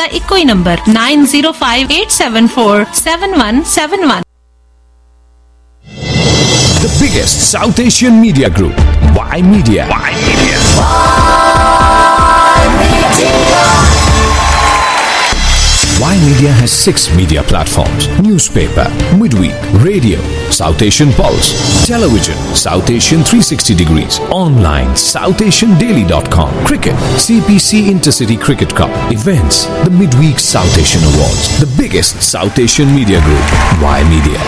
इक्को ही number 9058747171. The biggest South Asian media group, Y Media. Y Media has 6 media platforms: newspaper, midweek, radio, South Asian Pulse, television, South Asian 360 degrees, online, SouthAsianDaily.com, cricket, CPC Intercity Cricket Cup, events, the midweek South Asian Awards. The biggest South Asian media group, Y Media.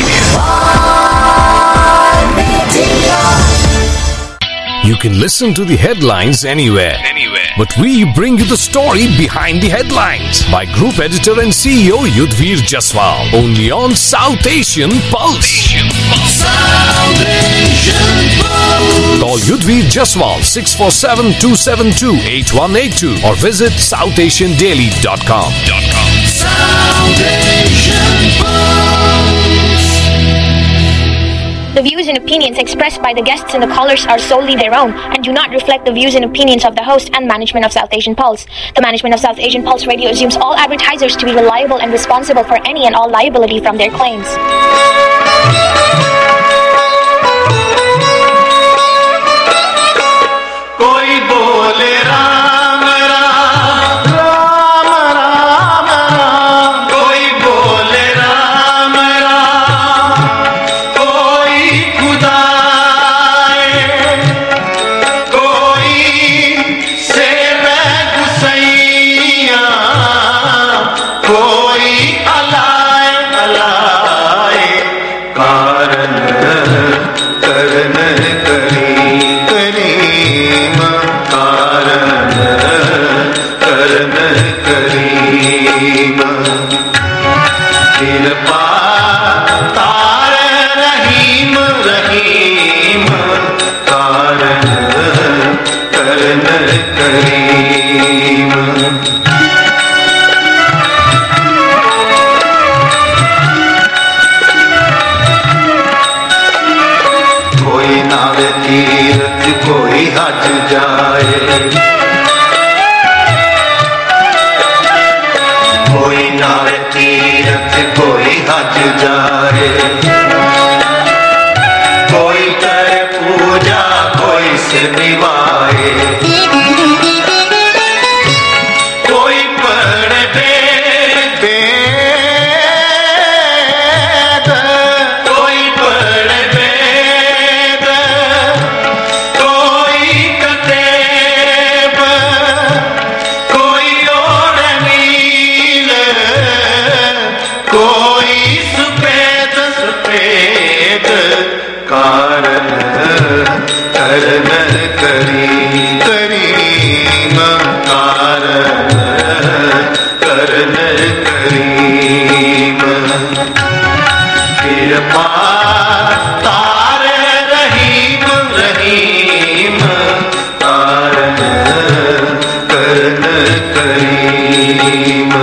You can listen to the headlines anywhere. But we bring you the story behind the headlines by Group Editor and CEO Yudhvir Jaswal. Only on South Asian Pulse. South Asian Pulse. Call Yudhvir Jaswal 647-272-8182 or visit SouthAsianDaily.com. South Asian Pulse. The views and opinions expressed by the guests and the callers are solely their own and do not reflect the views and opinions of the host and management of South Asian Pulse. The management of South Asian Pulse Radio assumes all advertisers to be reliable and responsible for any and all liability from their claims. कोई बोले राम राम राम राम राम, कोई बोले राम राम, कोई खुदा कोई सेवे गुसैया, कोई अलाए अलाए कारण करन करी करीम, कारण करन करीम, कृपा तार रहीम रहीम, कारण करन करीम। कोई नावे तीरथ कोई हज जाए, कोई नावे तीरथ कोई हज जाए, कोई करे पूजा कोई से निभाए, कोई पढ़े वेद, कोई पढ़े वेद, कोई कतेब, कोई और नील, कोई सुपेद सुपेद, कारण करन करी करीम, कारण करन करीम, कृपा तार रहीम रहीम, कारण करन करीम।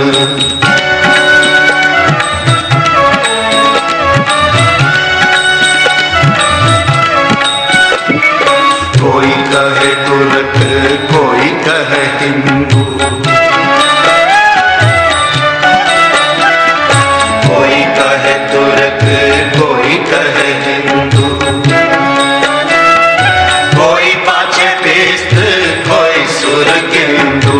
कोई कहे तुर्क कोई कहे हिंदू, कोई कहे तुर्क कोई कहे हिंदू, कोई पाछे पेस्त कोई सुर किंदू,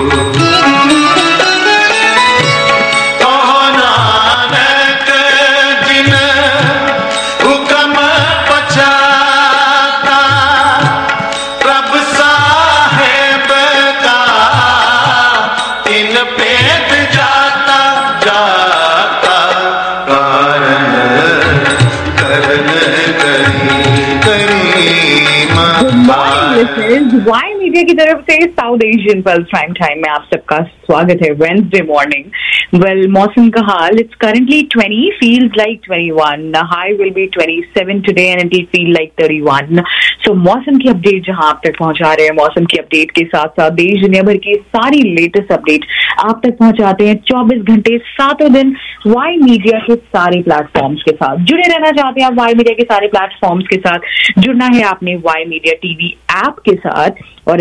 कहो नानक जिन हुक्म पछाता, प्रभ साहेब का इन पेट जाता जाता, कारण करन करी करीम। वाई मीडिया की तरफ से south Asian pulse prime time में आप सबका स्वागत है। Wednesday morning. वेल, मौसम का हाल, it's currently 20, feels like 21. The high will be 27 today and it will feel like 31. So मौसम की अपडेट जहां आप तक पहुंचा रहे हैं, मौसम की अपडेट के साथ साथ देश दुनिया भर की सारी लेटेस्ट अपडेट आप तक पहुंचाते हैं 24 घंटे 7 दिन वाई मीडिया के सारे प्लेटफॉर्म्स के साथ। जुड़े रहना चाहते हैं आप वाई मीडिया के सारे प्लेटफॉर्म्स के साथ, जुड़ना है आपने वाई मीडिया टीवी ऐप के साथ और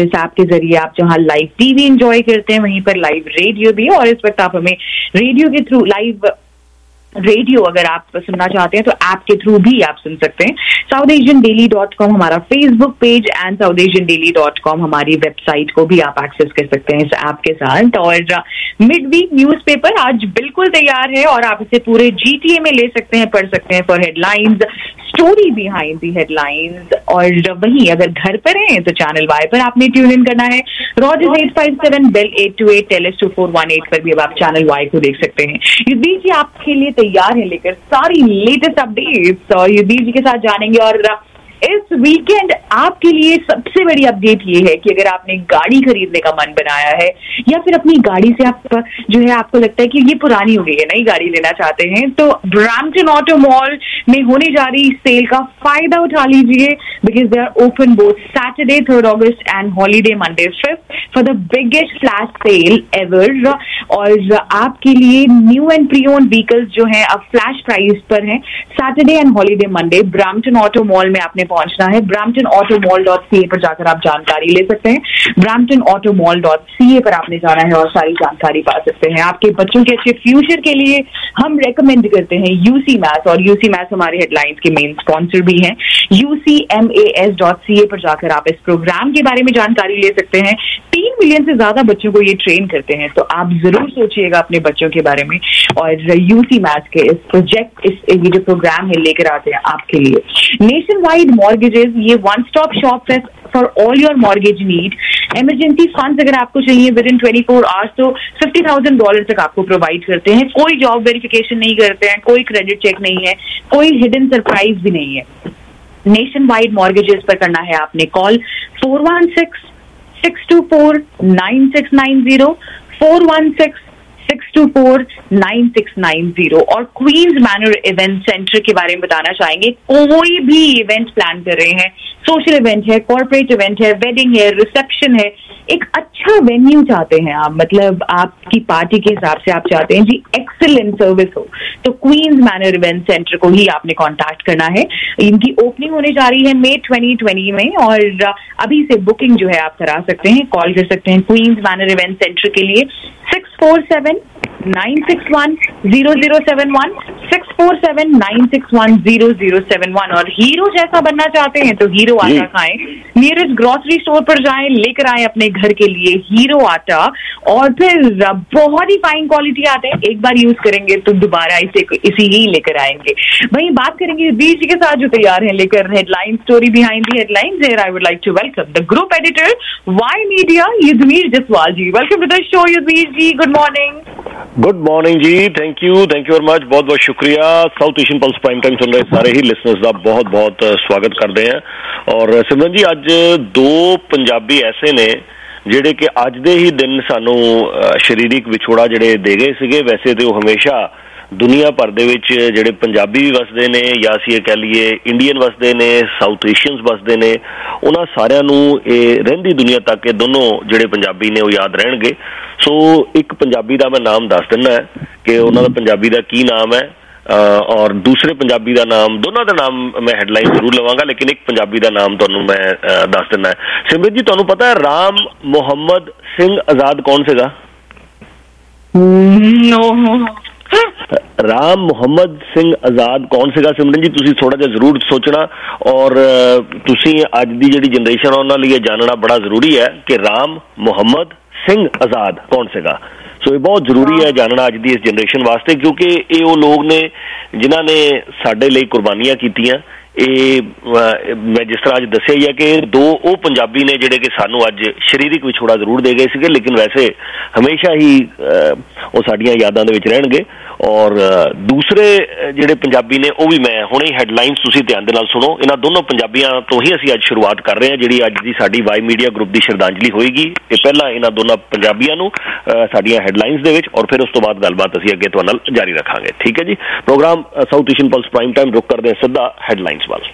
इस ऐप के जरिए आप जहां लाइव टीवी एंजॉय करते हैं वहीं पर लाइव रेडियो भी, और इस वक्त आप हमें रेडियो के थ्रू लाइव रेडियो अगर आप सुनना चाहते हैं तो ऐप के थ्रू भी आप सुन सकते हैं। SouthAsianDaily.com हमारा फेसबुक पेज एंड SouthAsianDaily.com हमारी वेबसाइट को भी आप एक्सेस कर सकते हैं इस ऐप के साथ। और मिड वीक न्यूज़पेपर आज बिल्कुल तैयार है और आप इसे पूरे GTA में ले सकते हैं, पढ़ सकते हैं for headlines, story behind the headlines. और वहीं अगर घर पर हैं तो चैनल Y पर आपने ट्यून इन करना है, रॉजर्स 857, बेल 828, टेलिस 2418 पर भी अब आप चैनल Y को देख सकते हैं। युद्धवीर जी आपके लिए तैयार है लेकर सारी लेटेस्ट अपडेट्स, और युद्धवीर जी के साथ जानेंगे। और इस वीकेंड आपके लिए सबसे बड़ी अपडेट ये है कि अगर आपने गाड़ी खरीदने का मन बनाया है या फिर अपनी गाड़ी से आप जो है आपको लगता है कि ये पुरानी हो गई है, नई गाड़ी लेना चाहते हैं, तो ब्रैम्पटन ऑटो मॉल में होने जा रही सेल का फायदा उठा लीजिए, because they are open both Saturday 3 August and holiday Monday 5th for the biggest flash sale ever. और आपके लिए new and pre owned vehicles जो है अब फ्लैश प्राइस पर हैं। Saturday and holiday Monday Brampton auto mall में आपने पहुंचना है। bramptonautomall.ca पर जाकर आप जानकारी ले सकते हैं। bramptonautomall.ca पर आपने जाना है और सारी जानकारी पा सकते हैं। आपके बच्चों के अच्छे फ्यूचर के लिए हम रेकमेंड करते हैं UC Mass, और UC Mass हमारे हेडलाइंस के मेन स्पॉन्सर भी हैं। UCMAS.ca पर जाकर आप इस प्रोग्राम के बारे में जानकारी ले सकते हैं। 3 मिलियन से ज्यादा बच्चों को ये ट्रेन करते हैं, तो आप जरूर सोचिएगा अपने बच्चों के बारे में। और UC Mass के इस प्रोजेक्ट ये जो प्रोग्राम है लेकर आते हैं आपके लिए। नेशन वाइड मॉर्गेजेस, ये वन स्टॉप शॉप है for all your mortgage need. Emergency funds अगर आपको चाहिए विद इन 24 आवर्स तो $50,000 तक आपको प्रोवाइड करते हैं। कोई जॉब वेरिफिकेशन नहीं करते हैं, कोई क्रेडिट चेक नहीं है, कोई हिडन सरप्राइज भी नहीं है। नेशन वाइड मॉर्गेजेस पर करना है आपने कॉल 416-624-9690, 416-624-9690। और क्वींस मैनर इवेंट सेंटर के बारे में बताना चाहेंगे। कोई भी इवेंट प्लान कर रहे हैं, सोशल इवेंट है, कॉर्पोरेट इवेंट है, वेडिंग है, रिसेप्शन है, एक अच्छा वेन्यू चाहते हैं आप, मतलब आपकी पार्टी के हिसाब से आप चाहते हैं जी एक्सीलेंट सर्विस हो, तो क्वींस मैनर इवेंट सेंटर को ही आपने कांटेक्ट करना है। इनकी ओपनिंग होने जा रही है मई 2020 में, और अभी से बुकिंग जो है आप करा सकते हैं, कॉल कर सकते हैं क्वींस मैनर इवेंट सेंटर के लिए 647-961-0071, 647-961-0071। और हीरो जैसा बनना चाहते हैं तो हीरो आटा खाएं, नियरेस्ट ग्रोसरी स्टोर पर जाएं, लेकर आए अपने घर के लिए हीरो आटा, और फिर बहुत ही फाइन क्वालिटी आते हैं, एक बार यूज करेंगे तो दोबारा इसी ही लेकर आएंगे। वहीं बात करेंगे बीच के साथ जो तैयार है लेकर headline, story behind the headlines. There I would like to welcome the group editor Y media Yudhveer Jaswal ji. Welcome to the show Yudhveer ji, good morning. Good morning ji, thank you very much, बहुत बहुत शुक्रिया। South Asian pulse prime time सुन रहे सारे ही listeners का बहुत बहुत स्वागत करते हैं। और सिमरन जी, अज 2 पंजाबी ऐसे ने ਜਿਹੜੇ कि अज दे ही दिन सानू शरीरिक विछोड़ा ਜਿਹੜੇ ਦੇ ਗਏ ਸੀਗੇ। वैसे तो हमेशा दुनिया भर ਦੇ ਵਿੱਚ ਜਿਹੜੇ ਪੰਜਾਬੀ ਵੀ ਵਸਦੇ ਨੇ, ਜਾਂ ਅਸੀਂ ਇਹ ਕਹਿ ਲਈਏ ਇੰਡੀਅਨ ਵਸਦੇ ਨੇ, ਸਾਊਥ ਏਸ਼ੀਅਨਸ ਵਸਦੇ ਨੇ, ਉਹਨਾਂ ਸਾਰਿਆਂ ਨੂੰ ਇਹ ਰਹਿੰਦੀ ਦੁਨੀਆ ਤੱਕ ਇਹ ਦੋਨੋਂ ਜਿਹੜੇ ਪੰਜਾਬੀ ਨੇ ਉਹ ਯਾਦ ਰਹਿਣਗੇ। ਸੋ ਇੱਕ ਪੰਜਾਬੀ ਦਾ ਮੈਂ ਨਾਮ ਦੱਸ ਦਿੰਦਾ ਕਿ ਉਹਨਾਂ ਦਾ ਪੰਜਾਬੀ ਦਾ ਕੀ ਨਾਮ ਹੈ, और दूसरे पंजाबी का नाम, दोनों का नाम मैं हेडलाइन जरूर लवांगा, लेकिन एक पंजाबी का नाम तुहानू मैं दस देना है। सिमरत जी, तुहानू पता है राम मोहम्मद सिंह आजाद कौन सेगा? राम मोहम्मद सिंह आजाद कौन सेगा सिमरन जी? तुसी थोड़ा जिहा जरूर सोचना, और तुसी अज दी जिहड़ी जनरेशन उन्हां लई जानना बड़ा जरूरी है कि राम मोहम्मद सिंह आजाद कौन सेगा। सो ये बहुत जरूरी है जानना अज दी इस जनरेशन वास्ते, क्योंकि ये वो लोग ने जिन्हां ने साडे लई कुर्बानियां कीतियां। मैं जिस तरह अज दस्सिया ही है कि 2 वो पंजाबी ने जिहड़े कि सानू अज शरीरिक विछोड़ा जरूर दे गए सीगे, लेकिन वैसे हमेशा ही वो साडियां यादां दे विच रहणगे। और दूसरे जिहड़े पंजाबी ने वो भी मैं हुणे हैडलाइनस तुसीं ध्यान दे नाल सुनो। इन्हां दोनों पंजाबियां तो ही असीं अज शुरुआत कर रहे हैं, जिहड़ी अज दी साडी वाई मीडिया ग्रुप दी श्रद्धांजलि होएगी। ये पहला इन्हां दोनों पंजाबियां नूं साडियां हैडलाइनस दे विच, और फिर उस तो बाद गलबात असीं अगे तुहाडे नाल जारी रखांगे। ठीक है जी, program south Asian pulse prime time रुक करदे हैं सीधा हैडलाइनस वाल।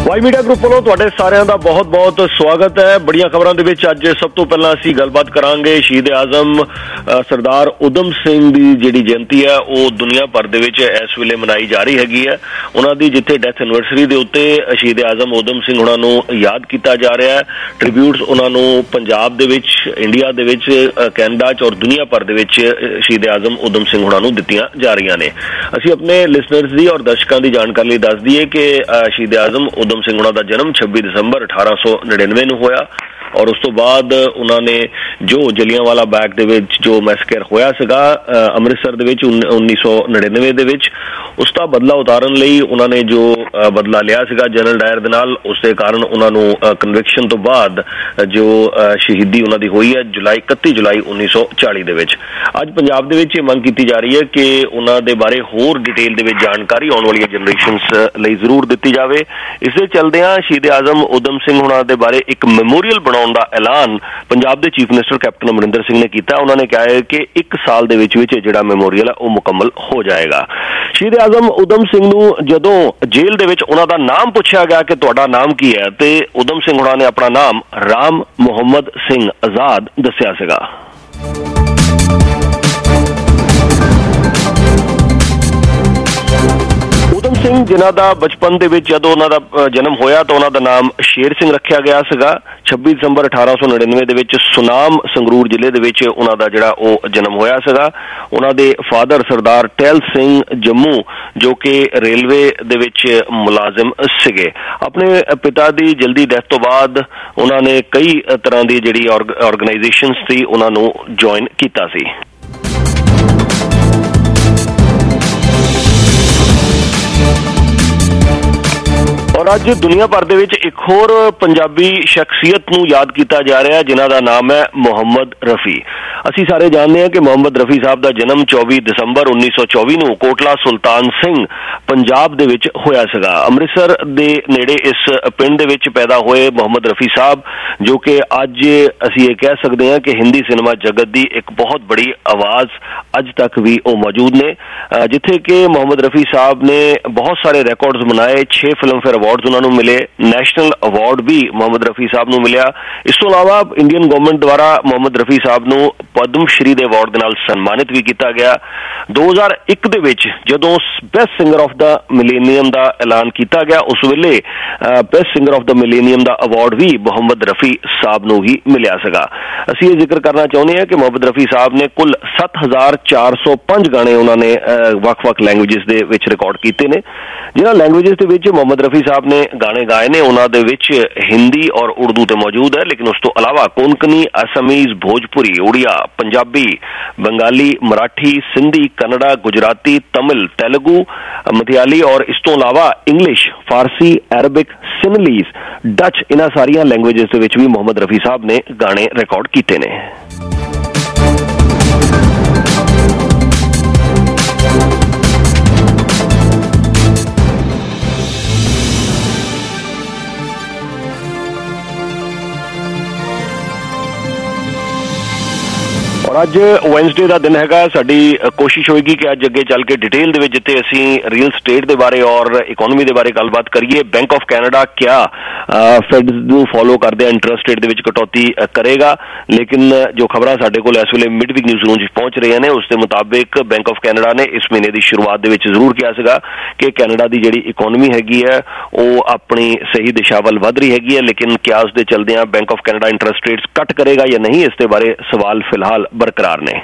ਵਾਈ ਮੀਡੀਆ ਗਰੁੱਪ ਵੱਲੋਂ ਤੁਹਾਡੇ ਸਾਰਿਆਂ ਦਾ ਬਹੁਤ-ਬਹੁਤ ਸਵਾਗਤ ਹੈ। ਬੜੀਆਂ ਖਬਰਾਂ ਦੇ ਵਿੱਚ ਅੱਜ ਸਭ ਤੋਂ ਪਹਿਲਾਂ ਅਸੀਂ ਗੱਲਬਾਤ ਕਰਾਂਗੇ ਸ਼ਹੀਦ ਆਜ਼ਮ ਸਰਦਾਰ ਊਧਮ ਸਿੰਘ ਦੀ ਜਿਹੜੀ ਜਯੰਤੀ ਹੈ ਉਹ ਦੁਨੀਆ ਭਰ ਦੇ ਵਿੱਚ ਇਸ ਵੇਲੇ ਮਨਾਈ ਜਾ ਰਹੀ ਹੈਗੀ ਹੈ। ਉਹਨਾਂ ਦੀ ਜਿੱਥੇ ਡੈਥ ਐਨਵਰਸਰੀ ਦੇ ਉੱਤੇ ਸ਼ਹੀਦ ਆਜ਼ਮ ਊਧਮ ਸਿੰਘ ਉਹਨਾਂ ਨੂੰ ਯਾਦ ਕੀਤਾ ਜਾ ਰਿਹਾ ਹੈ। ਟ੍ਰਿਬਿਊਟਸ ਉਹਨਾਂ ਨੂੰ ਪੰਜਾਬ ਦੇ ਵਿੱਚ, ਇੰਡੀਆ ਦੇ ਵਿੱਚ, ਕੈਨੇਡਾ 'ਚ ਔਰ ਦੁਨੀਆ ਭਰ ਦੇ ਵਿੱਚ ਸ਼ਹੀਦ ਆਜ਼ਮ ਊਧਮ ਸਿੰਘ ਉਹਨਾਂ ਨੂੰ ਦਿੱਤੀਆਂ ਜਾ ਰਹੀਆਂ ਨੇ। ਅਸੀਂ ਆਪਣੇ ਲਿਸਨਰਸ ਦੀ ਔਰ ਦਰਸ਼ਕਾਂ ਦੀ ਜਾਣਕਾਰੀ ਲਈ ਦੱਸ ਦਈਏ ਕਿ ਸ਼ਹੀਦ ਆਜ਼ਮ ਊਧਮ ਸਿੰਘ ਉਹਨਾਂ ਦਾ ਜਨਮ 26 ਦਸੰਬਰ 1899 ਨੂੰ ਹੋਇਆ ਔਰ ਉਸ ਤੋਂ ਬਾਅਦ ਉਹਨਾਂ ਨੇ ਜੋ ਜਲਿਆਂਵਾਲਾ ਬਾਗ ਦੇ ਵਿੱਚ ਜੋ ਮੈਸਕਰ ਹੋਇਆ ਸੀਗਾ ਅੰਮ੍ਰਿਤਸਰ ਦੇ ਵਿੱਚ 1999 ਦੇ ਵਿੱਚ, ਉਸ ਦਾ ਬਦਲਾ ਉਤਾਰਨ ਲਈ ਉਹਨਾਂ ਨੇ ਜੋ ਬਦਲਾ ਲਿਆ ਸੀਗਾ ਜਨਰਲ ਡਾਇਰ ਦੇ ਨਾਲ, ਉਸ ਦੇ ਕਾਰਨ ਉਹਨਾਂ ਨੂੰ ਕਨਵਿਕਸ਼ਨ ਤੋਂ ਬਾਅਦ ਜੋ ਸ਼ਹੀਦੀ ਉਹਨਾਂ ਦੀ ਹੋਈ ਹੈ 31 ਜੁਲਾਈ 1940 ਦੇ ਵਿੱਚ। ਅੱਜ ਪੰਜਾਬ ਦੇ ਵਿੱਚ ਇਹ ਮੰਗ ਕੀਤੀ ਜਾ ਰਹੀ ਹੈ ਕਿ ਉਹਨਾਂ ਦੇ ਬਾਰੇ ਹੋਰ ਡਿਟੇਲ ਦੇ ਵਿੱਚ ਜਾਣਕਾਰੀ ਆਉਣ ਵਾਲੀਆਂ ਜਨਰੇਸ਼ਨਸ ਲਈ ਜ਼ਰੂਰ ਦਿੱਤੀ ਜਾਵੇ। ਇਸ ਦੇ ਚੱਲਦਿਆਂ ਸ਼ਹੀਦ ਆਜ਼ਮ ਊਧਮ ਸਿੰਘ ਉਹਨਾਂ ਦੇ ਬਾਰੇ ਇੱਕ ਮੈਮੋਰੀਅਲ ਬਣਾਉਣ ਦਾ ਐਲਾਨ ਪੰਜਾਬ ਦੇ chief minister captain Amarinder Singh ਨੇ ਕੀਤਾ। ਉਹਨਾਂ ਨੇ ਕਿਹਾ ਹੈ ਕਿ 1 ਸਾਲ ਦੇ ਵਿੱਚ ਜਿਹੜਾ ਮੈਮੋਰੀਅਲ ਹੈ ਉਹ ਮੁਕੰਮਲ ਹੋ ਜਾਏਗਾ। ਸ਼ਹੀਦ ਆਜ਼ਮ ਊਧਮ ਸਿੰਘ ਨੂੰ ਜਦੋਂ ਜੇਲ੍ਹ ਦੇ ਵਿੱਚ ਉਹਨਾਂ ਦਾ ਨਾਮ ਪੁੱਛਿਆ ਗਿਆ ਕਿ ਤੁਹਾਡਾ ਨਾਮ ਕੀ ਹੈ, ਤੇ ਊਧਮ ਸਿੰਘ ਉਹਨਾਂ ਨੇ ਆਪਣਾ ਨਾਮ ਰਾਮ ਮੁਹੰਮਦ ਸਿੰਘ ਆਜ਼ਾਦ ਦੱਸਿਆ ਸੀਗਾ। ਊਧਮ ਸਿੰਘ ਜਿਨ੍ਹਾਂ ਦਾ ਬਚਪਨ ਦੇ ਵਿੱਚ ਜਦੋਂ ਉਹਨਾਂ ਦਾ ਜਨਮ ਹੋਇਆ ਤਾਂ ਉਹਨਾਂ ਦਾ ਨਾਮ ਸ਼ੇਰ ਸਿੰਘ ਰੱਖਿਆ ਗਿਆ ਸੀਗਾ। 26 ਦਸੰਬਰ 1899 ਦੇ ਵਿੱਚ ਸੁਨਾਮ ਸੰਗਰੂਰ ਜ਼ਿਲ੍ਹੇ ਦੇ ਵਿੱਚ ਉਹਨਾਂ ਦਾ ਜਿਹੜਾ ਉਹ ਜਨਮ ਹੋਇਆ ਸੀਗਾ। ਉਹਨਾਂ ਦੇ ਫਾਦਰ ਸਰਦਾਰ ਟਹਿਲ ਸਿੰਘ ਜੰਮੂ ਜੋ ਕਿ ਰੇਲਵੇ ਦੇ ਵਿੱਚ ਮੁਲਾਜ਼ਮ ਸੀਗੇ। ਆਪਣੇ ਪਿਤਾ ਦੀ ਜਲਦੀ ਡੈਥ ਤੋਂ ਬਾਅਦ ਉਹਨਾਂ ਨੇ ਕਈ ਤਰ੍ਹਾਂ ਦੀ ਜਿਹੜੀ ਆਰਗੇਨਾਈਜੇਸ਼ਨਸ ਸੀ ਉਹਨਾਂ ਨੂੰ ਜੁਆਇਨ ਕੀਤਾ ਸੀ। ਔਰ ਅੱਜ ਦੁਨੀਆ ਭਰ ਦੇ ਵਿੱਚ ਇੱਕ ਹੋਰ ਪੰਜਾਬੀ ਸ਼ਖਸੀਅਤ ਨੂੰ ਯਾਦ ਕੀਤਾ ਜਾ ਰਿਹਾ ਜਿਨ੍ਹਾਂ ਦਾ ਨਾਮ ਹੈ ਮੁਹੰਮਦ ਰਫੀ। ਅਸੀਂ ਸਾਰੇ ਜਾਣਦੇ ਹਾਂ ਕਿ ਮੁਹੰਮਦ ਰਫੀ ਸਾਹਿਬ ਦਾ ਜਨਮ 24 ਦਸੰਬਰ 1924 ਨੂੰ ਕੋਟਲਾ ਸੁਲਤਾਨ ਸਿੰਘ ਪੰਜਾਬ ਦੇ ਵਿੱਚ ਹੋਇਆ ਸੀਗਾ। ਅੰਮ੍ਰਿਤਸਰ ਦੇ ਨੇੜੇ ਇਸ ਪਿੰਡ ਦੇ ਵਿੱਚ ਪੈਦਾ ਹੋਏ ਮੁਹੰਮਦ ਰਫੀ ਸਾਹਿਬ ਜੋ ਕਿ ਅੱਜ ਅਸੀਂ ਇਹ ਕਹਿ ਸਕਦੇ ਹਾਂ ਕਿ ਹਿੰਦੀ ਸਿਨੇਮਾ ਜਗਤ ਦੀ ਇੱਕ ਬਹੁਤ ਬੜੀ ਆਵਾਜ਼ ਅੱਜ ਤੱਕ ਵੀ ਉਹ ਮੌਜੂਦ ਨੇ, ਜਿੱਥੇ ਕਿ ਮੁਹੰਮਦ ਰਫੀ ਸਾਹਿਬ ਨੇ ਬਹੁਤ ਸਾਰੇ ਰਿਕਾਰਡਸ ਬਣਾਏ। 6 ਫਿਲਮਫੇਅਰ ਅਵਾਰਡਸ ਉਹਨਾਂ ਨੂੰ ਮਿਲੇ, ਨੈਸ਼ਨਲ ਅਵਾਰਡ ਵੀ ਮੁਹੰਮਦ ਰਫੀ ਸਾਹਿਬ ਨੂੰ ਮਿਲਿਆ। ਇਸ ਤੋਂ ਇਲਾਵਾ ਇੰਡੀਅਨ ਗਵਰਨਮੈਂਟ ਦੁਆਰਾ ਮੁਹੰਮਦ ਰਫੀ ਸਾਹਿਬ ਨੂੰ ਪਦਮ ਸ਼੍ਰੀ ਦੇ ਅਵਾਰਡ ਦੇ ਨਾਲ ਸਨਮਾਨਿਤ ਵੀ ਕੀਤਾ ਗਿਆ। 2001 ਦੇ ਵਿੱਚ ਜਦੋਂ best singer of the millennium ਦਾ ਐਲਾਨ ਕੀਤਾ ਗਿਆ, ਉਸ ਵੇਲੇ best singer of the millennium ਦਾ ਅਵਾਰਡ ਵੀ ਮੁਹੰਮਦ ਰਫੀ ਸਾਹਿਬ ਨੂੰ ਹੀ ਮਿਲਿਆ ਸੀਗਾ। ਅਸੀਂ ਇਹ ਜ਼ਿਕਰ ਕਰਨਾ ਚਾਹੁੰਦੇ ਹਾਂ ਕਿ ਮੁਹੰਮਦ ਰਫੀ ਸਾਹਿਬ ਨੇ ਕੁੱਲ 7405 ਗਾਣੇ ਉਹਨਾਂ ਨੇ ਵੱਖ-ਵੱਖ ਲੈਂਗੁਏਜਸ ਦੇ ਵਿੱਚ ਰਿਕਾਰਡ ਕੀਤੇ ਨੇ। ਜਿਹਨਾਂ ਲੈਂਗੁਏਜਸ ਦੇ ਵਿੱਚ ਮੁਹੰਮਦ ਰਫੀ ਸਾਹਿਬ ਨੇ ਗਾਣੇ ਗਾਏ ਨੇ ਉਹਨਾਂ ਦੇ ਵਿੱਚ ਹਿੰਦੀ ਔਰ ਉਰਦੂ ਤੇ ਮੌਜੂਦ ਹੈ, ਲੇਕਿਨ ਉਸ ਤੋਂ ਇਲਾਵਾ ਕੋਂਕਣੀ, ਅਸਮੀਜ਼, ਭੋਜਪੁਰੀ, ਉੜੀਆ, ਪੰਜਾਬੀ, ਬੰਗਾਲੀ, ਮਰਾਠੀ, ਸਿੰਧੀ, ਕਨੜਾ, ਗੁਜਰਾਤੀ, ਤਮਿਲ, ਤੇਲਗੂ, ਮਥਿਆਲੀ ਔਰ ਇਸ ਤੋਂ ਇਲਾਵਾ English, Farsi, Arabic, Sinhalese, Dutch, ਇਹਨਾਂ ਸਾਰੀਆਂ ਲੈਂਗੁਏਜਸ ਦੇ ਵਿੱਚ ਵੀ ਮੁਹੰਮਦ ਰਫੀ ਸਾਹਿਬ ਨੇ ਗਾਣੇ ਰਿਕਾਰਡ ਕੀਤੇ ਨੇ। ਔਰ ਅੱਜ ਵੈਨਸਡੇ ਦਾ ਦਿਨ ਹੈਗਾ। ਸਾਡੀ ਕੋਸ਼ਿਸ਼ ਹੋਏਗੀ ਕਿ ਅੱਜ ਅੱਗੇ ਚੱਲ ਕੇ ਡਿਟੇਲ ਦੇ ਵਿੱਚ ਜਿੱਥੇ ਅਸੀਂ ਰੀਅਲ ਸਟੇਟ ਦੇ ਬਾਰੇ ਔਰ ਇਕੋਨਮੀ ਦੇ ਬਾਰੇ ਗੱਲਬਾਤ ਕਰੀਏ। ਬੈਂਕ ਆਫ ਕੈਨੇਡਾ ਕਿਆ ਫੈਡ ਨੂੰ ਫੋਲੋ ਕਰਦੇ ਇੰਟਰਸਟ ਰੇਟ ਦੇ ਵਿੱਚ ਕਟੌਤੀ ਕਰੇਗਾ, ਲੇਕਿਨ ਜੋ ਖਬਰਾਂ ਸਾਡੇ ਕੋਲ ਇਸ ਵੇਲੇ ਮਿਡ ਵੀਕ ਨਿਊਜ਼ ਰੂਮ 'ਚ ਪਹੁੰਚ ਰਹੀਆਂ ਨੇ ਉਸ ਦੇ ਮੁਤਾਬਿਕ ਬੈਂਕ ਆਫ ਕੈਨੇਡਾ ਨੇ ਇਸ ਮਹੀਨੇ ਦੀ ਸ਼ੁਰੂਆਤ ਦੇ ਵਿੱਚ ਜ਼ਰੂਰ ਕਿਹਾ ਸੀਗਾ ਕਿ ਕੈਨੇਡਾ ਦੀ ਜਿਹੜੀ ਇਕੋਨਮੀ ਹੈਗੀ ਹੈ ਉਹ ਆਪਣੀ ਸਹੀ ਦਿਸ਼ਾ ਵੱਲ ਵਧ ਰਹੀ ਹੈਗੀ ਹੈ, ਲੇਕਿਨ ਕਿਆ ਉਸ ਦੇ ਚੱਲਦਿਆਂ bank of Canada interest rates cut ਕਰੇਗਾ ਜਾਂ ਨਹੀਂ, ਇਸ ਦੇ ਬਾਰੇ ਸਵਾਲ ਫਿਲਹਾਲ ਬਰਕਰਾਰ ਨੇ।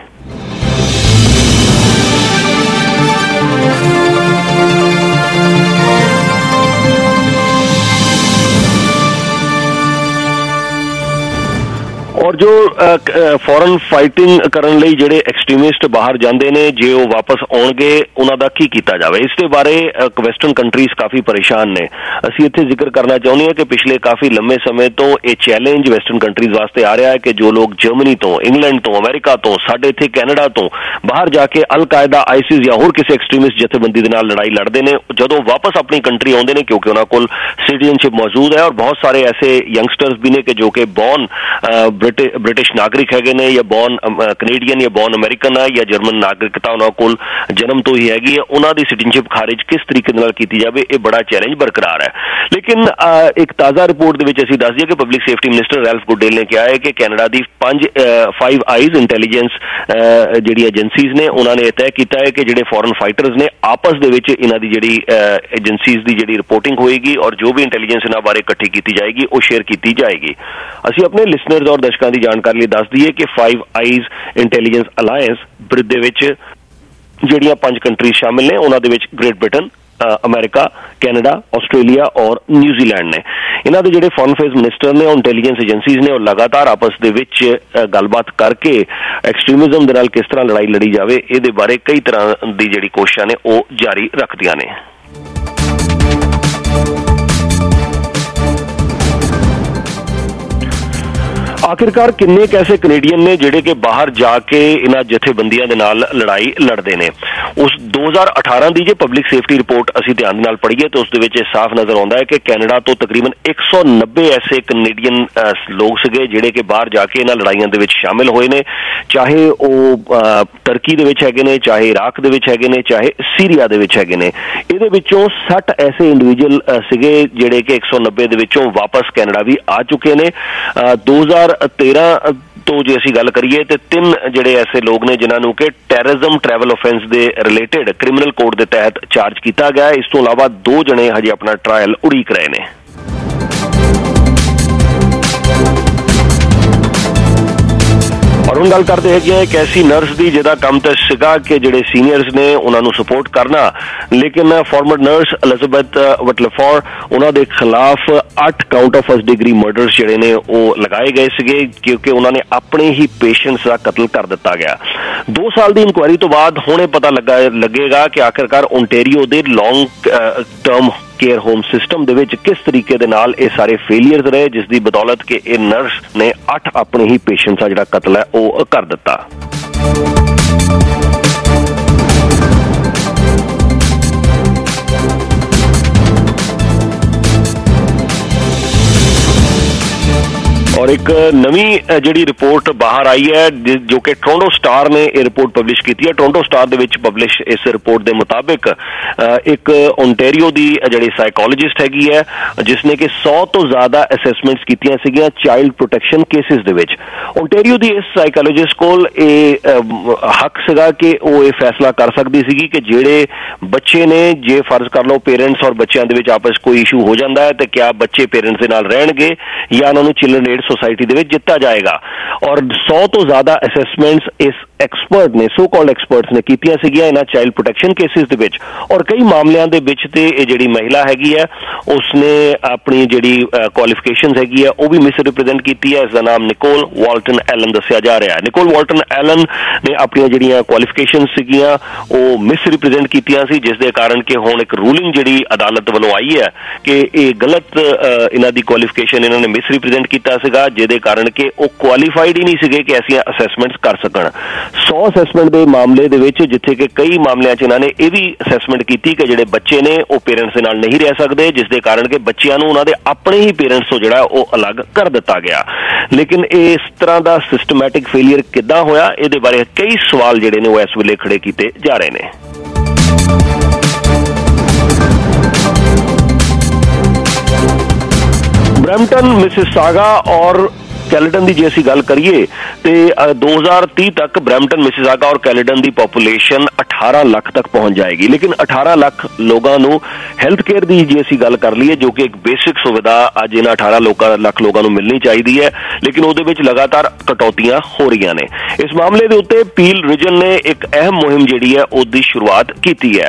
ਔਰ ਜੋ ਫੋਰਨ ਫਾਈਟਿੰਗ ਕਰਨ ਲਈ ਜਿਹੜੇ ਐਕਸਟ੍ਰੀਮਿਸਟ ਬਾਹਰ ਜਾਂਦੇ ਨੇ, ਜੇ ਉਹ ਵਾਪਸ ਆਉਣਗੇ ਉਹਨਾਂ ਦਾ ਕੀ ਕੀਤਾ ਜਾਵੇ, ਇਸ ਦੇ ਬਾਰੇ ਵੈਸਟਰਨ ਕੰਟਰੀਜ਼ ਕਾਫੀ ਪਰੇਸ਼ਾਨ ਨੇ। ਅਸੀਂ ਇੱਥੇ ਜ਼ਿਕਰ ਕਰਨਾ ਚਾਹੁੰਦੇ ਹਾਂ ਕਿ ਪਿਛਲੇ ਕਾਫੀ ਲੰਮੇ ਸਮੇਂ ਤੋਂ ਇਹ ਚੈਲੰਜ ਵੈਸਟਰਨ ਕੰਟਰੀਜ਼ ਵਾਸਤੇ ਆ ਰਿਹਾ ਹੈ ਕਿ ਜੋ ਲੋਕ ਜਰਮਨੀ ਤੋਂ, ਇੰਗਲੈਂਡ ਤੋਂ, ਅਮਰੀਕਾ ਤੋਂ, ਸਾਡੇ ਇੱਥੇ ਕੈਨੇਡਾ ਤੋਂ ਬਾਹਰ ਜਾ ਕੇ ਅਲ-ਕਾਇਦਾ, ਆਈਸਿਸ ਜਾਂ ਹੋਰ ਕਿਸੇ ਐਕਸਟ੍ਰੀਮਿਸਟ ਜਥੇਬੰਦੀ ਦੇ ਨਾਲ ਲੜਾਈ ਲੜਦੇ ਨੇ, ਜਦੋਂ ਵਾਪਸ ਆਪਣੀ ਕੰਟਰੀ ਆਉਂਦੇ ਨੇ ਕਿਉਂਕਿ ਉਹਨਾਂ ਕੋਲ ਸਿਟੀਜ਼ਨਸ਼ਿਪ ਮੌਜੂਦ ਹੈ ਔਰ ਬਹੁਤ ਸਾਰੇ ਐਸੇ ਯੰਗਸਟਰਸ ਵੀ ਨੇ ਕਿ ਜੋ ਕਿ ਬੌਰਨ ਬ੍ਰਿਟਿਸ਼ ਨਾਗਰਿਕ ਹੈਗੇ ਨੇ ਜਾਂ ਬੌਰਨ ਕੈਨੇਡੀਅਨ ਜਾਂ ਬੌਰਨ ਅਮਰੀਕਨ ਆ ਜਾਂ ਜਰਮਨ ਨਾਗਰਿਕਤਾ ਉਹਨਾਂ ਕੋਲ ਜਨਮ ਤੋਂ ਹੀ ਹੈਗੀ ਹੈ, ਉਹਨਾਂ ਦੀ ਸਿਟੀਜ਼ਨਸ਼ਿਪ ਖਾਰਿਜ ਕਿਸ ਤਰੀਕੇ ਨਾਲ ਕੀਤੀ ਜਾਵੇ, ਇਹ ਬੜਾ ਚੈਲੰਜ ਬਰਕਰਾਰ ਹੈ। ਲੇਕਿਨ ਇੱਕ ਤਾਜ਼ਾ ਰਿਪੋਰਟ ਦੇ ਵਿੱਚ ਅਸੀਂ ਦੱਸ ਦਈਏ ਕਿ public safety minister Ralph Goodale ਨੇ ਕਿਹਾ ਹੈ ਕਿ ਕੈਨੇਡਾ ਦੀ 5 ਆਈਜ਼ ਇੰਟੈਲੀਜੈਂਸ ਜਿਹੜੀ ਏਜੰਸੀਜ਼ ਨੇ ਉਹਨਾਂ ਨੇ ਤੈਅ ਕੀਤਾ ਹੈ ਕਿ ਜਿਹੜੇ ਫੋਰਨ ਫਾਈਟਰਸ ਨੇ ਆਪਸ ਦੇ ਵਿੱਚ ਇਹਨਾਂ ਦੀ ਜਿਹੜੀ ਏਜੰਸੀਜ਼ ਦੀ ਜਿਹੜੀ ਰਿਪੋਰਟਿੰਗ ਹੋਏਗੀ ਔਰ ਜੋ ਵੀ ਇੰਟੈਲੀਜੈਂਸ ਇਹਨਾਂ ਬਾਰੇ ਇਕੱਠੀ ਕੀਤੀ ਜਾਏਗੀ ਉਹ ਸ਼ੇਅਰ ਕੀਤੀ ਜਾਏਗੀ। ਅਸੀਂ ਆਪਣੇ ਲਿਸਨਰਜ਼ ਔਰ ਦਰਸ਼ਕਾਂ ਦੀ ਜਾਣਕਾਰੀ ਲਈ ਦੱਸ ਦਈਏ ਕਿ 5 ਆਈਜ਼ ਇੰਟੈਲੀਜੈਂਸ ਅਲਾਇੰਸ ਬ੍ਰਿਡ ਦੇ ਵਿੱਚ ਜਿਹੜੀਆਂ 5 ਕੰਟਰੀਜ਼ ਸ਼ਾਮਿਲ ਨੇ ਉਹਨਾਂ ਦੇ ਵਿੱਚ Great Britain, America, Canada, Australia ਔਰ ਨਿਊਜ਼ੀਲੈਂਡ ਨੇ। ਇਹਨਾਂ ਦੇ ਜਿਹੜੇ ਫੋਰਨ ਅਫੇਅਰਸ ਮਿਨਿਸਟਰ ਨੇ, ਉਹ ਇੰਟੈਲੀਜੈਂਸ ਏਜੰਸੀਜ਼ ਨੇ, ਉਹ ਲਗਾਤਾਰ ਆਪਸ ਦੇ ਵਿੱਚ ਗੱਲਬਾਤ ਕਰਕੇ ਐਕਸਟ੍ਰੀਮਿਜ਼ਮ ਦੇ ਨਾਲ ਕਿਸ ਤਰ੍ਹਾਂ ਲੜਾਈ ਲੜੀ ਜਾਵੇ ਇਹਦੇ ਬਾਰੇ ਕਈ ਤਰ੍ਹਾਂ ਦੀ ਜਿਹੜੀ ਕੋਸ਼ਿਸ਼ਾਂ ਨੇ ਉਹ ਜਾਰੀ ਰੱਖਦੀਆਂ ਨੇ। ਆਖਿਰਕਾਰ ਕਿੰਨੇ ਐਸੇ ਕੈਨੇਡੀਅਨ ਨੇ ਜਿਹੜੇ ਕਿ ਬਾਹਰ ਜਾ ਕੇ ਇਹਨਾਂ ਜਥੇਬੰਦੀਆਂ ਦੇ ਨਾਲ ਲੜਾਈ ਲੜਦੇ ਨੇ? ਉਸ 2018 ਦੀ ਜੇ ਪਬਲਿਕ ਸੇਫਟੀ ਰਿਪੋਰਟ ਅਸੀਂ ਧਿਆਨ ਨਾਲ ਪੜ੍ਹੀਏ ਤਾਂ ਉਸ ਦੇ ਵਿੱਚ ਇਹ ਸਾਫ਼ ਨਜ਼ਰ ਆਉਂਦਾ ਹੈ ਕਿ ਕੈਨੇਡਾ ਤੋਂ ਤਕਰੀਬਨ 190 ਐਸੇ ਕੈਨੇਡੀਅਨ ਲੋਕ ਸੀਗੇ ਜਿਹੜੇ ਕਿ ਬਾਹਰ ਜਾ ਕੇ ਇਹਨਾਂ ਲੜਾਈਆਂ ਦੇ ਵਿੱਚ ਸ਼ਾਮਿਲ ਹੋਏ ਨੇ, ਚਾਹੇ ਉਹ ਟਰਕੀ ਦੇ ਵਿੱਚ ਹੈਗੇ ਨੇ, ਚਾਹੇ ਇਰਾਕ ਦੇ ਵਿੱਚ ਹੈਗੇ ਨੇ, ਚਾਹੇ ਸੀਰੀਆ ਦੇ ਵਿੱਚ ਹੈਗੇ ਨੇ। ਇਹਦੇ ਵਿੱਚੋਂ 60 ਐਸੇ ਇੰਡੀਵਿਜੂਅਲ ਸੀਗੇ ਜਿਹੜੇ ਕਿ 190 ਦੇ ਵਿੱਚੋਂ ਵਾਪਸ ਕੈਨੇਡਾ ਵੀ ਆ ਚੁੱਕੇ ਨੇ। 2013 ਤੋਂ ਜੇ ਅਸੀਂ ਗੱਲ ਕਰੀਏ ਤੇ 3 ਜਿਹੜੇ ਐਸੇ ਲੋਕ ਨੇ ਜਿਨ੍ਹਾਂ ਨੂੰ ਕਿ ਟੈਰਰਿਜ਼ਮ ਟਰੈਵਲ ਆਫੈਂਸ ਦੇ ਰਿਲੇਟਡ ਕ੍ਰਿਮੀਨਲ ਕੋਡ ਦੇ ਤਹਿਤ ਚਾਰਜ ਕੀਤਾ ਗਿਆ। ਇਸ ਤੋਂ ਇਲਾਵਾ 2 ਜਣੇ ਹਜੇ ਆਪਣਾ ਟ੍ਰਾਇਲ ਉਡੀਕ ਰਹੇ ਨੇ। ਔਰ ਹੁਣ ਗੱਲ ਕਰਦੇ ਹੈਗੇ ਆ ਇੱਕ ਐਸੀ ਨਰਸ ਦੀ ਜਿਹਦਾ ਕੰਮ ਤਾਂ ਸੀਗਾ ਕਿ ਜਿਹੜੇ ਸੀਨੀਅਰਸ ਨੇ ਉਹਨਾਂ ਨੂੰ ਸਪੋਰਟ ਕਰਨਾ, ਲੇਕਿਨ ਫਾਰਮਰ ਨਰਸ ਐਲਿਜ਼ਾਬੈਥ ਵਟਲਫੋਰ ਉਹਨਾਂ ਦੇ ਖਿਲਾਫ 8 count of first degree murders ਜਿਹੜੇ ਨੇ ਉਹ ਲਗਾਏ ਗਏ ਸੀਗੇ ਕਿਉਂਕਿ ਉਹਨਾਂ ਨੇ ਆਪਣੇ ਹੀ ਪੇਸ਼ੈਂਟਸ ਦਾ ਕਤਲ ਕਰ ਦਿੱਤਾ ਗਿਆ। 2 ਸਾਲ ਦੀ ਇਨਕੁਆਇਰੀ ਤੋਂ ਬਾਅਦ ਹੁਣ ਇਹ ਪਤਾ ਲੱਗੇਗਾ ਕਿ ਆਖਿਰਕਾਰ ਓਨਟਾਰੀਓ ਦੇ long term care home system ਦੇ ਵਿੱਚ ਕਿਸ ਤਰੀਕੇ ਦੇ ਨਾਲ ਇਹ ਸਾਰੇ ਫੇਲੀਅਰਸ ਰਹੇ, ਜਿਸ ਦੀ ਬਦੌਲਤ ਕਿ ਇਹ ਨਰਸ ਨੇ 8 ਆਪਣੇ ਹੀ ਪੇਸ਼ੈਂਟਸ ਦਾ ਜਿਹੜਾ ਕਤਲ ਹੈ ਉਹ ਕਰ ਦਿੱਤਾ। ਔਰ ਇੱਕ ਨਵੀਂ ਜਿਹੜੀ ਰਿਪੋਰਟ ਬਾਹਰ ਆਈ ਹੈ ਜੋ ਕਿ ਟੋਰਾਂਟੋ ਸਟਾਰ ਨੇ ਇਹ ਰਿਪੋਰਟ ਪਬਲਿਸ਼ ਕੀਤੀ ਹੈ। ਟੋਰਾਂਟੋ ਸਟਾਰ ਦੇ ਵਿੱਚ ਪਬਲਿਸ਼ ਇਸ ਰਿਪੋਰਟ ਦੇ ਮੁਤਾਬਿਕ ਇੱਕ ਓਨਟਾਰੀਓ ਦੀ ਜਿਹੜੀ ਸਾਈਕੋਲੋਜਿਸਟ ਹੈਗੀ ਹੈ ਜਿਸ ਨੇ ਕਿ 100 ਤੋਂ ਜ਼ਿਆਦਾ ਅਸੈਸਮੈਂਟਸ ਕੀਤੀਆਂ ਸੀਗੀਆਂ ਚਾਈਲਡ ਪ੍ਰੋਟੈਕਸ਼ਨ ਕੇਸਿਸ ਦੇ ਵਿੱਚ। ਓਨਟਾਰੀਓ ਦੀ ਇਸ ਸਾਈਕੋਲੋਜਿਸਟ ਕੋਲ ਇਹ ਹੱਕ ਸੀਗਾ ਕਿ ਉਹ ਇਹ ਫੈਸਲਾ ਕਰ ਸਕਦੀ ਸੀਗੀ ਕਿ ਜਿਹੜੇ ਬੱਚੇ ਨੇ, ਜੇ ਫਰਜ਼ ਕਰ ਲਓ ਪੇਰੈਂਟਸ ਔਰ ਬੱਚਿਆਂ ਦੇ ਵਿੱਚ ਆਪਸ ਕੋਈ ਇਸ਼ੂ ਹੋ ਜਾਂਦਾ ਹੈ ਤੇ ਕਿਆ ਬੱਚੇ ਪੇਰੈਂਟਸ ਦੇ ਨਾਲ ਰਹਿਣਗੇ ਜਾਂ ਉਹਨਾਂ ਨੂੰ ਚਿਲਡਰਨ ਏਡ सोसाइटी ਦੇ ਵਿੱਚ ਦਿੱਤਾ ਜਾਏਗਾ। ਔਰ 100 ਤੋਂ ਜ਼ਿਆਦਾ ਅਸੈਸਮੈਂਟਸ ਇਸ ਐਕਸਪਰਟ ਨੇ, ਸੋ ਕਾਲਡ ਐਕਸਪਰਟਸ ਨੇ ਕੀਤੀਆਂ ਸੀਗੀਆਂ ਇਹਨਾਂ ਚਾਈਲਡ ਪ੍ਰੋਟੈਕਸ਼ਨ ਕੇਸਿਸ ਦੇ ਵਿੱਚ। ਔਰ ਕਈ ਮਾਮਲਿਆਂ ਦੇ ਵਿੱਚ ਤੇ ਇਹ ਜਿਹੜੀ ਮਹਿਲਾ ਹੈਗੀ ਹੈ ਉਸਨੇ ਆਪਣੀ ਜਿਹੜੀ ਕੁਆਲੀਫਿਕੇਸ਼ਨਸ ਹੈਗੀ ਹੈ ਉਹ ਵੀ ਮਿਸ ਰਿਪਰੈਜ਼ੈਂਟ ਕੀਤੀ ਹੈ। ਇਸ ਦਾ ਨਾਮ ਨਿਕੋਲ ਵਾਲਟਨ ਐਲਨ ਦੱਸਿਆ ਜਾ ਰਿਹਾ ਹੈ। ਨਿਕੋਲ ਵਾਲਟਨ ਐਲਨ ਨੇ ਆਪਣੀਆਂ ਜਿਹੜੀਆਂ ਕੁਆਲੀਫਿਕੇਸ਼ਨਸ ਸੀਗੀਆਂ ਉਹ ਮਿਸ ਰਿਪਰੈਜ਼ੈਂਟ ਕੀਤੀਆਂ ਸੀ, ਜਿਸ ਦੇ ਕਾਰਨ ਕਿ ਹੁਣ ਇੱਕ ਰੂਲਿੰਗ ਜਿਹੜੀ ਅਦਾਲਤ ਵੱਲੋਂ ਆਈ ਹੈ ਕਿ ਇਹ ਗਲਤ ਇਹਨਾਂ ਦੀ ਕੁਆਲੀਫਿਕੇਸ਼ਨ ਇਹਨਾਂ ਨੇ ਮਿਸ ਰਿਪਰੈਜ਼ੈਂਟ ਕੀਤਾ ਸੀਗਾ, ਜਿਹਦੇ ਕਾਰਨ ਕਿ ਉਹ ਕੁਆਲੀਫਾਈਡ ਹੀ ਨਹੀਂ ਸੀਗੇ ਕਿ ਐਸੀਆਂ ਅਸੈਸਮੈਂਟਸ ਕਰ ਸਕਣ। 100 ਅਸੈਸਮੈਂਟ ਦੇ ਮਾਮਲੇ ਦੇ ਵਿੱਚ ਜਿੱਥੇ ਕਿ ਕਈ ਮਾਮਲਿਆਂ 'ਚ ਇਹਨਾਂ ਨੇ ਇਹ ਵੀ ਅਸੈਸਮੈਂਟ ਕੀਤੀ ਕਿ ਜਿਹੜੇ ਬੱਚੇ ਨੇ ਉਹ ਪੇਰੈਂਟਸ ਦੇ ਨਾਲ ਨਹੀਂ ਰਹਿ ਸਕਦੇ, ਜਿਸ ਦੇ ਕਾਰਨ ਕਿ ਬੱਚਿਆਂ ਨੂੰ ਉਹਨਾਂ ਦੇ ਆਪਣੇ ਹੀ ਪੇਰੈਂਟਸ ਤੋਂ ਜਿਹੜਾ ਉਹ ਅਲੱਗ ਕਰ ਦਿੱਤਾ ਗਿਆ। ਲੇਕਿਨ ਇਸ ਤਰ੍ਹਾਂ ਦਾ ਸਿਸਟਮੈਟਿਕ ਫੇਲੀਅਰ ਕਿੱਦਾਂ ਹੋਇਆ, ਇਹਦੇ ਬਾਰੇ ਕਈ ਸਵਾਲ ਜਿਹੜੇ ਨੇ ਉਹ ਇਸ ਵੇਲੇ ਖੜੇ ਕੀਤੇ ਜਾ ਰਹੇ ਨੇ। ਬਰੈਂਪਟਨ, ਮਿਸਿਸਾਗਾ ਔਰ ਕੈਲੇਡਨ ਦੀ ਜੇ ਅਸੀਂ ਗੱਲ ਕਰੀਏ ਤੇ 2030 ਤੱਕ ਬਰੈਂਪਟਨ, ਮਿਸਿਸਾਗਾ ਔਰ ਕੈਲੇਡਨ ਦੀ ਪੋਪੂਲੇਸ਼ਨ 18 ਲੱਖ ਤੱਕ ਪਹੁੰਚ ਜਾਏਗੀ। ਲੇਕਿਨ 18 ਲੱਖ ਲੋਕਾਂ ਨੂੰ ਹੈਲਥ ਕੇਅਰ ਦੀ ਜੇ ਅਸੀਂ ਗੱਲ ਕਰ ਲਈਏ ਜੋ ਕਿ ਇੱਕ ਬੇਸਿਕ ਸੁਵਿਧਾ ਅੱਜ ਇਹਨਾਂ 18 ਲੱਖ ਲੋਕਾਂ ਨੂੰ ਮਿਲਣੀ ਚਾਹੀਦੀ ਹੈ, ਲੇਕਿਨ ਉਹਦੇ ਵਿੱਚ ਲਗਾਤਾਰ ਕਟੌਤੀਆਂ ਹੋ ਰਹੀਆਂ ਨੇ। ਇਸ ਮਾਮਲੇ ਦੇ ਉੱਤੇ ਪੀਲ ਰੀਜਨ ਨੇ ਇੱਕ ਅਹਿਮ ਮੁਹਿੰਮ ਜਿਹੜੀ ਹੈ ਉਹਦੀ ਸ਼ੁਰੂਆਤ ਕੀਤੀ ਹੈ।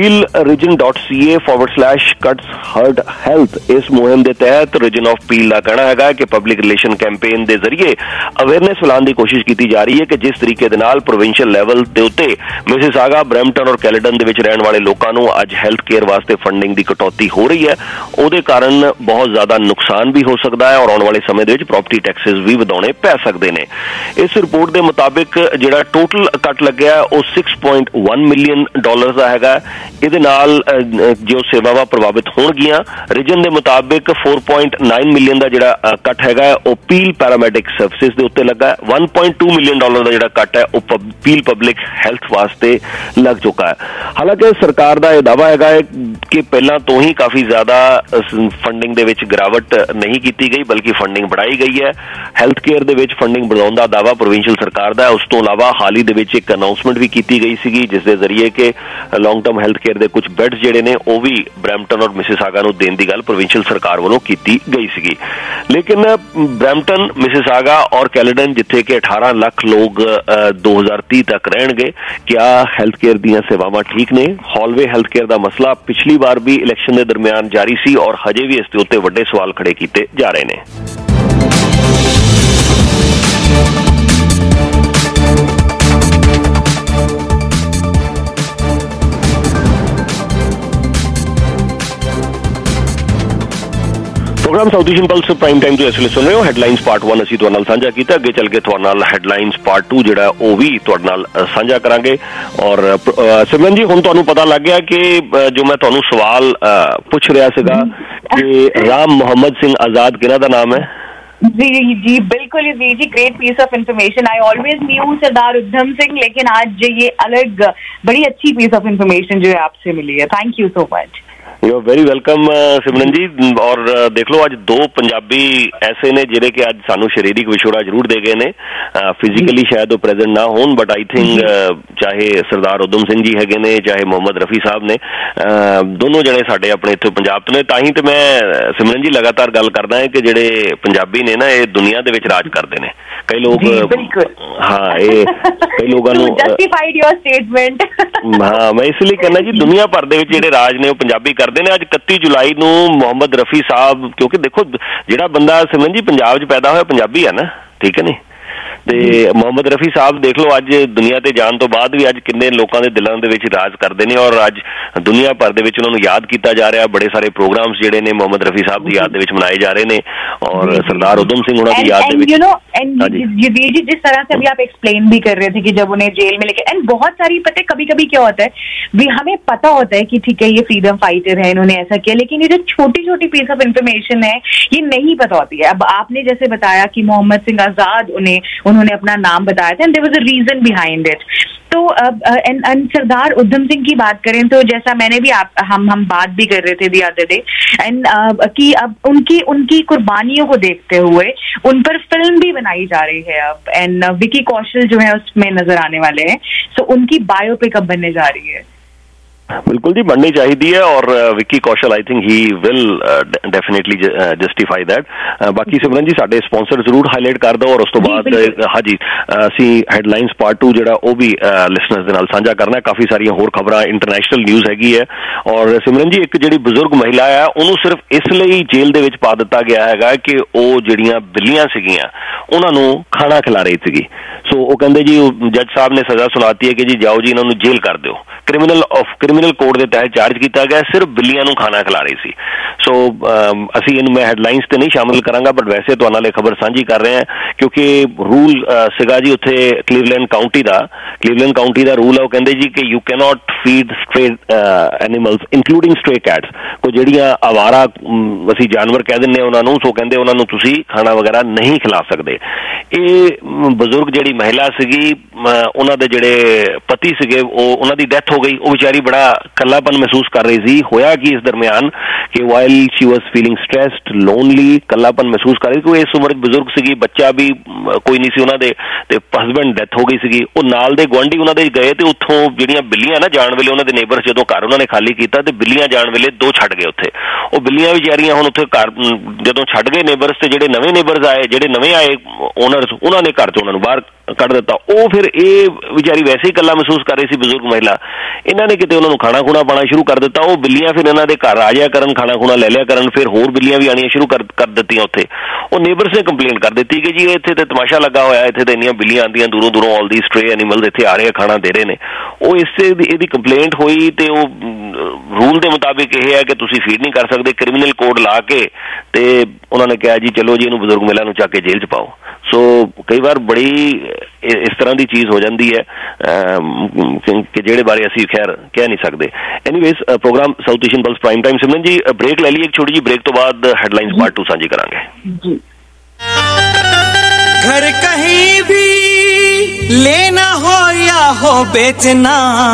peelregion.ca/cuts hurt health ਇਸ ਮੁਹਿੰਮ ਦੇ ਤਹਿਤ ਰੀਜਨ ਆਫ ਪੀਲ ਦਾ ਕਹਿਣਾ ਹੈਗਾ ਕਿ ਪਬਲਿਕ ਰਿਲੇਸ਼ਨ ਕੈਂਪੇਨ ਦੇ ਜ਼ਰੀਏ ਅਵੇਅਰਨੈਸ ਫੈਲਾਉਣ ਦੀ ਕੋਸ਼ਿਸ਼ ਕੀਤੀ ਜਾ ਰਹੀ ਹੈ ਕਿ ਜਿਸ ਤਰੀਕੇ ਦੇ ਨਾਲ ਪ੍ਰੋਵਿੰਸ਼ੀਅਲ ਲੈਵਲ ਦੇ ਉੱਤੇ ਮਿਸਿਸਾਗਾ, ਬਰੈਂਪਟਨ ਔਰ ਕੈਲੇਡਨ ਦੇ ਵਿੱਚ ਰਹਿਣ ਵਾਲੇ ਲੋਕਾਂ ਨੂੰ ਅੱਜ ਹੈਲਥ ਕੇਅਰ ਵਾਸਤੇ ਫੰਡਿੰਗ ਦੀ ਕਟੌਤੀ ਹੋ ਰਹੀ ਹੈ, ਉਹਦੇ ਕਾਰਨ ਬਹੁਤ ਜ਼ਿਆਦਾ ਨੁਕਸਾਨ ਵੀ ਹੋ ਸਕਦਾ ਹੈ ਔਰ ਆਉਣ ਵਾਲੇ ਸਮੇਂ ਦੇ ਵਿੱਚ ਪ੍ਰੋਪਰਟੀ ਟੈਕਸਿਸ ਵੀ ਵਧਾਉਣੇ ਪੈ ਸਕਦੇ ਨੇ। ਇਸ ਰਿਪੋਰਟ ਦੇ ਮੁਤਾਬਿਕ ਜਿਹੜਾ ਟੋਟਲ ਕੱਟ ਲੱਗਿਆ ਉਹ $6.1 ਮਿਲੀਅਨ ਦਾ ਹੈਗਾ। ਇਹਦੇ ਨਾਲ ਜੋ ਸੇਵਾਵਾਂ ਪ੍ਰਭਾਵਿਤ ਹੋਣਗੀਆਂ, ਰੀਜਨ ਦੇ ਮੁਤਾਬਿਕ $4.9 ਮਿਲੀਅਨ ਦਾ ਜਿਹੜਾ ਕੱਟ ਹੈਗਾ ਉਹ ਪੀਲ ਪੀਲ ਪੈਰਾਮੈਡਿਕ ਸਰਵਿਸਿਜ਼ ਦੇ ਉੱਤੇ ਲੱਗਾ। $1.2 ਮਿਲੀਅਨ ਦਾ ਜਿਹੜਾ ਕੱਟ ਹੈ ਉਹ ਪੀਲ ਪਬਲਿਕ ਹੈਲਥ ਵਾਸਤੇ ਲੱਗ ਚੁੱਕਾ ਹੈ। ਹਾਲਾਂਕਿ ਸਰਕਾਰ ਦਾ ਇਹ ਦਾਅਵਾ ਹੈਗਾ ਹੈ ਕਿ ਪਹਿਲਾਂ ਤੋਂ ਹੀ ਕਾਫੀ ਜ਼ਿਆਦਾ ਫੰਡਿੰਗ ਦੇ ਵਿੱਚ ਗਿਰਾਵਟ ਨਹੀਂ ਕੀਤੀ ਗਈ, ਬਲਕਿ ਫੰਡਿੰਗ बढ़ाई गई है। हैल्थ केयर ਦੇ ਵਿੱਚ ਫੰਡਿੰਗ बढ़ाਉਣ ਦਾ ਦਾਅਵਾ ਪ੍ਰੋਵਿੰਸ਼ੀਅਲ ਸਰਕਾਰ ਦਾ ਹੈ। ਉਸ ਤੋਂ ਇਲਾਵਾ ਹਾਲ ਹੀ ਦੇ ਵਿੱਚ ਇੱਕ ਅਨਾਉਂਸਮੈਂਟ ਵੀ ਕੀਤੀ ਗਈ ਸੀਗੀ ਜਿਸ ਦੇ ਜ਼ਰੀਏ ਕਿ ਲੌਂਗ ਟਰਮ ਹੈਲਥ ਕੇਅਰ ਦੇ ਕੁਝ ਬੈੱਡਸ ਜਿਹੜੇ ਨੇ ਉਹ ਵੀ ਬਰੈਂਪਟਨ ਔਰ ਮਿਸਿਸਾਗਾ ਨੂੰ ਦੇਣ ਦੀ ਗੱਲ ਪ੍ਰੋਵਿੰਸ਼ੀਅਲ ਸਰਕਾਰ ਵੱਲੋਂ ਕੀਤੀ ਗਈ ਸੀਗੀ। ਲੇਕਿਨ ਬਰੈਂਪਟਨ, ਮਿਸਿਸਾਗਾ ਔਰ ਕੈਲੇਡਨ ਜਿੱਥੇ ਕਿ 18 ਲੱਖ ਲੋਕ 2030 ਤੱਕ ਰਹਿਣਗੇ, ਕਿਆ ਹੈਲਥ ਕੇਅਰ ਦੀਆਂ ਸੇਵਾਵਾਂ ਠੀਕ ਨੇ? ਹਾਲਵੇ ਹੈਲਥ ਕੇਅਰ ਦਾ ਮਸਲਾ ਪਿਛਲੀ ਵਾਰ ਵੀ ਇਲੈਕਸ਼ਨ ਦੇ ਦਰਮਿਆਨ ਜਾਰੀ ਸੀ ਔਰ ਹਜੇ ਵੀ ਇਸ ਦੇ ਉੱਤੇ ਵੱਡੇ ਸਵਾਲ ਖੜੇ ਕੀਤੇ ਜਾ ਰਹੇ ਨੇ। Program south Asian plus prime time ਤੋਂ ਇਸ ਵੇਲੇ ਸੁਣ ਰਹੇ ਹੋ। ਹੈਡਲਾਈਨਸ ਪਾਰਟ 1 ਅਸੀਂ ਤੁਹਾਡੇ ਨਾਲ ਸਾਂਝਾ ਕੀਤਾ। ਅੱਗੇ ਚੱਲ ਕੇ ਤੁਹਾਡੇ ਨਾਲ ਹੈਡਲਾਈਨਸ ਪਾਰਟ 2 ਜਿਹੜਾ ਉਹ ਵੀ ਤੁਹਾਡੇ ਨਾਲ ਸਾਂਝਾ ਕਰਾਂਗੇ। ਔਰ ਸਿਮਰਨ ਜੀ, ਹੁਣ ਤੁਹਾਨੂੰ ਪਤਾ ਲੱਗ ਗਿਆ ਕਿ ਜੋ ਮੈਂ ਤੁਹਾਨੂੰ ਸਵਾਲ ਪੁੱਛ ਰਿਹਾ ਸੀਗਾ ਕਿ ਰਾਮ ਮੁਹੰਮਦ ਸਿੰਘ ਆਜ਼ਾਦ ਕਿਹਨਾਂ ਦਾ ਨਾਮ ਹੈ? जी बिल्कुल जी, great piece of information. I always knew Sardar Udham Singh, लेकिन आज ये अलग बड़ी अच्छी पीस ऑफ इंफॉर्मेशन जो है आपसे मिली है। Thank you so much. You are very welcome Simran ji. और देख लो अज 2 पंजाबी ऐसे ने जिहड़े कि अज सानू शारीरिक विछोड़ा जरूर दे गए ने। फिजिकली शायद वो प्रेजेंट ना होन, बट आई थिंक चाहे सरदार उधम सिंह जी हैगे ने, चाहे मोहम्मद रफी साहब ने, दोनों जने साडे अपने इत्थों पंजाब तो ने। तां ही ते मैं सिमरन जी लगातार गल करदा है कि जिहड़े पंजाबी ने ना, ये दुनिया दे विच राज करदे ने। कई लोग हाँ ये कई लोगों नूं जस्टिफाइड योर स्टेटमेंट। हाँ, मैं इसलिए कहना जी दुनिया भर दे विच जिहड़े राज ने वो पंजाबी ਕਰਦੇ ਨੇ। ਅੱਜ 31 ਜੁਲਾਈ ਨੂੰ ਮੁਹੰਮਦ ਰਫੀ ਸਾਹਿਬ, ਕਿਉਂਕਿ ਦੇਖੋ ਜਿਹੜਾ ਬੰਦਾ ਸਿਮਰਨ ਜੀ ਪੰਜਾਬ 'ਚ ਪੈਦਾ ਹੋਇਆ ਪੰਜਾਬੀ ਹੈ ਨਾ, ਠੀਕ ਹੈ ਨੀ, ਤੇ ਮੁਹੰਮਦ ਰਫੀ ਸਾਹਿਬ ਦੇਖ ਲਓ ਅੱਜ ਦੁਨੀਆ ਤੇ ਜਾਣ ਤੋਂ ਬਾਅਦ ਵੀ ਅੱਜ ਕਿੰਨੇ ਲੋਕਾਂ ਦੇ ਦਿਲਾਂ ਦੇ ਵਿੱਚ ਰਾਜ ਕਰਦੇ ਨੇ ਔਰ ਅੱਜ ਦੁਨੀਆ ਭਰ ਦੇ ਵਿੱਚ ਉਹਨਾਂ ਨੂੰ ਯਾਦ ਕੀਤਾ ਜਾ ਰਿਹਾ। ਬੜੇ ਸਾਰੇ ਪ੍ਰੋਗਰਾਮਸ ਜਿਹੜੇ ਨੇ ਮੁਹੰਮਦ ਰਫੀ ਸਾਹਿਬ ਦੀ ਯਾਦ ਦੇ ਵਿੱਚ ਮਨਾਏ ਜਾ ਰਹੇ ਨੇ ਔਰ सरदार उधम सिंह होना की याद जी जिस तरह से अभी आप एक्सप्लेन भी कर रहे थे कि जब उन्हें जेल में लेके, एंड बहुत सारी पता है कभी कभी क्या होता है भी हमें पता होता है कि ठीक है ये फ्रीडम फाइटर है, इन्होंने ऐसा किया, लेकिन ये जो छोटी छोटी पीस ऑफ इंफॉर्मेशन है ये नहीं पता होती है। अब आपने जैसे बताया कि मोहम्मद सिंह आजाद उन्होंने अपना नाम बताया था and there was a reason behind it. तो सरदार उधम सिंह की बात करें तो जैसा मैंने भी हम बात भी कर रहे थे दी अदर डे, एंड कि अब उनकी कुर्बानियों को देखते हुए उन पर फिल्म भी बनाई जा रही है अब, एंड विकी कौशल जो है उसमें नजर आने वाले हैं। सो उनकी बायोपिक अब बनने जा रही है। बिल्कुल जी, बननी चाहिए और Vicky Kaushal I think he will definitely justify that. बाकी सिमरन जी साडे स्पॉन्सर जरूर हाईलाइट कर दो और उस तो बाद हाँ जी ਅਸੀਂ ਹੈਡਲਾਈਨਸ ਪਾਰਟ 2 ਜਿਹੜਾ ਉਹ ਵੀ ਲਿਸਨਰਸ ਦੇ ਨਾਲ ਸਾਂਝਾ ਕਰਨਾ। ਕਾਫੀ ਸਾਰੀਆਂ ਹੋਰ ਖਬਰਾਂ, ਇੰਟਰਨੈਸ਼ਨਲ ਨਿਊਜ਼ ਹੈਗੀ ਹੈ। ਔਰ ਸਿਮਰਨ ਜੀ ਇੱਕ ਜਿਹੜੀ ਬਜ਼ੁਰਗ ਮਹਿਲਾ ਆ ਉਹਨੂੰ ਸਿਰਫ ਇਸ ਲਈ ਜੇਲ੍ਹ ਦੇ ਵਿੱਚ ਪਾ ਦਿੱਤਾ ਗਿਆ ਹੈਗਾ ਕਿ ਉਹ ਜਿਹੜੀਆਂ ਬਿੱਲੀਆਂ ਸੀਗੀਆਂ ਉਹਨਾਂ ਨੂੰ ਖਾਣਾ ਖਿਲਾ ਰਹੀ ਸੀਗੀ। ਸੋ ਉਹ ਕਹਿੰਦੇ ਜੀ ਜੱਜ ਸਾਹਿਬ ਨੇ ਸਜ਼ਾ ਸੁਣਾਤੀ ਹੈ ਕਿ ਜੀ ਜਾਓ ਜੀ ਇਹਨਾਂ ਨੂੰ ਜੇਲ੍ਹ ਕਰ ਦਿਓ। ਕ੍ਰਿਮੀਨਲ ਕੋਡ ਦੇ ਤਹਿਤ ਚਾਰਜ ਕੀਤਾ ਗਿਆ, ਸਿਰਫ ਬਿੱਲੀਆਂ ਨੂੰ ਖਾਣਾ ਖਿਲਾ ਰਹੀ ਸੀ। ਸੋ ਅਸੀਂ ਇਹਨੂੰ ਮੈਂ ਹੈਡਲਾਈਨਸ ਤੇ ਨਹੀਂ ਸ਼ਾਮਿਲ ਕਰਾਂਗਾ, ਬਟ ਵੈਸੇ ਤੁਹਾਡੇ ਨਾਲ ਇਹ ਖਬਰ ਸਾਂਝੀ ਕਰ ਰਹੇ ਹਾਂ ਕਿਉਂਕਿ ਰੂਲ ਸੀਗਾ ਜੀ ਉੱਥੇ ਕਲੀਵਲੈਂਡ ਕਾਉਂਟੀ ਦਾ ਰੂਲ ਹੈ। ਉਹ ਕਹਿੰਦੇ ਜੀ ਕਿ you cannot feed stray animals including stray cats. ਕੋਈ ਜਿਹੜੀਆਂ ਆਵਾਰਾ ਅਸੀਂ ਜਾਨਵਰ ਕਹਿ ਦਿੰਦੇ ਉਹਨਾਂ ਨੂੰ, ਸੋ ਕਹਿੰਦੇ ਉਹਨਾਂ ਨੂੰ ਤੁਸੀਂ ਖਾਣਾ ਵਗੈਰਾ ਨਹੀਂ ਖਿਲਾ ਸਕਦੇ। ਇਹ ਬਜ਼ੁਰਗ ਜਿਹੜੀ ਮਹਿਲਾ ਸੀਗੀ ਉਹਨਾਂ ਦੇ ਜਿਹੜੇ ਪਤੀ ਸੀਗੇ ਉਹਨਾਂ ਦੀ ਡੈਥ ਹੋ ਗਈ। ਉਹ ਵਿਚਾਰੀ ਬੜਾ ਕੱਲਾਪਨ ਮਹਿਸੂਸ ਕਰ ਰਹੀ ਸੀ। ਹੋਇਆ ਕਿ ਇਸ ਦਰਮਿਆਨ ਕਿ while she was feeling stressed, lonely, ਕੱਲਾਪਨ ਮਹਿਸੂਸ ਕਰ ਰਹੀ ਕਿਉਂਕਿ ਇਸ ਉਮਰ ਬਜ਼ੁਰਗ ਸੀਗੀ, ਬੱਚਾ ਵੀ ਕੋਈ ਨਹੀਂ ਸੀ ਉਹਨਾਂ ਦੇ, ਤੇ ਹਸਬੈਂਡ ਡੈਥ ਹੋ ਗਈ ਸੀਗੀ। ਉਹ ਨਾਲ ਦੇ ਗੁਆਂਢੀ ਉਹਨਾਂ ਦੇ ਗਏ ਤੇ ਉੱਥੋਂ ਜਿਹੜੀਆਂ ਬਿੱਲੀਆਂ ਨਾ ਜਾਣ ਵੇਲੇ ਉਹਨਾਂ ਦੇ ਨੇਬਰਸ ਜਦੋਂ ਘਰ ਉਹਨਾਂ ਨੇ ਖਾਲੀ ਕੀਤਾ ਤੇ ਬਿੱਲੀਆਂ ਜਾਣ ਵੇਲੇ 2 ਛੱਡ ਗਏ ਉੱਥੇ। ਉਹ ਬਿੱਲੀਆਂ ਵਿਚਾਰੀਆਂ ਹੁਣ ਉੱਥੇ ਘਰ ਜਦੋਂ ਛੱਡ ਗਏ ਨੇਬਰਸ, ਤੇ ਜਿਹੜੇ ਨਵੇਂ ਨੇਬਰਸ ਆਏ, ਜਿਹੜੇ ਨਵੇਂ ਆਏ ਓਨਰਸ, ਉਹਨਾਂ ਨੇ ਘਰ 'ਚ ਉਹਨਾਂ ਨੂੰ ਬਾਹਰ ਕੱਢ ਦਿੱਤਾ। ਉਹ ਫਿਰ ਇਹ ਵਿਚਾਰੀ ਵੈਸੇ ਹੀ ਇਕੱਲਾ ਮਹਿਸੂਸ ਕਰ ਰਹੀ ਸੀ ਬਜ਼ੁਰਗ ਮਹਿਲਾ। ਇਹਨਾਂ ਨੇ ਕਿਤੇ ਉਹਨਾਂ ਨੂੰ ਖਾਣਾ ਖੁਣਾ ਪਾਣਾ ਸ਼ੁਰੂ ਕਰ ਦਿੱਤਾ। ਉਹ ਬਿੱਲੀਆਂ ਫਿਰ ਇਹਨਾਂ ਦੇ ਘਰ ਆ ਜਾਇਆ ਕਰਨ, ਖਾਣਾ ਖੁਣਾ ਲੈ ਲਿਆ ਕਰਨ, ਫਿਰ ਹੋਰ ਬਿੱਲੀਆਂ ਵੀ ਆਣੀਆਂ ਸ਼ੁਰੂ ਕਰ ਦਿੱਤੀਆਂ ਉੱਥੇ। ਉਹ ਨੇਬਰਸ ਨੇ ਕੰਪਲੇਂਟ ਕਰ ਦਿੱਤੀ ਕਿ ਜੀ ਇੱਥੇ ਤੇ ਤਮਾਸ਼ਾ ਲੱਗਾ ਹੋਇਆ, ਇੱਥੇ ਤਾਂ ਇੰਨੀਆਂ ਬਿੱਲੀਆਂ ਆਉਂਦੀਆਂ ਦੂਰੋਂ ਦੂਰੋਂ, ਆਲ ਦੀ ਸਟ੍ਰੇ ਐਨੀਮਲਸ ਇੱਥੇ ਆ ਰਹੇ, ਖਾਣਾ ਦੇ ਰਹੇ ਨੇ। ਉਹ ਇਹਦੀ ਕੰਪਲੇਂਟ ਹੋਈ ਤੇ ਉਹ ਰੂਲ ਦੇ ਮੁਤਾਬਿਕ ਇਹ ਹੈ ਕਿ ਤੁਸੀਂ ਫੀਡ ਨਹੀਂ ਕਰ ਸਕਦੇ। ਕ੍ਰਿਮੀਨਲ ਕੋਡ ਲਾ ਕੇ ਤੇ ਉਹਨਾਂ ਨੇ ਕਿਹਾ ਜੀ ਚਲੋ ਜੀ ਇਹਨੂੰ ਬਜ਼ੁਰਗ ਮਹਿਲਾ ਨੂੰ ਚੱਕ ਕੇ ਜੇਲ੍ਹ 'ਚ ਪਾਓ। ਸੋ ਕਈ ਵਾਰ ਬੜੀ ਇਸ ਤਰ੍ਹਾਂ ਦੀ ਚੀਜ਼ ਹੋ ਜਾਂਦੀ ਹੈ ਕਿ ਜਿਹੜੇ ਬਾਰੇ ਅਸੀਂ ਖੈਰ ਕਹਿ ਨਹੀਂ ਸਕਦੇ। Anyways program south Asian plus prime time. Simran ji break ਲੈ ਲਈਏ, ਇੱਕ ਛੋਟੀ ਜਿਹੀ ਬ੍ਰੇਕ ਤੋਂ ਬਾਅਦ ਹੈਡਲਾਈਨਸ ਪਾਰਟ 2 ਸਾਂਝੀ ਕਰਾਂਗੇ ਜੀ। घर कहीं भी लेना हो या हो बेचना,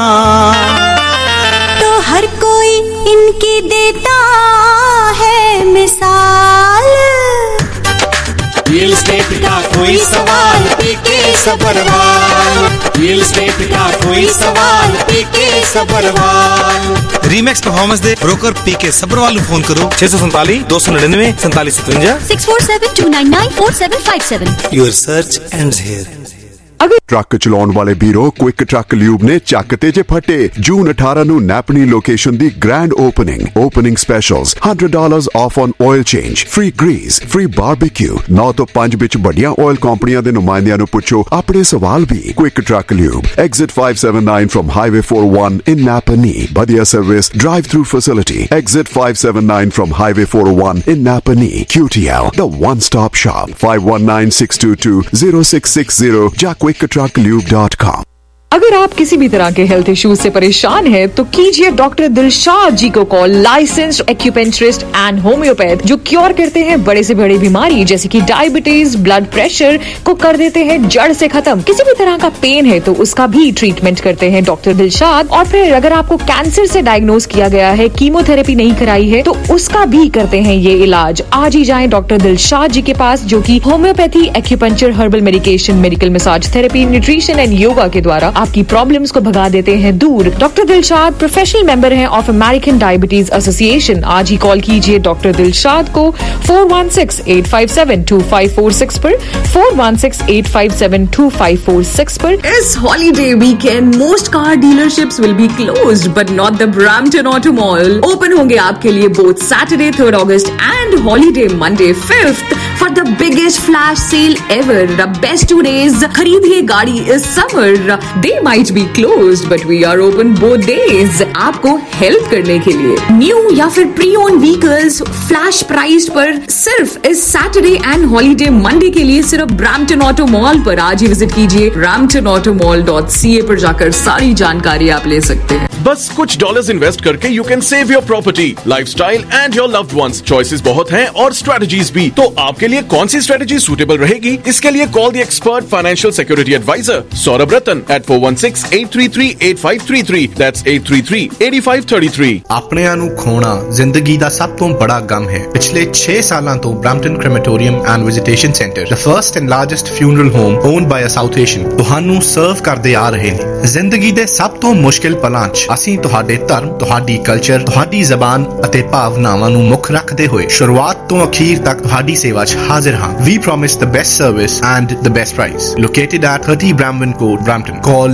तो हर कोई इनकी देता है मिसाल। रियल एस्टेट का कोई सवाल पीके सबरवाल, रियल एस्टेट का कोई सवाल पीके सबरवाल। रीमैक्स परफॉर्मेंस दे ब्रोकर पीके सबरवाल फोन करो 647 299 4757 6472994757। Your search ends here. Truck चलाउण वाले ਵੀਰੋ क्विक ट्रक ल्यूब ने ਚੱਕ ਤੇ ਜੇ ਫਟੇ। ਜੂਨ 18 ਨੂੰ ਨੈਪਨੀ ਲੋਕੇਸ਼ਨ ਦੀ grand opening specials $100 off on oil change, free grease, free barbecue. 9 ਤੋਂ 5 ਵਿੱਚ ਵੱਡੀਆਂ ਆਇਲ ਕੰਪਨੀਆਂ ਦੇ ਨੁਮਾਇੰਦਿਆਂ ਨੂੰ ਪੁੱਛੋ ਆਪਣੇ ਸਵਾਲ ਵੀ। Quick truck lube, exit 579 from highway 41 in Napani, ਵਧੀਆ service, drive through facility, exit 579 from highway 401 in Napani, QTL, the one stop shop, 5196220660 ਜਾਂ quicktrucklube.com। अगर आप किसी भी तरह के हेल्थ इश्यूज से परेशान हैं तो कीजिए डॉक्टर दिलशाद जी को call. Licensed acupuncturist and homeopath जो क्योर करते हैं बड़े से बड़ी बीमारी जैसे कि डायबिटीज, ब्लड प्रेशर को कर देते हैं जड़ से खत्म। किसी भी तरह का पेन है तो उसका भी ट्रीटमेंट करते हैं डॉक्टर दिलशाद। और फिर अगर आपको कैंसर से डायग्नोज किया गया है, कीमोथेरेपी नहीं कराई है, तो उसका भी करते हैं ये इलाज। आज ही जाएं डॉक्टर दिलशाद जी के पास जो कि homeopathy, acupuncture, herbal medication, medical massage therapy, nutrition and yoga के द्वारा आपकी प्रॉब्लम्स को भगा देते हैं दूर। डॉक्टर दिलशाद प्रोफेशनल मेंबर हैं ऑफ अमेरिकन डायबिटीज एसोसिएशन। आज ही कॉल कीजिए डॉक्टर दिलशाद को 4168572546 पर, 4168572546 पर। इस holiday weekend most car dealerships will be closed but not the Brampton auto mall. Open होंगे आपके लिए both Saturday 3rd August and holiday Monday 5th for the biggest flash sale ever. The best 2 days. खरीदिए गाड़ी इस summer. They might be closed but we are open both days. आपको help करने के लिए न्यू या फिर pre owned vehicles flash price पर सिर्फ इस सैटरडे एंड हॉलीडे मंडे के लिए सिर्फ ब्रैम्पटन ऑटो मॉल पर आज ही विजिट कीजिए। bramptonautomall.ca पर जाकर सारी जानकारी आप ले सकते हैं। बस कुछ डॉलर्स इन्वेस्ट करके you can save your property, lifestyle and your loved ones. Choices बहुत हैं और स्ट्रेटजीज भी। तो आपके लिए कौन सी स्ट्रेटजी सूटेबल रहेगी? इसके लिए call the expert financial security adviser Saurabh Ratan at 416-833-8533. That's 833-8533. ਆਪਣਿਆਂ ਨੂੰ ਖੋਣਾ ਜ਼ਿੰਦਗੀ ਦਾ ਸਭ ਤੋਂ ਬੜਾ ਗਮ ਹੈ। ਪਿਛਲੇ 6 ਸਾਲਾਂ ਤੋਂ Brampton crematorium and visitation centre, the first and largest funeral home owned by a South Asian, ਤੁਹਾਨੂੰ ਸਰਵ ਕਰਦੇ ਆ ਰਹੇ ਨੇ। ਜ਼ਿੰਦਗੀ ਦੇ ਸਭ ਤੋਂ ਮੁਸ਼ਕਿਲ ਪਲਾਂ 'ਚ ਅਸੀਂ ਤੁਹਾਡੇ ਧਰਮ, ਤੁਹਾਡੀ ਕਲਚਰ, ਤੁਹਾਡੀ ਜ਼ਬਾਨ ਅਤੇ ਭਾਵਨਾਵਾਂ ਨੂੰ ਮੁੱਖ ਰੱਖਦੇ ਹੋਏ ਸ਼ੁਰੂਆਤ ਤੋਂ ਅਖੀਰ ਤੱਕ ਤੁਹਾਡੀ ਸੇਵਾ 'ਚ ਹਾਜ਼ਰ ਹਾਂ। We promise the best service and the best price. Located at 30 Bramwin Court, Brampton. Call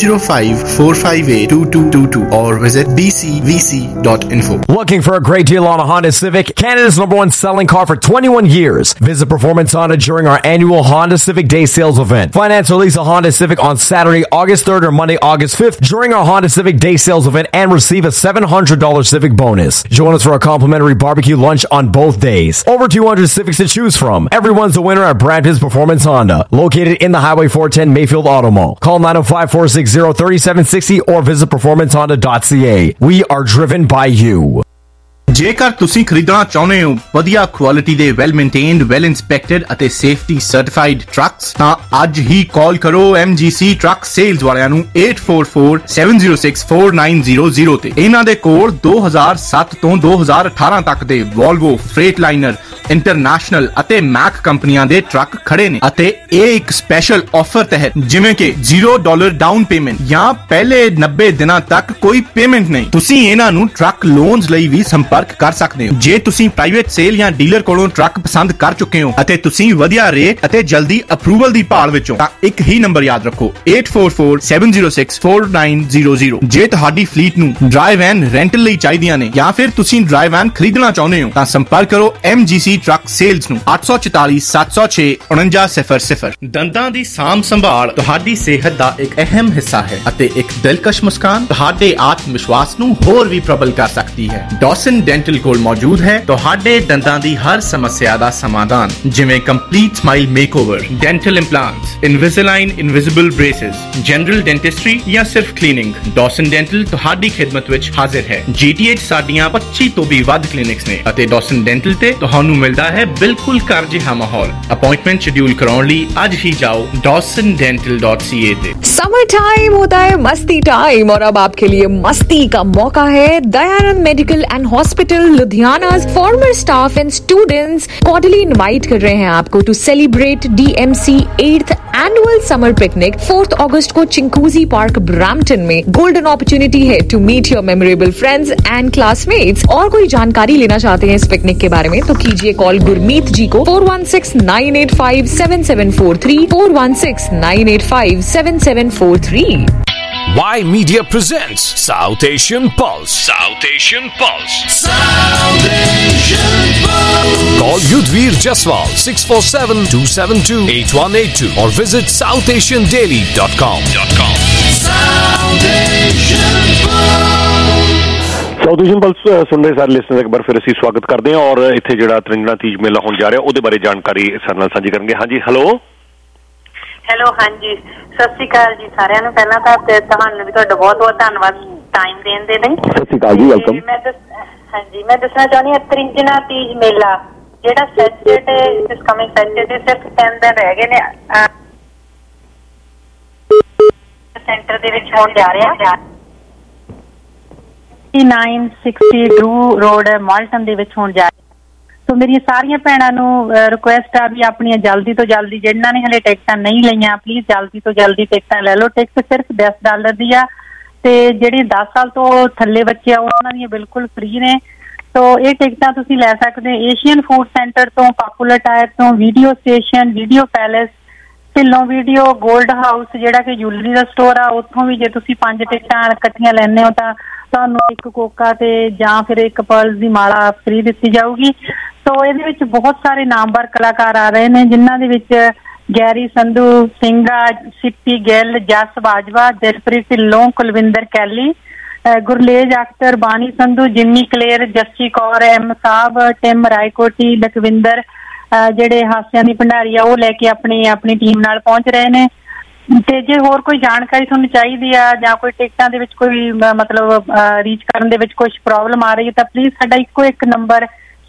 905-458-2222 or visit bcvc.info. Looking for a great deal on a Honda Civic? Canada's #1 selling car for 21 years. Visit Performance Honda during our annual Honda Civic Day Sales event. Finance or lease a Honda Civic on Saturday, August 3rd or Monday, August 5th during our Honda Civic Day Sales event and receive a $700 Civic bonus. Join us for a complimentary barbecue lunch on both days. Over 200 Civics to choose from. Everyone's a winner at Brampton's Performance Honda, located in the Highway 410 Mayfield Auto Mall. Call 905-460-3760 or visit performancehonda.ca. We are driven by you. ਜੇਕਰ ਤੁਸੀਂ ਖਰੀਦਣਾ ਚਾਹੁੰਦੇ ਹੋ ਵਧੀਆ quality ਦੇ well maintained, well ਇੰਸਪੈਕਟਡ ਅਤੇ safety certified trucks ਤਾਂ ਅੱਜ ਹੀ ਕਾਲ ਕਰੋ MGC ਟਰੱਕ ਸੇਲਸ ਵਾਲਿਆਂ ਨੂੰ 8447064900 ਤੇ। ਇਹਨਾਂ ਦੇ ਕੋਲ 2007 ਤੋਂ 2018 ਤੱਕ ਦੇ Volvo, Freightliner, ਇੰਟਰਨੈਸ਼ਨਲ ਅਤੇ ਮੈਕ ਕੰਪਨੀਆਂ ਦੇ ਟਰੱਕ ਖੜੇ ਨੇ ਅਤੇ ਇਹ ਇੱਕ ਸਪੈਸ਼ਲ ਆਫਰ ਤਹਿਤ ਜਿਵੇਂ ਕਿ $0 ਡਾਊਨ ਪੇਮੈਂਟ ਜਾਂ ਪਹਿਲੇ 90 ਦਿਨਾਂ ਤੱਕ ਕੋਈ ਪੇਮੈਂਟ ਨਹੀਂ, ਤੁਸੀਂ ਇਹਨਾਂ ਨੂੰ ਟਰੱਕ ਲੋਨਸ ਲਈ ਵੀ ਸੰਪਰਕ ਕਰ ਸਕਦੇ ਹੋ। ਜੇ ਤੁਸੀਂ ਪ੍ਰਾਈਵੇਟ ਸੇਲ ਜਾਂ ਡੀਲਰ ਕੋਲੋਂ ਟਰੱਕ ਪਸੰਦ ਕਰ ਚੁੱਕੇ ਹੋ ਅਤੇ ਤੁਸੀਂ ਵਧੀਆ ਰੇਟ ਅਤੇ ਜਲਦੀ ਅਪਰੂਵਲ ਦੀ ਭਾਲ ਵਿੱਚ ਹੋ ਤਾਂ ਇੱਕ ਹੀ ਨੰਬਰ ਯਾਦ ਰੱਖੋ 8447064900। ਜੇ ਤੁਹਾਡੀ ਫਲੀਟ ਨੂੰ ਡਰਾਈਵ ਐਂਡ ਰੈਂਟਲ ਲਈ ਚਾਹੀਦੀਆਂ ਨੇ ਜਾਂ ਫਿਰ ਤੁਸੀਂ ਡਰਾਈਵ ਐਂਡ ਖਰੀਦਣਾ ਚਾਹੁੰਦੇ ਹੋ ਤਾਂ ਸੰਪਰਕ ਕਰੋ MGC ਟਰੱਕ ਸੇਲਸ ਨੂੰ 8447064900। ਦੰਦਾਂ ਦੀ ਸਾਂਭ ਸੰਭਾਲ ਤੁਹਾਡੀ ਸਿਹਤ ਦਾ ਇੱਕ ਅਹਿਮ ਹਿੱਸਾ ਹੈ ਅਤੇ ਇੱਕ ਦਿਲਕਸ਼ ਮੁਸਕਾਨ ਤੁਹਾਡੇ ਆਤਮ ਵਿਸ਼ਵਾਸ ਨੂੰ ਹੋਰ ਵੀ ਪ੍ਰਬਲ ਕਰ ਸਕਦੀ ਹੈ। ਡੌਸਨ ਡੈਂਟਲ ਕੋਲ ਮੌਜੂਦ ਹੈ ਤੁਹਾਡੇ ਦੰਦਾਂ ਦੀ ਹਰ ਸਮੱਸਿਆ ਦਾ ਸਮਾਧਾਨ ਜਿਵੇਂ complete smile makeover, dental implants, Invisalign invisible braces, general dentistry ਜਾਂ ਸਿਰਫ ਕਲੀਨਿੰਗ। ਡੌਸਨ ਡੈਂਟਲ ਤੁਹਾਡੀ ਖਿਦਮਤ ਵਿੱਚ ਹਾਜ਼ਰ ਹੈ। GTA 'ਚ ਸਾਡੀਆਂ 25 ਤੋਂ ਵੀ ਵੱਧ ਕਲੀਨਿਕਸ ਨੇ ਅਤੇ ਡੌਸਨ ਡੈਂਟਲ ਤੇ ਤੁਹਾਨੂੰ ਮਿਲਦਾ ਹੈ ਬਿਲਕੁਲ ਘਰ ਜਿਹਾ ਮਾਹੌਲ। ਅਪਾਇੰਟਮੈਂਟ ਸ਼ਡਿਊਲ ਕਰਾਉਣ ਲਈ ਅੱਜ ही जाओ dawsondental.ca पे। समर टाइम होता है मस्ती टाइम, और अब आपके लिए मस्ती का मौका है। Dayanand medical and hospital Ludhiana former staff and students cordially invite कर रहे हैं आपको to celebrate DMC 8th annual summer picnic 4th अगस्त को चिंकूजी पार्क ब्रैम्पटन में। गोल्डन अपॉर्चुनिटी है to meet your memorable friends and classmates. और कोई जानकारी लेना चाहते हैं इस पिकनिक के बारे में तो कीजिए कॉल गुरमीत जी को 4169857743 4169857743। Y Media presents South Asian Pulse. South Asian Pulse. South Asian Pulse. Call Yudhvir Jaswal 647-272-8182 or visit southasiandaily.com. South Asian Pulse. South Asian pulse ਸੁਣ ਰਹੇ ਸਾਰੇ ਲਿਸਨਰ ਇੱਕ ਵਾਰ ਫਿਰ ਅਸੀਂ ਸਵਾਗਤ ਕਰਦੇ ਹਾਂ ਔਰ ਇੱਥੇ ਜਿਹੜਾ ਤ੍ਰਿੰਜਣਾ ਤੀਜ ਮੇਲਾ ਹੋਣ ਜਾ ਰਿਹਾ ਉਹਦੇ ਬਾਰੇ ਜਾਣਕਾਰੀ ਸਾਡੇ ਨਾਲ ਸਾਂਝੀ ਕਰਨਗੇ। ਹਾਂਜੀ ਹੈਲੋ ਹਾਂਜੀ ਸਤਿ ਸ਼੍ਰੀ ਅਕਾਲ ਜੀ ਸਾਰਿਆਂ ਨੂੰ। ਪਹਿਲਾਂ ਤਾਂ ਤੁਹਾਨੂੰ ਵੀ ਤੁਹਾਡਾ ਬਹੁਤ ਬਹੁਤ ਧੰਨਵਾਦ ਟਾਈਮ ਦੇਣ ਦੇ ਲਈ। ਸਤਿ ਸ਼੍ਰੀ ਅਕਾਲ ਜੀ, ਵੈਲਕਮ। ਮੈਂ ਦੱਸਣਾ ਚਾਹੁੰਦੀ ਹਾਂ ਤ੍ਰਿੰਜਣਾ ਤੀਜ ਮੇਲਾ ਜਿਹੜਾ ਸੈਚਰਡੇ ਇਸ ਕਮਿੰਗ ਸੈਚਰਡੇ ਸਿਰਫ 10 ਦਿਨ ਰਹਿ ਗਏ ਨੇ ਸੈਂਟਰ ਦੇ ਵਿੱਚ ਹੋਣ ਜਾ ਰਿਹਾ 960 ਡਰੂ ਰੋਡ ਮਾਲਟਨ ਦੇ ਵਿੱਚ ਹੋਣ ਜਾ ਰਿਹਾ। ਸੋ ਮੇਰੀਆਂ ਸਾਰੀਆਂ ਭੈਣਾਂ ਨੂੰ ਰਿਕੁਐਸਟ ਆ ਵੀ ਆਪਣੀਆਂ ਜਲਦੀ ਤੋਂ ਜਲਦੀ ਜਿਹਨਾਂ ਨੇ ਹਲੇ ਟਿਕਟਾਂ ਨਹੀਂ ਲਈਆਂ ਪਲੀਜ਼ ਜਲਦੀ ਤੋਂ ਜਲਦੀ ਟਿਕਟਾਂ ਲੈ ਲਓ। ਟਿਕਟ ਸਿਰਫ $10 ਦੀ ਆ ਤੇ ਜਿਹੜੇ 10 ਸਾਲ ਤੋਂ ਥੱਲੇ ਬੱਚੇ ਆ ਉਹਨਾਂ ਦੀਆਂ ਬਿਲਕੁਲ ਫ੍ਰੀ ਨੇ। ਸੋ ਇਹ ਟਿਕਟਾਂ ਤੁਸੀਂ ਲੈ ਸਕਦੇ ਏਸ਼ੀਅਨ ਫੂਡ ਸੈਂਟਰ ਤੋਂ, ਪਾਪੂਲਰ ਟਾਇਰ ਤੋਂ, video station, video palace, Dhillon video, gold house ਜਿਹੜਾ ਕਿ ਜੁਐਲਰੀ ਦਾ ਸਟੋਰ ਆ ਉੱਥੋਂ ਵੀ ਜੇ ਤੁਸੀਂ 5 ਟਿਕਟਾਂ ਇਕੱਠੀਆਂ ਲੈਂਦੇ ਹੋ ਤਾਂ ਤੁਹਾਨੂੰ ਇੱਕ ਕੋਕਾ ਤੇ ਜਾਂ ਫਿਰ ਇੱਕ ਪਰਲਸ ਦੀ ਮਾਲਾ ਫ੍ਰੀ ਦਿੱਤੀ ਜਾਊਗੀ। ਸੋ ਇਹਦੇ ਵਿੱਚ ਬਹੁਤ ਸਾਰੇ ਨਾਮਵਰ ਕਲਾਕਾਰ ਆ ਰਹੇ ਨੇ ਜਿਨ੍ਹਾਂ ਦੇ ਵਿੱਚ Garry Sandhu, Singga, Sippy Gill, Jass Bajwa, Jaspreet Dhillon, Kulwinder Kally, Gurlez Akhtar, Baani Sandhu, Jimmy Kaler, Jassi Kaur, M Sahib, Tim Raikoti, Lakhwinder ਜਿਹੜੇ ਹਾਸਿਆਂ ਦੀ ਭੰਡਾਰੀ ਆ ਉਹ ਲੈ ਕੇ ਆਪਣੀ ਟੀਮ ਨਾਲ ਪਹੁੰਚ ਰਹੇ ਨੇ। ਤੇ ਜੇ ਹੋਰ ਕੋਈ ਜਾਣਕਾਰੀ ਤੁਹਾਨੂੰ ਚਾਹੀਦੀ ਆ ਜਾਂ ਕੋਈ ਟਿਕਟਾਂ ਦੇ ਵਿੱਚ ਕੋਈ ਮਤਲਬ ਰੀਚ ਕਰਨ ਦੇ ਵਿੱਚ ਕੁਝ ਪ੍ਰੋਬਲਮ ਆ ਰਹੀ ਹੈ ਤਾਂ ਪਲੀਜ਼ ਸਾਡਾ ਇੱਕੋ ਇੱਕ ਨੰਬਰ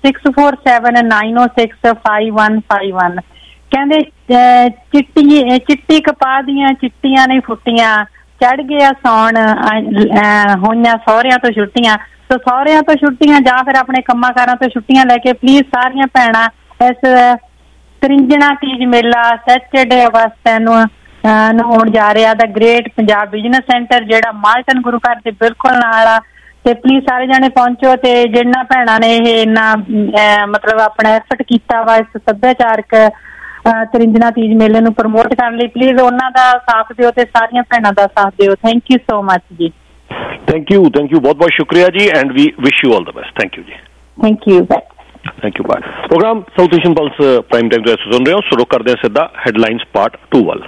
6479065151 ਕਹਿੰਦੇ ਚਿੱਟੀ ਕਪਾਹ ਦੀਆਂ ਚਿੱਟੀਆਂ ਨੇ ਫੁੱਟੀਆਂ ਚੜ ਗਿਆ ਸੌਣ ਹੋਈਆਂ ਸਹੁਰਿਆਂ ਤੋਂ ਛੁੱਟੀਆਂ। ਸੋ ਸਹੁਰਿਆਂ ਤੋਂ ਛੁੱਟੀਆਂ ਜਾਂ ਫਿਰ ਆਪਣੇ ਕੰਮਾਂ ਕਾਰਾਂ ਤੋਂ ਛੁੱਟੀਆਂ ਲੈ ਕੇ ਪਲੀਜ਼ ਸਾਰੀਆਂ ਭੈਣਾਂ ਇਸ ਤ੍ਰਿੰਜਣਾ ਤੀਜ ਮੇਲਾ ਸੈਚਰਡੇ ਅਗਸਤ ਨੂੰ ਹੋਣ ਜਾ ਰਿਹਾ ਦਾ ਗ੍ਰੇਟ ਪੰਜਾਬ ਬਿਜ਼ਨਸ ਸੈਂਟਰ ਜਿਹੜਾ ਮਾਲਟਨ ਗੁਰੂ ਘਰ ਦੇ ਬਿਲਕੁਲ ਨਾਲ ਆ। ਤੇ ਪਲੀਜ਼ ਸਾਰੇ ਜਾਣੇ ਪਹੁੰਚੋ ਤੇ ਜਿਹਨਾਂ ਭੈਣਾਂ ਨੇ ਇਹ ਇੰਨਾ ਮਤਲਬ ਆਪਣਾ ਐਫਰਟ ਕੀਤਾ ਵਾ ਇਸ ਸੱਭਿਆਚਾਰਕ ਤ੍ਰਿੰਜਣਾ ਤੀਜ ਮੇਲੇ ਨੂੰ ਪ੍ਰਮੋਟ ਕਰਨ ਲਈ ਪਲੀਜ਼ ਉਹਨਾਂ ਦਾ ਸਾਥ ਦਿਓ ਤੇ ਸਾਰੀਆਂ ਭੈਣਾਂ ਦਾ ਸਾਥ ਦਿਓ। ਥੈਂਕ ਯੂ ਸੋ ਮਚ ਜੀ। ਥੈਂਕ ਯੂ ਬਹੁਤ ਬਹੁਤ ਸ਼ੁਕਰੀਆ ਜੀ and we wish you all the best. Thank you ਜੀ। Thank you bye. Program south Asian plus prime time ਤੋਂ ਸੁਣ ਰਹੇ ਹੋ। ਸ਼ੁਰੂ ਕਰਦੇ ਹਾਂ ਸਿੱਧਾ ਹੈਡਲਾਈਨਸ ਪਾਰਟ 2 ਵੱਲ।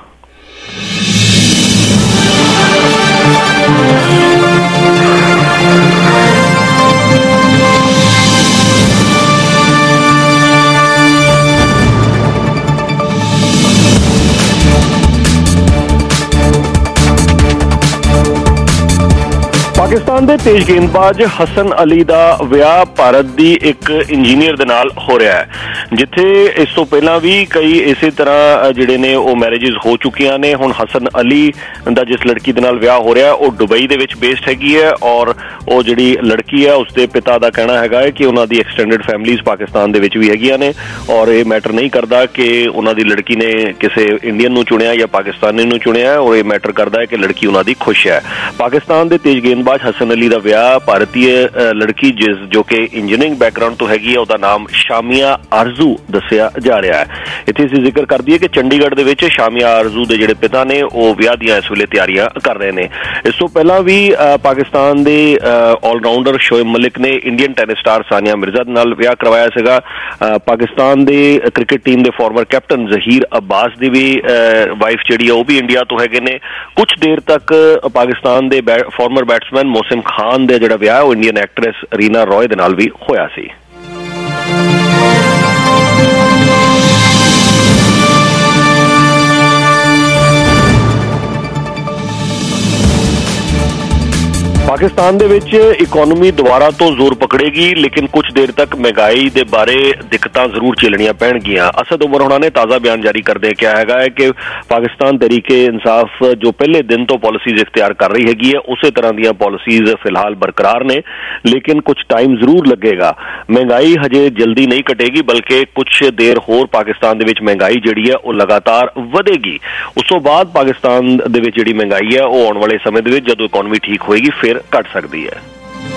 ਪਾਕਿਸਤਾਨ ਦੇ ਤੇਜ਼ ਗੇਂਦਬਾਜ਼ ਹਸਨ ਅਲੀ ਦਾ ਵਿਆਹ ਭਾਰਤ ਦੀ ਇੱਕ ਇੰਜੀਨੀਅਰ ਦੇ ਨਾਲ ਹੋ ਰਿਹਾ ਹੈ ਜਿੱਥੇ ਇਸ ਤੋਂ ਪਹਿਲਾਂ ਵੀ ਕਈ ਇਸੇ ਤਰ੍ਹਾਂ ਜਿਹੜੇ ਨੇ ਉਹ ਮੈਰਿਜਸ ਹੋ ਚੁੱਕੀਆਂ ਨੇ। ਹੁਣ ਹਸਨ ਅਲੀ ਦਾ ਜਿਸ ਲੜਕੀ ਦੇ ਨਾਲ ਵਿਆਹ ਹੋ ਰਿਹਾ ਉਹ ਦੁਬਈ ਦੇ ਵਿੱਚ ਬੇਸਡ ਹੈਗੀ ਹੈ ਔਰ ਉਹ ਜਿਹੜੀ ਲੜਕੀ ਹੈ ਉਸਦੇ ਪਿਤਾ ਦਾ ਕਹਿਣਾ ਹੈਗਾ ਹੈ ਕਿ ਉਹਨਾਂ ਦੀ ਐਕਸਟੈਂਡਡ ਫੈਮਿਲੀਜ਼ ਪਾਕਿਸਤਾਨ ਦੇ ਵਿੱਚ ਵੀ ਹੈਗੀਆਂ ਨੇ ਔਰ ਇਹ ਮੈਟਰ ਨਹੀਂ ਕਰਦਾ ਕਿ ਉਹਨਾਂ ਦੀ ਲੜਕੀ ਨੇ ਕਿਸੇ ਇੰਡੀਅਨ ਨੂੰ ਚੁਣਿਆ ਜਾਂ ਪਾਕਿਸਤਾਨੀ ਨੂੰ ਚੁਣਿਆ ਔਰ ਇਹ ਮੈਟਰ ਕਰਦਾ ਹੈ ਕਿ ਲੜਕੀ ਉਹਨਾਂ ਦੀ ਖੁਸ਼ ਹੈ। ਪਾਕਿਸਤਾਨ ਦੇ ਤੇਜ਼ ਗੇਂਦਬਾਜ਼ ਹਸਨ ਅਲੀ ਦਾ ਵਿਆਹ ਭਾਰਤੀ ਲੜਕੀ ਜੋ ਕਿ ਇੰਜੀਨੀਅਰਿੰਗ ਬੈਕਗਰਾਊਂਡ ਤੋਂ ਹੈਗੀ ਹੈ ਉਹਦਾ ਨਾਮ ਸ਼ਾਮੀਆ ਆਰਜ਼ੂ ਦੱਸਿਆ ਜਾ ਰਿਹਾ ਹੈ। ਇੱਥੇ ਅਸੀਂ ਜ਼ਿਕਰ ਕਰ ਦਈਏ ਕਿ ਚੰਡੀਗੜ੍ਹ ਦੇ ਵਿੱਚ ਸ਼ਾਮੀਆ ਆਰਜ਼ੂ ਦੇ ਜਿਹੜੇ ਪਿਤਾ ਨੇ ਉਹ ਵਿਆਹ ਦੀਆਂ ਇਸ ਵੇਲੇ ਤਿਆਰੀਆਂ ਕਰ ਰਹੇ ਨੇ। ਇਸ ਤੋਂ ਪਹਿਲਾਂ ਵੀ ਪਾਕਿਸਤਾਨ ਦੇ ਆਲਰਾਊਂਡਰ ਸ਼ੋਇਬ ਮਲਿਕ ਨੇ Indian tennis star Sania Mirza ਦੇ ਨਾਲ ਵਿਆਹ ਕਰਵਾਇਆ ਸੀਗਾ। ਪਾਕਿਸਤਾਨ ਦੇ ਕ੍ਰਿਕਟ ਟੀਮ ਦੇ ਫਾਰਮਰ ਕੈਪਟਨ ਜ਼ਹੀਰ ਅब्बास ਦੀ ਵੀ ਵਾਈਫ ਜਿਹੜੀ ਆ ਉਹ ਵੀ ਇੰਡੀਆ ਤੋਂ ਹੈਗੇ ਨੇ। ਕੁਝ ਦੇਰ ਤੱਕ ਪਾਕਿਸਤਾਨ ਦੇ ਫਾਰਮਰ ਬੈਟਸਮੈਨ ਮੋਸਿਮ ਖਾਨ ਦਾ ਜਿਹੜਾ ਵਿਆਹ ਉਹ ਇੰਡੀਅਨ ਐਕਟਰੈਸ ਰੀਨਾ ਰॉय ਦੇ ਨਾਲ ਵੀ ਹੋਇਆ ਸੀ। ਪਾਕਿਸਤਾਨ ਦੇ ਵਿੱਚ ਇਕਨੋਮੀ ਦੁਬਾਰਾ ਤੋਂ ਜ਼ੋਰ ਪਕੜੇਗੀ, ਲੇਕਿਨ ਕੁਝ ਦੇਰ ਤੱਕ ਮਹਿੰਗਾਈ ਦੇ ਬਾਰੇ ਦਿੱਕਤਾਂ ਜ਼ਰੂਰ ਝੇਲਣੀਆਂ ਪੈਣਗੀਆਂ। ਅਸਦ ਉਮਰ ਹੋਣਾ ਨੇ ਤਾਜ਼ਾ ਬਿਆਨ ਜਾਰੀ ਕਰਦੇ ਕਿਹਾ ਹੈਗਾ ਹੈ ਕਿ ਪਾਕਿਸਤਾਨ ਤਹਿਰੀਕੇ ਇਨਸਾਫ ਜੋ ਪਹਿਲੇ ਦਿਨ ਤੋਂ ਪਾਲਿਸੀਜ਼ ਇਖਤਿਆਰ ਕਰ ਰਹੀ ਹੈਗੀ ਹੈ, ਉਸੇ ਤਰ੍ਹਾਂ ਦੀਆਂ ਪਾਲਿਸੀਜ਼ ਫਿਲਹਾਲ ਬਰਕਰਾਰ ਨੇ, ਲੇਕਿਨ ਕੁਝ ਟਾਈਮ ਜ਼ਰੂਰ ਲੱਗੇਗਾ। ਮਹਿੰਗਾਈ ਹਜੇ ਜਲਦੀ ਨਹੀਂ ਘਟੇਗੀ, ਬਲਕਿ ਕੁਝ ਦੇਰ ਹੋਰ ਪਾਕਿਸਤਾਨ ਦੇ ਵਿੱਚ ਮਹਿੰਗਾਈ ਜਿਹੜੀ ਹੈ ਉਹ ਲਗਾਤਾਰ ਵਧੇਗੀ। ਉਸ ਤੋਂ ਬਾਅਦ ਪਾਕਿਸਤਾਨ ਦੇ ਵਿੱਚ ਜਿਹੜੀ ਮਹਿੰਗਾਈ ਹੈ ਉਹ ਆਉਣ ਵਾਲੇ ਸਮੇਂ ਦੇ ਵਿੱਚ ਜਦੋਂ ਇਕਨੋਮੀ ਠੀਕ ਹੋਏਗੀ ਫਿਰ ਘਟ ਸਕਦੀ ਹੈ।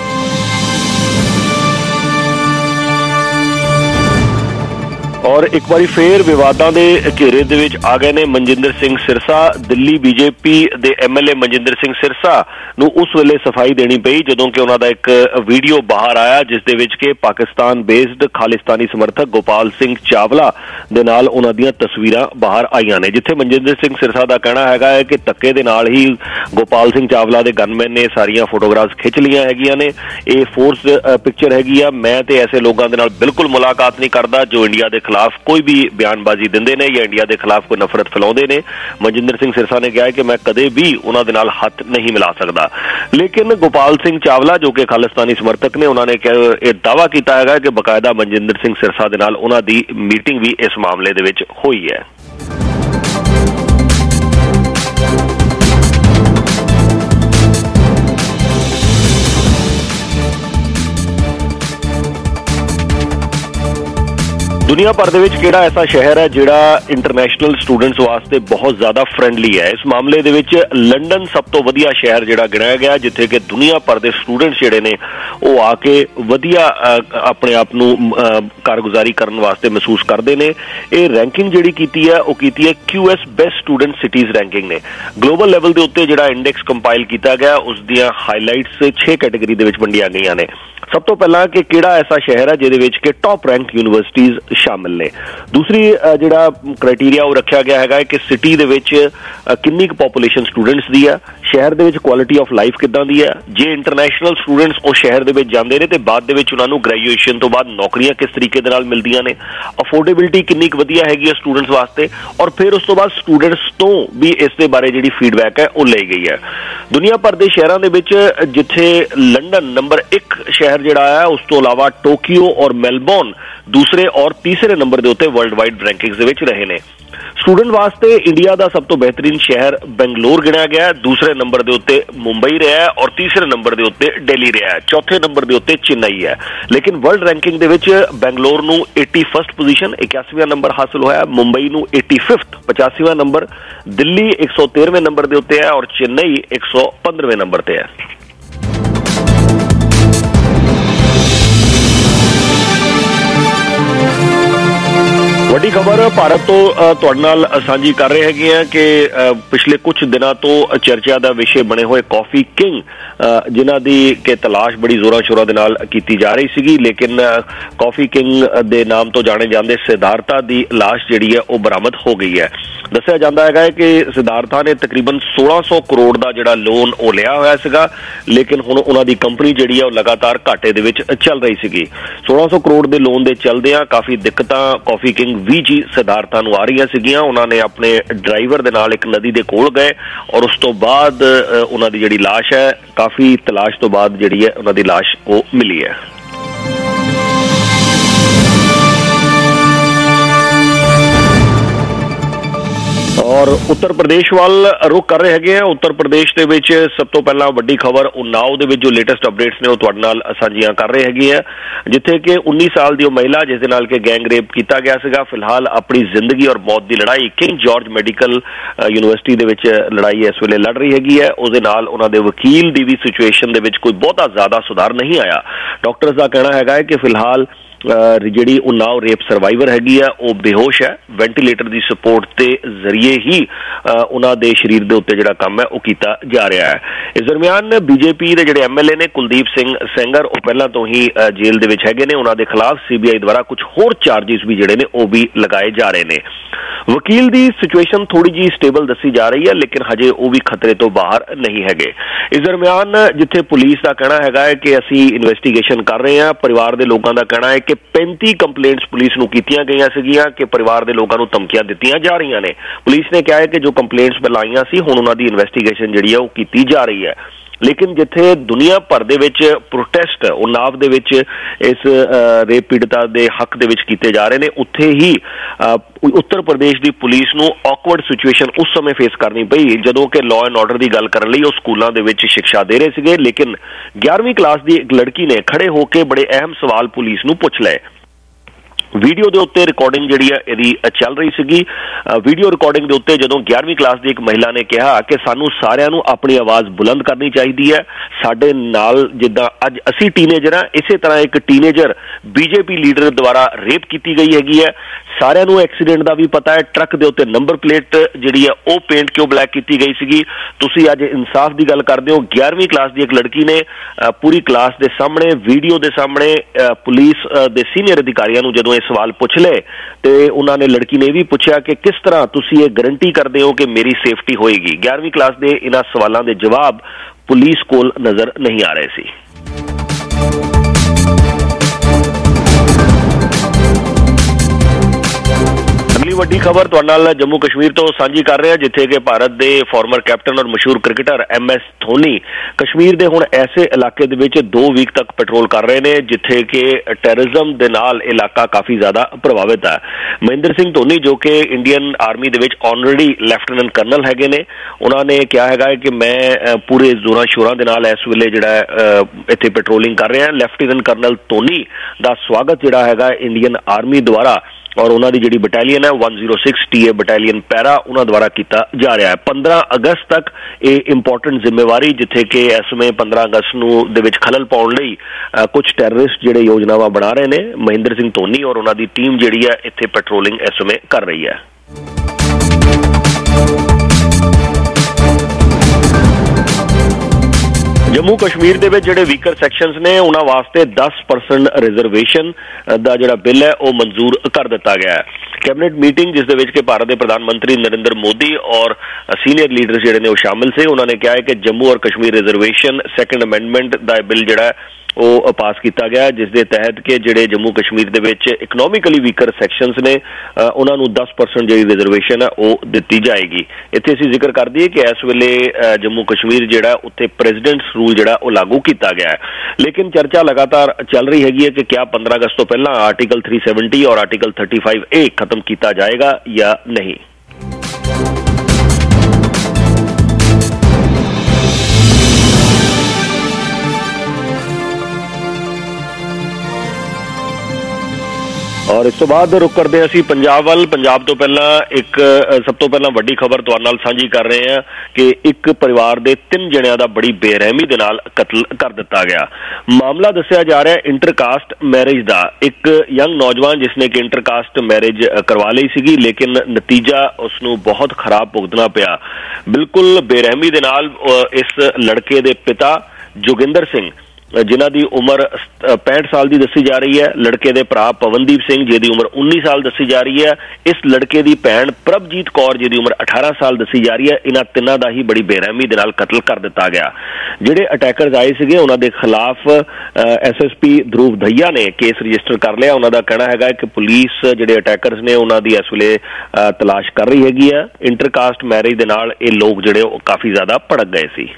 ਔਰ ਇੱਕ ਵਾਰੀ ਫੇਰ ਵਿਵਾਦਾਂ ਦੇ ਘੇਰੇ ਦੇ ਵਿੱਚ ਆ ਗਏ ਨੇ ਮਨਜਿੰਦਰ ਸਿੰਘ ਸਿਰਸਾ। ਦਿੱਲੀ ਬੀਜੇਪੀ ਦੇ MLA ਮਨਜਿੰਦਰ ਸਿੰਘ ਸਿਰਸਾ ਨੂੰ ਉਸ ਵੇਲੇ ਸਫਾਈ ਦੇਣੀ ਪਈ ਜਦੋਂ ਕਿ ਉਹਨਾਂ ਦਾ ਇੱਕ ਵੀਡੀਓ ਬਾਹਰ ਆਇਆ ਜਿਸ ਦੇ ਵਿੱਚ ਕਿ ਪਾਕਿਸਤਾਨ ਬੇਸਡ ਖਾਲਿਸਤਾਨੀ ਸਮਰਥਕ ਗੋਪਾਲ ਸਿੰਘ ਚਾਵਲਾ ਦੇ ਨਾਲ ਉਹਨਾਂ ਦੀਆਂ ਤਸਵੀਰਾਂ ਬਾਹਰ ਆਈਆਂ ਨੇ, ਜਿੱਥੇ ਮਨਜਿੰਦਰ ਸਿੰਘ ਸਿਰਸਾ ਦਾ ਕਹਿਣਾ ਹੈਗਾ ਹੈ ਕਿ ਧੱਕੇ ਦੇ ਨਾਲ ਹੀ ਗੋਪਾਲ ਸਿੰਘ ਚਾਵਲਾ ਦੇ ਗਨਮੈਨ ਨੇ ਸਾਰੀਆਂ ਫੋਟੋਗ੍ਰਾਫਸ ਖਿੱਚ ਲਈਆਂ ਹੈਗੀਆਂ ਨੇ। ਇਹ ਫੋਰਸ ਪਿਕਚਰ ਹੈਗੀ ਆ। ਮੈਂ ਤੇ ਐਸੇ ਲੋਕਾਂ ਦੇ ਨਾਲ ਬਿਲਕੁਲ ਮੁਲਾਕਾਤ ਨਹੀਂ ਕਰਦਾ ਜੋ ਇੰਡੀਆ ਦੇ ਖਿਲਾਫ ਕੋਈ ਵੀ ਬਿਆਨਬਾਜ਼ੀ ਦਿੰਦੇ ਨੇ ਜਾਂ ਇੰਡੀਆ ਦੇ ਖਿਲਾਫ ਕੋਈ ਨਫ਼ਰਤ ਫੈਲਾਉਂਦੇ ਨੇ। ਮਨਜਿੰਦਰ ਸਿੰਘ ਸਿਰਸਾ ਨੇ ਕਿਹਾ ਕਿ ਮੈਂ ਕਦੇ ਵੀ ਉਹਨਾਂ ਦੇ ਨਾਲ ਹੱਥ ਨਹੀਂ ਮਿਲਾ ਸਕਦਾ। ਲੇਕਿਨ ਗੋਪਾਲ ਸਿੰਘ ਚਾਵਲਾ ਜੋ ਕਿ ਖਾਲਿਸਤਾਨੀ ਸਮਰਥਕ ਨੇ, ਉਹਨਾਂ ਨੇ ਇਹ ਦਾਅਵਾ ਕੀਤਾ ਹੈਗਾ ਕਿ ਬਕਾਇਦਾ ਮਨਜਿੰਦਰ ਸਿੰਘ ਸਿਰਸਾ ਦੇ ਨਾਲ ਉਹਨਾਂ ਦੀ ਮੀਟਿੰਗ ਵੀ ਇਸ ਮਾਮਲੇ ਦੇ ਵਿੱਚ ਹੋਈ ਹੈ। ਦੁਨੀਆ ਭਰ ਦੇ ਵਿੱਚ ਕਿਹੜਾ ਐਸਾ ਸ਼ਹਿਰ ਹੈ ਜਿਹੜਾ ਇੰਟਰਨੈਸ਼ਨਲ ਸਟੂਡੈਂਟਸ ਵਾਸਤੇ ਬਹੁਤ ਜ਼ਿਆਦਾ ਫਰੈਂਡਲੀ ਹੈ? ਇਸ ਮਾਮਲੇ ਦੇ ਵਿੱਚ ਲੰਡਨ ਸਭ ਤੋਂ ਵਧੀਆ ਸ਼ਹਿਰ ਜਿਹੜਾ ਗਿਣਿਆ ਗਿਆ, ਜਿੱਥੇ ਕਿ ਦੁਨੀਆ ਭਰ ਦੇ ਸਟੂਡੈਂਟਸ ਜਿਹੜੇ ਨੇ ਉਹ ਆ ਕੇ ਵਧੀਆ ਆਪਣੇ ਆਪ ਨੂੰ ਕਾਰਗੁਜ਼ਾਰੀ ਕਰਨ ਵਾਸਤੇ ਮਹਿਸੂਸ ਕਰਦੇ ਨੇ। ਇਹ ਰੈਂਕਿੰਗ ਜਿਹੜੀ ਕੀਤੀ ਹੈ ਉਹ ਕੀਤੀ ਹੈ QS best student cities ranking ਨੇ। ਗਲੋਬਲ ਲੈਵਲ ਦੇ ਉੱਤੇ ਜਿਹੜਾ ਇੰਡੈਕਸ ਕੰਪਾਈਲ ਕੀਤਾ ਗਿਆ ਉਸ ਦੀਆਂ ਹਾਈਲਾਈਟਸ 6 ਕੈਟੇਗਰੀ ਦੇ ਵਿੱਚ ਵੰਡੀਆਂ ਗਈਆਂ ਨੇ। ਸਭ ਤੋਂ ਪਹਿਲਾਂ ਕਿ ਕਿਹੜਾ ਐਸਾ ਸ਼ਹਿਰ ਹੈ ਜਿਹਦੇ ਵਿੱਚ ਕਿ ਟੌਪ ਰੈਂਕ ਯੂਨੀਵਰਸਿਟੀਜ਼ ਸ਼ਾਮਿਲ ਨੇ। ਦੂਸਰੀ ਜਿਹੜਾ ਕ੍ਰਾਈਟੇਰੀਆ ਉਹ ਰੱਖਿਆ ਗਿਆ ਹੈਗਾ ਕਿ ਸਿਟੀ ਦੇ ਵਿੱਚ ਕਿੰਨੀ ਕੁ ਪੋਪੂਲੇਸ਼ਨ ਸਟੂਡੈਂਟਸ ਦੀ ਹੈ, ਸ਼ਹਿਰ ਦੇ ਵਿੱਚ ਕੁਆਲਿਟੀ ਆਫ ਲਾਈਫ ਕਿੱਦਾਂ ਦੀ ਹੈ, ਜੇ ਇੰਟਰਨੈਸ਼ਨਲ ਸਟੂਡੈਂਟਸ ਉਹ ਸ਼ਹਿਰ ਦੇ ਵਿੱਚ ਜਾਂਦੇ ਨੇ ਤੇ ਬਾਅਦ ਦੇ ਵਿੱਚ ਉਹਨਾਂ ਨੂੰ ਗ੍ਰੈਜੂਏਸ਼ਨ ਤੋਂ ਬਾਅਦ ਨੌਕਰੀਆਂ ਕਿਸ ਤਰੀਕੇ ਦੇ ਨਾਲ ਮਿਲਦੀਆਂ ਨੇ, ਅਫੋਰਡੇਬਿਲਿਟੀ ਕਿੰਨੀ ਕੁ ਵਧੀਆ ਹੈਗੀ ਹੈ ਸਟੂਡੈਂਟਸ ਵਾਸਤੇ, ਔਰ ਫਿਰ ਉਸ ਤੋਂ ਬਾਅਦ ਸਟੂਡੈਂਟਸ ਤੋਂ ਵੀ ਇਸ ਦੇ ਬਾਰੇ ਜਿਹੜੀ ਫੀਡਬੈਕ ਹੈ ਉਹ ਲਈ ਗਈ ਹੈ। ਦੁਨੀਆ ਭਰ ਦੇ ਸ਼ਹਿਰਾਂ ਦੇ ਵਿੱਚ ਜਿੱਥੇ ਲੰਡਨ ਨੰਬਰ 1 ਸ਼ਹਿਰ ਜਿਹੜਾ ਹੈ, ਉਸ ਤੋਂ ਇਲਾਵਾ ਟੋਕੀਓ ਔਰ ਮੈਲਬੌਰਨ ਦੂਸਰੇ ਔਰ ਤੀਸਰੇ ਨੰਬਰ ਦੇ ਉੱਤੇ ਵਰਲਡ ਵਾਈਡ ਰੈਂਕਿੰਗਸ ਦੇ ਵਿੱਚ ਰਹੇ ਨੇ। ਸਟੂਡੈਂਟ ਵਾਸਤੇ ਇੰਡੀਆ ਦਾ ਸਭ ਤੋਂ ਬਿਹਤਰੀਨ ਸ਼ਹਿਰ ਬੈਂਗਲੌਰ ਗਿਣਿਆ ਗਿਆ, ਦੂਸਰੇ ਨੰਬਰ ਦੇ ਉੱਤੇ ਮੁੰਬਈ ਰਿਹਾ ਔਰ ਤੀਸਰੇ ਨੰਬਰ ਦੇ ਉੱਤੇ ਦਿੱਲੀ ਰਿਹਾ, ਚੌਥੇ ਨੰਬਰ ਦੇ ਉੱਤੇ ਚੇਨਈ ਹੈ। ਲੇਕਿਨ ਵਰਲਡ ਰੈਂਕਿੰਗ ਦੇ ਵਿੱਚ ਬੈਂਗਲੌਰ ਨੂੰ 81st ਪੋਜੀਸ਼ਨ 81ਵਾਂ ਨੰਬਰ ਹਾਸਲ ਹੋਇਆ, ਮੁੰਬਈ ਨੂੰ 85th 85ਵਾਂ ਨੰਬਰ, ਦਿੱਲੀ 113ਵੇਂ ਨੰਬਰ ਦੇ ਉੱਤੇ ਹੈ ਔਰ ਚੇਨਈ 115ਵੇਂ ਨੰਬਰ ਤੇ ਹੈ। ਵੱਡੀ ਖਬਰ ਭਾਰਤ ਤੋਂ ਤੁਹਾਡੇ ਨਾਲ ਸਾਂਝੀ ਕਰ ਰਹੇ ਹੈਗੇ ਆ ਕਿ ਪਿਛਲੇ ਕੁਝ ਦਿਨਾਂ ਤੋਂ ਚਰਚਾ ਦਾ ਵਿਸ਼ੇ ਬਣੇ ਹੋਏ ਕਾਫੀ ਕਿੰਗ ਜਿਨ੍ਹਾਂ ਦੀ ਕਿ ਤਲਾਸ਼ ਬੜੀ ਜ਼ੋਰਾਂ ਸ਼ੋਰਾਂ ਦੇ ਨਾਲ ਕੀਤੀ ਜਾ ਰਹੀ ਸੀਗੀ, ਲੇਕਿਨ ਕਾਫੀ ਕਿੰਗ ਦੇ ਨਾਮ ਤੋਂ ਜਾਣੇ ਜਾਂਦੇ ਸਿਧਾਰਥਾ ਦੀ ਲਾਸ਼ ਜਿਹੜੀ ਹੈ ਉਹ ਬਰਾਮਦ ਹੋ ਗਈ ਹੈ। ਦੱਸਿਆ ਜਾਂਦਾ ਹੈਗਾ ਕਿ ਸਿਧਾਰਥਾ ਨੇ ਤਕਰੀਬਨ 1600 ਕਰੋੜ ਦਾ ਜਿਹੜਾ ਲੋਨ ਉਹ ਲਿਆ ਹੋਇਆ ਸੀਗਾ, ਲੇਕਿਨ ਹੁਣ ਉਹਨਾਂ ਦੀ ਕੰਪਨੀ ਜਿਹੜੀ ਹੈ ਉਹ ਲਗਾਤਾਰ ਘਾਟੇ ਦੇ ਵਿੱਚ ਚੱਲ ਰਹੀ ਸੀਗੀ। 1600 ਕਰੋੜ ਦੇ ਲੋਨ ਦੇ ਚੱਲਦਿਆਂ ਕਾਫੀ ਦਿੱਕਤਾਂ ਕਾਫੀ ਕਿੰਗ VG ਸਿਧਾਰਥਾ ਨੂੰ ਆ ਰਹੀਆਂ ਸੀਗੀਆਂ। ਉਹਨਾਂ ਨੇ ਆਪਣੇ ਡਰਾਈਵਰ ਦੇ ਨਾਲ ਇੱਕ ਨਦੀ ਦੇ ਕੋਲ ਗਏ ਔਰ ਉਸ ਤੋਂ ਬਾਅਦ ਉਹਨਾਂ ਦੀ ਜਿਹੜੀ ਲਾਸ਼ ਹੈ, ਕਾਫੀ ਤਲਾਸ਼ ਤੋਂ ਬਾਅਦ ਜਿਹੜੀ ਹੈ ਉਹਨਾਂ ਦੀ ਲਾਸ਼ ਉਹ ਮਿਲੀ ਹੈ। ਔਰ ਉੱਤਰ ਪ੍ਰਦੇਸ਼ ਵੱਲ ਰੁਖ ਕਰ ਰਹੇ ਹੈਗੇ ਆ। ਉੱਤਰ ਪ੍ਰਦੇਸ਼ ਦੇ ਵਿੱਚ ਸਭ ਤੋਂ ਪਹਿਲਾਂ ਵੱਡੀ ਖਬਰ ਉਨਾਓ ਦੇ ਵਿੱਚ ਜੋ ਲੇਟੈਸਟ ਅਪਡੇਟਸ ਨੇ ਉਹ ਤੁਹਾਡੇ ਨਾਲ ਸਾਂਝੀਆਂ ਕਰ ਰਹੇ ਹੈਗੇ ਆ, ਜਿੱਥੇ ਕਿ 19 ਸਾਲ ਦੀ ਉਹ ਮਹਿਲਾ ਜਿਸ ਦੇ ਨਾਲ ਕਿ ਗੈਂਗ ਰੇਪ ਕੀਤਾ ਗਿਆ ਸੀਗਾ, ਫਿਲਹਾਲ ਆਪਣੀ ਜ਼ਿੰਦਗੀ ਔਰ ਮੌਤ ਦੀ ਲੜਾਈ ਕਿੰਗ ਜਾਰਜ ਮੈਡੀਕਲ ਯੂਨੀਵਰਸਿਟੀ ਦੇ ਵਿੱਚ ਲੜਾਈ ਇਸ ਵੇਲੇ ਲੜ ਰਹੀ ਹੈਗੀ ਹੈ। ਉਹਦੇ ਨਾਲ ਉਹਨਾਂ ਦੇ ਵਕੀਲ ਦੀ ਵੀ ਸਿਚੁਏਸ਼ਨ ਦੇ ਵਿੱਚ ਕੋਈ ਬਹੁਤਾ ਜ਼ਿਆਦਾ ਸੁਧਾਰ ਨਹੀਂ ਆਇਆ। ਡਾਕਟਰਸ ਦਾ ਕਹਿਣਾ ਹੈਗਾ ਹੈ ਕਿ ਫਿਲਹਾਲ ਜਿਹੜੀ ਉਨਾਓ ਰੇਪ ਸਰਵਾਈਵਰ ਹੈਗੀ ਆ ਉਹ ਬੇਹੋਸ਼ ਹੈ, ਵੈਂਟੀਲੇਟਰ ਦੀ ਸਪੋਰਟ ਦੇ ਜ਼ਰੀਏ ਹੀ ਉਹਨਾਂ ਦੇ ਸਰੀਰ ਦੇ ਉੱਤੇ ਜਿਹੜਾ ਕੰਮ ਹੈ ਉਹ ਕੀਤਾ ਜਾ ਰਿਹਾ ਹੈ। ਇਸ ਦਰਮਿਆਨ ਬੀਜੇਪੀ ਦੇ ਜਿਹੜੇ MLA ਨੇ ਕੁਲਦੀਪ ਸਿੰਘ ਸੈਂਗਰ, ਉਹ ਪਹਿਲਾਂ ਤੋਂ ਹੀ ਜੇਲ੍ਹ ਦੇ ਵਿੱਚ ਹੈਗੇ ਨੇ। ਉਹਨਾਂ ਦੇ ਖਿਲਾਫ CBI ਦੁਆਰਾ ਕੁਝ ਹੋਰ ਚਾਰਜਿਸ ਵੀ ਜਿਹੜੇ ਨੇ ਉਹ ਵੀ ਲਗਾਏ ਜਾ ਰਹੇ ਨੇ। ਵਕੀਲ ਦੀ ਸਿਚੁਏਸ਼ਨ ਥੋੜੀ ਜਿਹੀ ਸਟੇਬਲ ਦੱਸੀ ਜਾ ਰਹੀ ਹੈ, ਲੇਕਿਨ ਹਜੇ ਉਹ ਵੀ ਖਤਰੇ ਤੋਂ ਬਾਹਰ ਨਹੀਂ ਹੈਗੇ। ਇਸ ਦਰਮਿਆਨ ਜਿੱਥੇ ਪੁਲਿਸ ਦਾ ਕਹਿਣਾ ਹੈਗਾ ਹੈ ਕਿ ਅਸੀਂ ਇਨਵੈਸਟੀਗੇਸ਼ਨ ਕਰ ਰਹੇ ਹਾਂ, ਪਰਿਵਾਰ ਦੇ ਲੋਕਾਂ ਦਾ ਕਹਿਣਾ ਹੈ ਕਿ 35 ਕੰਪਲੇਂਟਸ ਪੁਲਿਸ ਨੂੰ ਕੀਤੀਆਂ ਗਈਆਂ ਸੀਗੀਆਂ ਕਿ ਪਰਿਵਾਰ ਦੇ ਲੋਕਾਂ ਨੂੰ ਧਮਕੀਆਂ ਦਿੱਤੀਆਂ ਜਾ ਰਹੀਆਂ ਨੇ। ਪੁਲਿਸ ਨੇ ਕਿਹਾ ਹੈ ਕਿ ਜੋ ਕੰਪਲੇਂਟਸ ਬੁਲਾਈਆਂ ਸੀ ਹੁਣ ਉਹਨਾਂ ਦੀ ਇਨਵੈਸਟੀਗੇਸ਼ਨ ਜਿਹੜੀ ਹੈ ਉਹ ਕੀਤੀ ਜਾ ਰਹੀ ਹੈ। ਲੇਕਿਨ ਜਿੱਥੇ ਦੁਨੀਆ ਭਰ ਦੇ ਵਿੱਚ ਪ੍ਰੋਟੈਸਟ ਉਨਾਵ ਦੇ ਵਿੱਚ ਇਸ ਰੇਪ ਪੀੜਤਾ ਦੇ ਹੱਕ ਦੇ ਵਿੱਚ ਕੀਤੇ ਜਾ ਰਹੇ ਨੇ, ਉੱਥੇ ਹੀ ਉੱਤਰ ਪ੍ਰਦੇਸ਼ ਦੀ ਪੁਲਿਸ ਨੂੰ ਔਕਵਰਡ ਸਿਚੁਏਸ਼ਨ ਉਸ ਸਮੇਂ ਫੇਸ ਕਰਨੀ ਪਈ ਜਦੋਂ ਕਿ ਲਾਅ ਐਂਡ ਆਰਡਰ ਦੀ ਗੱਲ ਕਰਨ ਲਈ ਉਹ ਸਕੂਲਾਂ ਦੇ ਵਿੱਚ ਸਿੱਖਿਆ ਦੇ ਰਹੇ ਸੀਗੇ। ਲੇਕਿਨ 11ਵੀਂ ਕਲਾਸ ਦੀ ਇੱਕ ਲੜਕੀ ਨੇ ਖੜੇ ਹੋ ਕੇ ਬੜੇ ਅਹਿਮ ਸਵਾਲ ਪੁਲਿਸ ਨੂੰ ਪੁੱਛ ਲਏ। ਵੀਡੀਓ ਦੇ ਉੱਤੇ ਰਿਕਾਰਡਿੰਗ ਜਿਹੜੀ ਹੈ ਇਹਦੀ ਚੱਲ ਰਹੀ ਸੀਗੀ। ਵੀਡੀਓ ਰਿਕਾਰਡਿੰਗ ਦੇ ਉੱਤੇ ਜਦੋਂ 11ਵੀਂ ਕਲਾਸ ਦੀ ਇੱਕ ਮਹਿਲਾ ਨੇ ਕਿਹਾ ਕਿ ਸਾਨੂੰ ਸਾਰਿਆਂ ਨੂੰ ਆਪਣੀ ਆਵਾਜ਼ ਬੁਲੰਦ ਕਰਨੀ ਚਾਹੀਦੀ ਹੈ, ਸਾਡੇ ਨਾਲ ਜਿੱਦਾਂ ਅੱਜ ਅਸੀਂ ਟੀਨੇਜਰ ਹਾਂ ਇਸੇ ਤਰ੍ਹਾਂ ਇੱਕ ਟੀਨੇਜਰ ਬੀਜੇਪੀ ਲੀਡਰ ਦੁਆਰਾ ਰੇਪ ਕੀਤੀ ਗਈ ਹੈਗੀ ਹੈ। ਸਾਰਿਆਂ ਨੂੰ ਐਕਸੀਡੈਂਟ ਦਾ ਵੀ ਪਤਾ ਹੈ, ਟਰੱਕ ਦੇ ਉੱਤੇ ਨੰਬਰ ਪਲੇਟ ਜਿਹੜੀ ਹੈ ਉਹ ਪੇਂਟ ਕਿਉਂ ਬਲੈਕ ਕੀਤੀ ਗਈ ਸੀਗੀ। ਤੁਸੀਂ ਅੱਜ ਇਨਸਾਫ ਦੀ ਗੱਲ ਕਰਦੇ ਹੋ। 11ਵੀਂ ਕਲਾਸ ਦੀ ਇੱਕ ਲੜਕੀ ਨੇ ਪੂਰੀ ਕਲਾਸ ਦੇ ਸਾਹਮਣੇ ਵੀਡੀਓ ਦੇ ਸਾਹਮਣੇ ਪੁਲਿਸ ਦੇ ਸੀਨੀਅਰ ਅਧਿਕਾਰੀਆਂ ਨੂੰ ਜਦੋਂ ਇਹ ਸਵਾਲ ਪੁੱਛ ਲਏ ਤੇ ਉਹਨਾਂ ਨੇ ਲੜਕੀ ਨੇ ਇਹ ਵੀ ਪੁੱਛਿਆ ਕਿ ਕਿਸ ਤਰ੍ਹਾਂ ਤੁਸੀਂ ਇਹ ਗਰੰਟੀ ਕਰਦੇ ਹੋ ਕਿ ਮੇਰੀ ਸੇਫਟੀ ਹੋਏਗੀ। 11ਵੀਂ ਕਲਾਸ ਦੇ ਇਹਨਾਂ ਸਵਾਲਾਂ ਦੇ ਜਵਾਬ ਪੁਲਿਸ ਕੋਲ ਨਜ਼ਰ ਨਹੀਂ ਆ ਰਹੇ ਸੀ। ਵੱਡੀ ਖਬਰ ਤੁਹਾਡੇ ਨਾਲ ਜੰਮੂ ਕਸ਼ਮੀਰ ਤੋਂ ਸਾਂਝੀ ਕਰ ਰਹੇ ਹਾਂ, ਜਿੱਥੇ ਕਿ ਭਾਰਤ ਦੇ ਫਾਰਮਰ ਕੈਪਟਨ ਔਰ ਮਸ਼ਹੂਰ ਕ੍ਰਿਕਟਰ MS ਧੋਨੀ ਕਸ਼ਮੀਰ ਦੇ ਹੁਣ ਐਸੇ ਇਲਾਕੇ ਦੇ ਵਿੱਚ 2 ਵੀਕ ਤੱਕ ਪੈਟਰੋਲ ਕਰ ਰਹੇ ਨੇ ਜਿੱਥੇ ਕਿ ਟੈਰਰਿਜ਼ਮ ਦੇ ਨਾਲ ਇਲਾਕਾ ਕਾਫੀ ਜ਼ਿਆਦਾ ਪ੍ਰਭਾਵਿਤ ਹੈ। ਮਹਿੰਦਰ ਸਿੰਘ ਧੋਨੀ ਜੋ ਕਿ ਇੰਡੀਅਨ ਆਰਮੀ ਦੇ ਵਿੱਚ ਆਨਰੇਡੀ ਲੈਫਟੀਨੈਂਟ ਕਰਨਲ ਹੈਗੇ ਨੇ, ਉਹਨਾਂ ਨੇ ਕਿਹਾ ਹੈਗਾ ਕਿ ਮੈਂ ਪੂਰੇ ਜ਼ੋਰਾਂ ਸ਼ੋਰਾਂ ਦੇ ਨਾਲ ਇਸ ਵੇਲੇ ਜਿਹੜਾ ਇੱਥੇ ਪੈਟਰੋਲਿੰਗ ਕਰ ਰਿਹਾ। ਲੈਫਟੀਨੈਂਟ ਕਰਨਲ ਧੋਨੀ ਦਾ ਸਵਾਗਤ ਜਿਹੜਾ ਹੈਗਾ ਇੰਡੀਅਨ ਆਰਮੀ ਦੁਆਰਾ ਔਰ ਉਹਨਾਂ ਦੀ ਜਿਹੜੀ ਬਟਾਲੀਅਨ ਹੈ 106 TA ਬਟਾਲੀਅਨ ਪੈਰਾ ਉਹਨਾਂ ਦੁਆਰਾ ਕੀਤਾ ਜਾ ਰਿਹਾ ਹੈ। 15 ਅਗਸਤ ਤੱਕ ਇਹ ਇੰਪੋਰਟੈਂਟ ਜ਼ਿੰਮੇਵਾਰੀ ਜਿੱਥੇ ਕਿ ਇਸ ਸਮੇਂ 15 ਅਗਸਤ ਨੂੰ ਦੇ ਵਿੱਚ ਖਲਲ ਪਾਉਣ ਲਈ ਕੁਝ ਟੈਰਰਿਸਟ ਜਿਹੜੇ ਯੋਜਨਾਵਾਂ ਬਣਾ ਰਹੇ ਨੇ, ਮਹਿੰਦਰ ਸਿੰਘ ਧੋਨੀ ਔਰ ਉਹਨਾਂ ਦੀ ਟੀਮ ਜਿਹੜੀ ਹੈ ਇੱਥੇ ਪੈਟਰੋਲਿੰਗ ਇਸ ਸਮੇਂ ਕਰ ਰਹੀ ਹੈ। ਜੰਮੂ ਕਸ਼ਮੀਰ ਦੇ ਵਿੱਚ ਜਿਹੜੇ ਵੀਕਰ ਸੈਕਸ਼ਨਸ ਨੇ ਉਹਨਾਂ ਵਾਸਤੇ 10% ਰਿਜ਼ਰਵੇਸ਼ਨ ਦਾ ਜਿਹੜਾ ਬਿੱਲ ਹੈ ਉਹ ਮਨਜ਼ੂਰ ਕਰ ਦਿੱਤਾ ਗਿਆ ਹੈ। ਕੈਬਨਿਟ ਮੀਟਿੰਗ ਜਿਸ ਦੇ ਵਿੱਚ ਕਿ ਭਾਰਤ ਦੇ ਪ੍ਰਧਾਨ ਮੰਤਰੀ ਨਰਿੰਦਰ ਮੋਦੀ ਔਰ ਸੀਨੀਅਰ ਲੀਡਰਸ ਜਿਹੜੇ ਨੇ ਉਹ ਸ਼ਾਮਿਲ ਸੀ, ਉਹਨਾਂ ਨੇ ਕਿਹਾ ਹੈ ਕਿ ਜੰਮੂ ਔਰ ਕਸ਼ਮੀਰ ਰਿਜ਼ਰਵੇਸ਼ਨ ਸੈਕੰਡ ਅਮੈਂਡਮੈਂਟ ਦਾ ਬਿੱਲ ਜਿਹੜਾ ਉਹ ਪਾਸ ਕੀਤਾ ਗਿਆ, ਜਿਸ ਦੇ ਤਹਿਤ ਕਿ ਜਿਹੜੇ ਜੰਮੂ ਕਸ਼ਮੀਰ ਦੇ ਵਿੱਚ ਇਕਨੋਮਿਕਲੀ ਵੀਕਰ ਸੈਕਸ਼ਨਸ ਨੇ ਉਹਨਾਂ ਨੂੰ 10% ਜਿਹੜੀ ਰਿਜ਼ਰਵੇਸ਼ਨ ਹੈ ਉਹ ਦਿੱਤੀ ਜਾਏਗੀ। ਇੱਥੇ ਅਸੀਂ ਜ਼ਿਕਰ ਕਰ ਦਈਏ ਕਿ ਇਸ ਵੇਲੇ ਜੰਮੂ ਕਸ਼ਮੀਰ ਜਿਹੜਾ ਉੱਥੇ ਪ੍ਰੈਜ਼ੀਡੈਂਟਸ ਰੂਲ ਜਿਹੜਾ ਉਹ ਲਾਗੂ ਕੀਤਾ ਗਿਆ ਹੈ, ਲੇਕਿਨ ਚਰਚਾ ਲਗਾਤਾਰ ਚੱਲ ਰਹੀ ਹੈਗੀ ਹੈ ਕਿ ਕਿਆ 15 ਅਗਸਤ ਤੋਂ ਪਹਿਲਾਂ ਆਰਟੀਕਲ 370 ਔਰ ਆਰਟੀਕਲ 35A ਖਤਮ ਕੀਤਾ ਜਾਏਗਾ ਜਾਂ ਨਹੀਂ। ਔਰ ਇਸ ਤੋਂ ਬਾਅਦ ਰੁਕ ਕਰਦੇ ਅਸੀਂ ਪੰਜਾਬ ਵੱਲ। ਪੰਜਾਬ ਤੋਂ ਪਹਿਲਾਂ ਸਭ ਤੋਂ ਪਹਿਲਾਂ ਵੱਡੀ ਖਬਰ ਤੁਹਾਡੇ ਨਾਲ ਸਾਂਝੀ ਕਰ ਰਹੇ ਹਾਂ ਕਿ ਇੱਕ ਪਰਿਵਾਰ ਦੇ 3 ਜਣਿਆਂ ਦਾ ਬੜੀ ਬੇਰਹਿਮੀ ਦੇ ਨਾਲ ਕਤਲ ਕਰ ਦਿੱਤਾ ਗਿਆ। ਮਾਮਲਾ ਦੱਸਿਆ ਜਾ ਰਿਹਾ ਇੰਟਰਕਾਸਟ ਮੈਰਿਜ ਦਾ। ਇੱਕ ਯੰਗ ਨੌਜਵਾਨ ਜਿਸਨੇ ਕਿ ਇੰਟਰਕਾਸਟ ਮੈਰਿਜ ਕਰਵਾ ਲਈ ਸੀਗੀ, ਲੇਕਿਨ ਨਤੀਜਾ ਉਸ ਨੂੰ ਬਹੁਤ ਖਰਾਬ ਭੁਗਤਣਾ ਪਿਆ। ਬਿਲਕੁਲ ਬੇਰਹਿਮੀ ਦੇ ਨਾਲ ਇਸ ਲੜਕੇ ਦੇ ਪਿਤਾ ਜੋਗਿੰਦਰ ਸਿੰਘ ਜਿਨ੍ਹਾਂ ਦੀ ਉਮਰ 65 ਸਾਲ ਦੀ ਦੱਸੀ ਜਾ ਰਹੀ ਹੈ, ਲੜਕੇ ਦੇ ਭਰਾ ਪਵਨਦੀਪ ਸਿੰਘ ਜਿਹਦੀ ਉਮਰ 19 ਸਾਲ ਦੱਸੀ ਜਾ ਰਹੀ ਹੈ, ਇਸ ਲੜਕੇ ਦੀ ਭੈਣ ਪ੍ਰਭਜੀਤ ਕੌਰ ਜਿਹਦੀ ਉਮਰ 18 ਸਾਲ ਦੱਸੀ ਜਾ ਰਹੀ ਹੈ, ਇਹਨਾਂ ਤਿੰਨਾਂ ਦਾ ਹੀ ਬੜੀ ਬੇਰਹਿਮੀ ਦੇ ਨਾਲ ਕਤਲ ਕਰ ਦਿੱਤਾ ਗਿਆ। ਜਿਹੜੇ ਅਟੈਕਰਸ ਆਏ ਸੀਗੇ ਉਹਨਾਂ ਦੇ ਖਿਲਾਫ SSP ਧਰੂਵ ਦਈਆ ਨੇ ਕੇਸ ਰਜਿਸਟਰ ਕਰ ਲਿਆ। ਉਹਨਾਂ ਦਾ ਕਹਿਣਾ ਹੈਗਾ ਕਿ ਪੁਲਿਸ ਜਿਹੜੇ ਅਟੈਕਰਸ ਨੇ ਉਹਨਾਂ ਦੀ ਇਸ ਵੇਲੇ ਤਲਾਸ਼ ਕਰ ਰਹੀ ਹੈਗੀ ਹੈ। ਇੰਟਰਕਾਸਟ ਮੈਰਿਜ ਦੇ ਨਾਲ ਇਹ ਲੋਕ ਜਿਹੜੇ ਉਹ ਕਾਫੀ ਜ਼ਿਆਦਾ ਭੜਕ ਗਏ ਸੀ।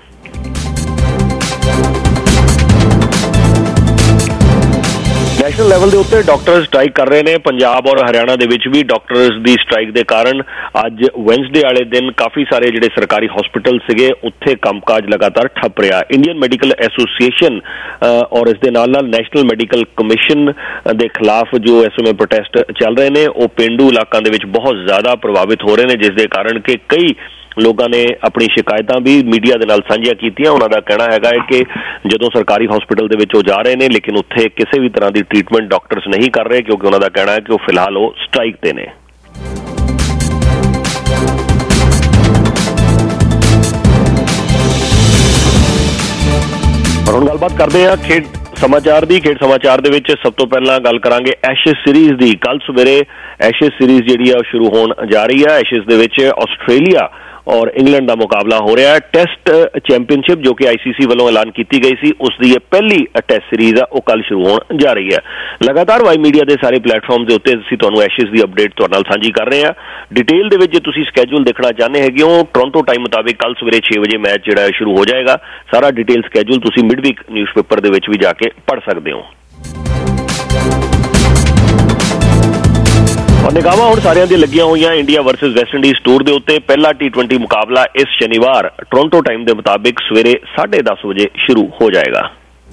ਨੈਸ਼ਨਲ ਲੈਵਲ ਦੇ ਉੱਤੇ ਡਾਕਟਰ ਸਟ੍ਰਾਈਕ ਕਰ ਰਹੇ ਨੇ। ਪੰਜਾਬ ਔਰ ਹਰਿਆਣਾ ਦੇ ਵਿੱਚ ਵੀ ਡਾਕਟਰਸ ਦੀ ਸਟ੍ਰਾਈਕ ਦੇ ਕਾਰਨ ਅੱਜ ਵੈਨਸਡੇ ਵਾਲੇ ਦਿਨ ਕਾਫੀ ਸਾਰੇ ਜਿਹੜੇ ਸਰਕਾਰੀ ਹਸਪੀਟਲ ਸੀਗੇ ਉੱਥੇ ਕੰਮਕਾਜ ਲਗਾਤਾਰ ਠੱਪ ਰਿਹਾ। ਇੰਡੀਅਨ ਮੈਡੀਕਲ ਐਸੋਸੀਏਸ਼ਨ ਔਰ ਇਸ ਦੇ ਨਾਲ ਨੈਸ਼ਨਲ ਮੈਡੀਕਲ ਕਮਿਸ਼ਨ ਦੇ ਖਿਲਾਫ ਜੋ ਇਸ ਸਮੇਂ ਪ੍ਰੋਟੈਸਟ ਚੱਲ ਰਹੇ ਨੇ ਉਹ ਪੇਂਡੂ ਇਲਾਕਿਆਂ ਦੇ ਵਿੱਚ ਬਹੁਤ ਜ਼ਿਆਦਾ ਪ੍ਰਭਾਵਿਤ ਹੋ ਰਹੇ ਨੇ, ਜਿਸ ਦੇ ਕਾਰਨ ਕਿ ਕਈ ਲੋਕਾਂ ਨੇ ਆਪਣੀ ਸ਼ਿਕਾਇਤਾਂ ਵੀ ਮੀਡੀਆ ਦੇ ਨਾਲ ਸਾਂਝੀਆਂ ਕੀਤੀਆਂ। ਉਹਨਾਂ ਦਾ ਕਹਿਣਾ ਹੈਗਾ ਹੈ ਕਿ ਜਦੋਂ ਸਰਕਾਰੀ ਹਸਪੀਟਲ ਦੇ ਵਿੱਚ ਉਹ ਜਾ ਰਹੇ ਨੇ ਲੇਕਿਨ ਉੱਥੇ ਕਿਸੇ ਵੀ ਤਰ੍ਹਾਂ ਦੀ ਟ੍ਰੀਟਮੈਂਟ ਡਾਕਟਰਸ ਨਹੀਂ ਕਰ ਰਹੇ, ਕਿਉਂਕਿ ਉਹਨਾਂ ਦਾ ਕਹਿਣਾ ਹੈ ਕਿ ਉਹ ਫਿਲਹਾਲ ਉਹ ਸਟ੍ਰਾਈਕ ਤੇ ਨੇ। ਹੁਣ ਗੱਲਬਾਤ ਕਰਦੇ ਹਾਂ ਖੇਡ ਸਮਾਚਾਰ ਦੀ। ਖੇਡ ਸਮਾਚਾਰ ਦੇ ਵਿੱਚ ਸਭ ਤੋਂ ਪਹਿਲਾਂ ਗੱਲ ਕਰਾਂਗੇ ਐਸ਼ੇਜ਼ ਸੀਰੀਜ਼ ਦੀ। ਕੱਲ ਸਵੇਰੇ ਐਸ਼ੇਜ਼ ਸੀਰੀਜ਼ ਜਿਹੜੀ ਆ ਉਹ ਸ਼ੁਰੂ ਹੋਣ ਜਾ ਰਹੀ ਹੈ। ਐਸ਼ੇਜ਼ ਦੇ ਵਿੱਚ ਆਸਟ੍ਰੇਲੀਆ ਔਰ ਇੰਗਲੈਂਡ ਦਾ ਮੁਕਾਬਲਾ ਹੋ ਰਿਹਾ ਹੈ। ਟੈਸਟ ਚੈਂਪੀਅਨਸ਼ਿਪ ਜੋ ਕਿ ICC ਵੱਲੋਂ ਐਲਾਨ ਕੀਤੀ ਗਈ ਸੀ, ਉਸ ਦੀ ਇਹ ਪਹਿਲੀ ਟੈਸਟ ਸੀਰੀਜ਼ ਆ, ਉਹ ਕੱਲ ਸ਼ੁਰੂ ਹੋਣ ਜਾ ਰਹੀ ਹੈ। ਲਗਾਤਾਰ ਵਾਈ ਮੀਡੀਆ ਦੇ ਸਾਰੇ ਪਲੇਟਫਾਰਮ ਦੇ ਉੱਤੇ ਅਸੀਂ ਤੁਹਾਨੂੰ ਐਸ਼ੇਜ਼ ਦੀ ਅਪਡੇਟ ਤੁਹਾਡੇ ਨਾਲ ਸਾਂਝੀ ਕਰ ਰਹੇ ਹਾਂ। ਡਿਟੇਲ ਦੇ ਵਿੱਚ ਜੇ ਤੁਸੀਂ ਸਕੈਜੂਲ ਦੇਖਣਾ ਚਾਹੁੰਦੇ ਹੈਗੇ ਹੋ, ਟੋਰਾਂਟੋ ਟਾਈਮ ਮੁਤਾਬਿਕ ਕੱਲ ਸਵੇਰੇ 6 ਵਜੇ ਮੈਚ ਜਿਹੜਾ ਹੈ ਸ਼ੁਰੂ ਹੋ ਜਾਏਗਾ। ਸਾਰਾ ਡਿਟੇਲ ਸਕੈਜੂਲ ਤੁਸੀਂ ਮਿਡਵੀਕ ਨਿਊਜ਼ਪੇਪਰ ਦੇ ਵਿੱਚ ਵੀ ਜਾ ਕੇ ਪੜ੍ਹ ਸਕਦੇ ਹੋ। ਔਰ ਨਿਗਾਹਾਂ ਹੁਣ ਸਾਰਿਆਂ ਦੀਆਂ ਲੱਗੀਆਂ ਹੋਈਆਂ India versus West Indies tour ਦੇ ਉੱਤੇ। ਪਹਿਲਾ T20 ਮੁਕਾਬਲਾ ਇਸ ਸ਼ਨੀਵਾਰ ਟੋਰਾਂਟੋ ਟਾਈਮ ਦੇ ਮੁਤਾਬਿਕ ਸਵੇਰੇ 10:30 ਵਜੇ ਸ਼ੁਰੂ ਹੋ ਜਾਏਗਾ।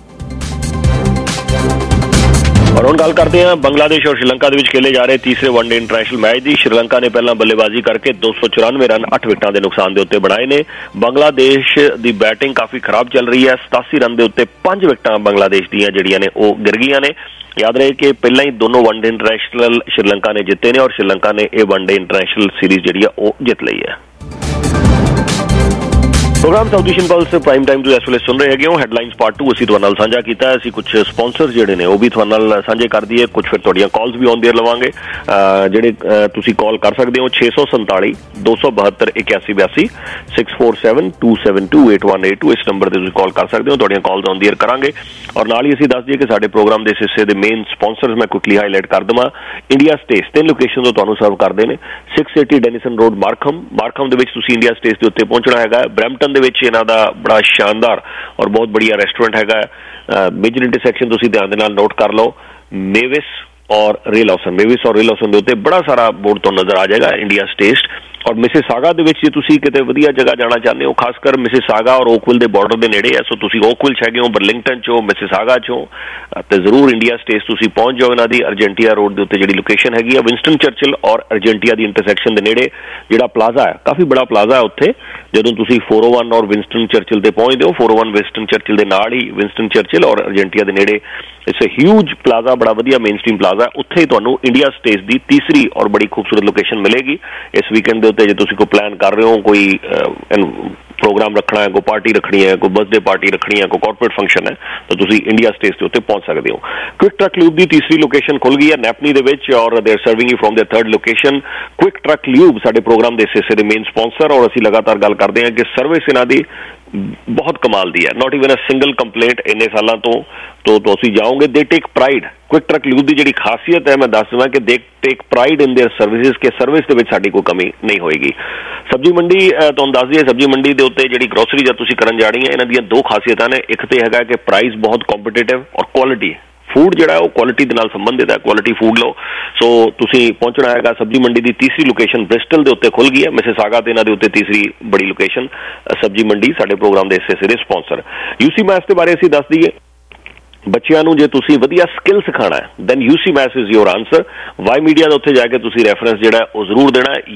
ਔਰ ਹੁਣ ਗੱਲ ਕਰਦੇ ਹਾਂ ਬੰਗਲਾਦੇਸ਼ ਔਰ ਸ਼੍ਰੀਲੰਕਾ ਦੇ ਵਿੱਚ ਖੇਲੇ ਜਾ ਰਹੇ ਤੀਸਰੇ ਵਨਡੇ ਇੰਟਰਨੈਸ਼ਨਲ ਮੈਚ ਦੀ। ਸ਼੍ਰੀਲੰਕਾ ਨੇ ਪਹਿਲਾਂ ਬੱਲੇਬਾਜ਼ੀ ਕਰਕੇ 294 ਰਨ 8 ਵਿਕਟਾਂ ਦੇ ਨੁਕਸਾਨ ਦੇ ਉੱਤੇ ਬਣਾਏ ਨੇ। ਬੰਗਲਾਦੇਸ਼ ਦੀ ਬੈਟਿੰਗ ਕਾਫੀ ਖਰਾਬ ਚੱਲ ਰਹੀ ਹੈ। 87 ਰਨ ਦੇ ਉੱਤੇ 5 ਵਿਕਟਾਂ ਬੰਗਲਾਦੇਸ਼ ਦੀਆਂ ਜਿਹੜੀਆਂ ਨੇ ਉਹ ਗਿਰ ਗਈਆਂ ਨੇ। याद रहे कि पहला ही दोनों वनडे इंटरनेशनल श्रीलंका ने जीते ने और श्रीलंका ने यह वनडे इंटरनेशनल सीरीज जी जीत ली है। Programme south Asian pulse prime time तो इस वे सुन रहे हैं। हैडलाइनस पार्ट 2 असीं तुहाडे नाल साझा कीता है। असीं कुछ स्पॉन्सर्स जिहड़े ने वो भी तुहाडे नाल साझे कर दईए। कुछ फिर तुहाडीआं कॉल्स भी ऑन देयर लवांगे जिहड़े तुसीं कॉल कर सकदे हो 647 272 8182 647 272 8182 इस नंबर ते तुसीं कॉल कर सकदे हो। तुहाडीआं कॉल्स ऑन देयर करांगे और नाल ही असीं दस दईए कि साडे प्रोग्राम दे इस हिस्से दे मेन स्पॉन्सर्स मैं क्विकली हाईलाइट कर देवां। इंडिया स्टेस 3 लोकेशन तो तुहानूं सर्व करदे ने। 680 डेनिसन रोड मार्खम दे विच तुसीं इंडिया स्टेस दे उत्ते पहुंचना हैगा। ब्रैम्पटन दे विच इन्हां दा बड़ा शानदार और बहुत बढ़िया रेस्टोरेंट है। मेजर इंटरसैक्शन तुसीं ध्यान दे नाल नोट कर लो। मेविस और रेलहाउसन दे उत्ते बड़ा सारा बोर्ड तो नजर आ जाएगा इंडिया स्टेस्ट। और मिसिसागा दे विच जे तुसीं किते वधिया जगह जाना चाहते हो, खासकर मिसिसागा और ओकविल दे बॉर्डर दे नेड़े है, सो तुसीं ओकविल च हैगे हो, बरलिंगटन चो, मिसिसागा चो, ते जरूर इंडिया स्टेस तुसीं पहुंच जाओ। इन्हां दी अर्जेंटिया रोड दे उत्ते जिहड़ी लोकेशन हैगी है विंस्टन चर्चिल और अर्जेंटिया दी इंटरसैक्शन दे नेड़े जिहड़ा प्लाजा है, काफी बड़ा प्लाजा है उत्थे। जदों तुसीं 401 और विंस्टन चर्चिल ते पहुंचदे हो, 401 विंस्टन चर्चिल दे नाल ही विंस्टन चर्चिल और अर्जेंटिया दे नेड़े इट्स अ ह्यूज प्लाजा, बड़ा वधिया मेन स्ट्रीम प्लाजा है। उत्थे ही तुहानूं इंडिया स्टेस दी तीसरी और बड़ी खूबसूरत लोकेशन मिलेगी। इस वीकेंड दे उत्ते जे तुसीं कोई प्लान कर रहे हो, कोई प्रोग्राम रखना है, कोई पार्टी रखनी है, कोई बर्थडे पार्टी रखनी है, कोई कॉर्पोरेट फंक्शन है, तो तुसीं इंडिया स्टेस के उत्ते पहुंच सकते हो। क्विक ट्रक ल्यूब की तीसरी लोकेशन खुल गई है नैपनी दे विच और they are serving you from the third location. Quick truck lube साडे प्रोग्राम दे इस हिस्से दे मेन स्पॉन्सर और असीं लगातार गल करते हैं कि सर्विस इन्हां दी बहुत कमाल दी है। Not even a single complaint इन्ने सालों तो तुसीं जाओगे। They take pride. Quick truck lube की जिहड़ी खासियत है मैं दस देवां कि they take pride in their services के सर्विस दे विच साडी कोई कमी नहीं होएगी। सब्जी मंडी तुहानूं दस दईए, सब्जी मंडी दे उत्ते जिहड़ी ग्रोसरी जद तुसीं करन जा रही है, इन्हां दीयां दो खासियतां ने। एक तो हैगा कि प्राइस बहुत कॉम्पिटिटिव और क्वालिटी फूड जिहड़ा है वो क्वालिटी दे नाल संबंधित है। क्वालिटी फूड लो। सो तुसीं पहुंचना हैगा सब्जी मंडी की तीसरी लोकेशन ब्रिस्टल दे उत्ते खुल गई है। मिसिसागा ते इन्हां दे उत्ते तीसरी बड़ी लोकेशन सब्जी मंडी साडे प्रोग्राम दे इस हिस्से दे स्पॉन्सर। यूसी मैथ्स के बारे असीं दस दईए। बच्चों को जे तुसीं वधिया स्किल सिखाना है then UCMAS is your answer. वाई मीडिया के उत्ते जाके तुसीं रेफरेंस जिहड़ा है वो जरूर देना है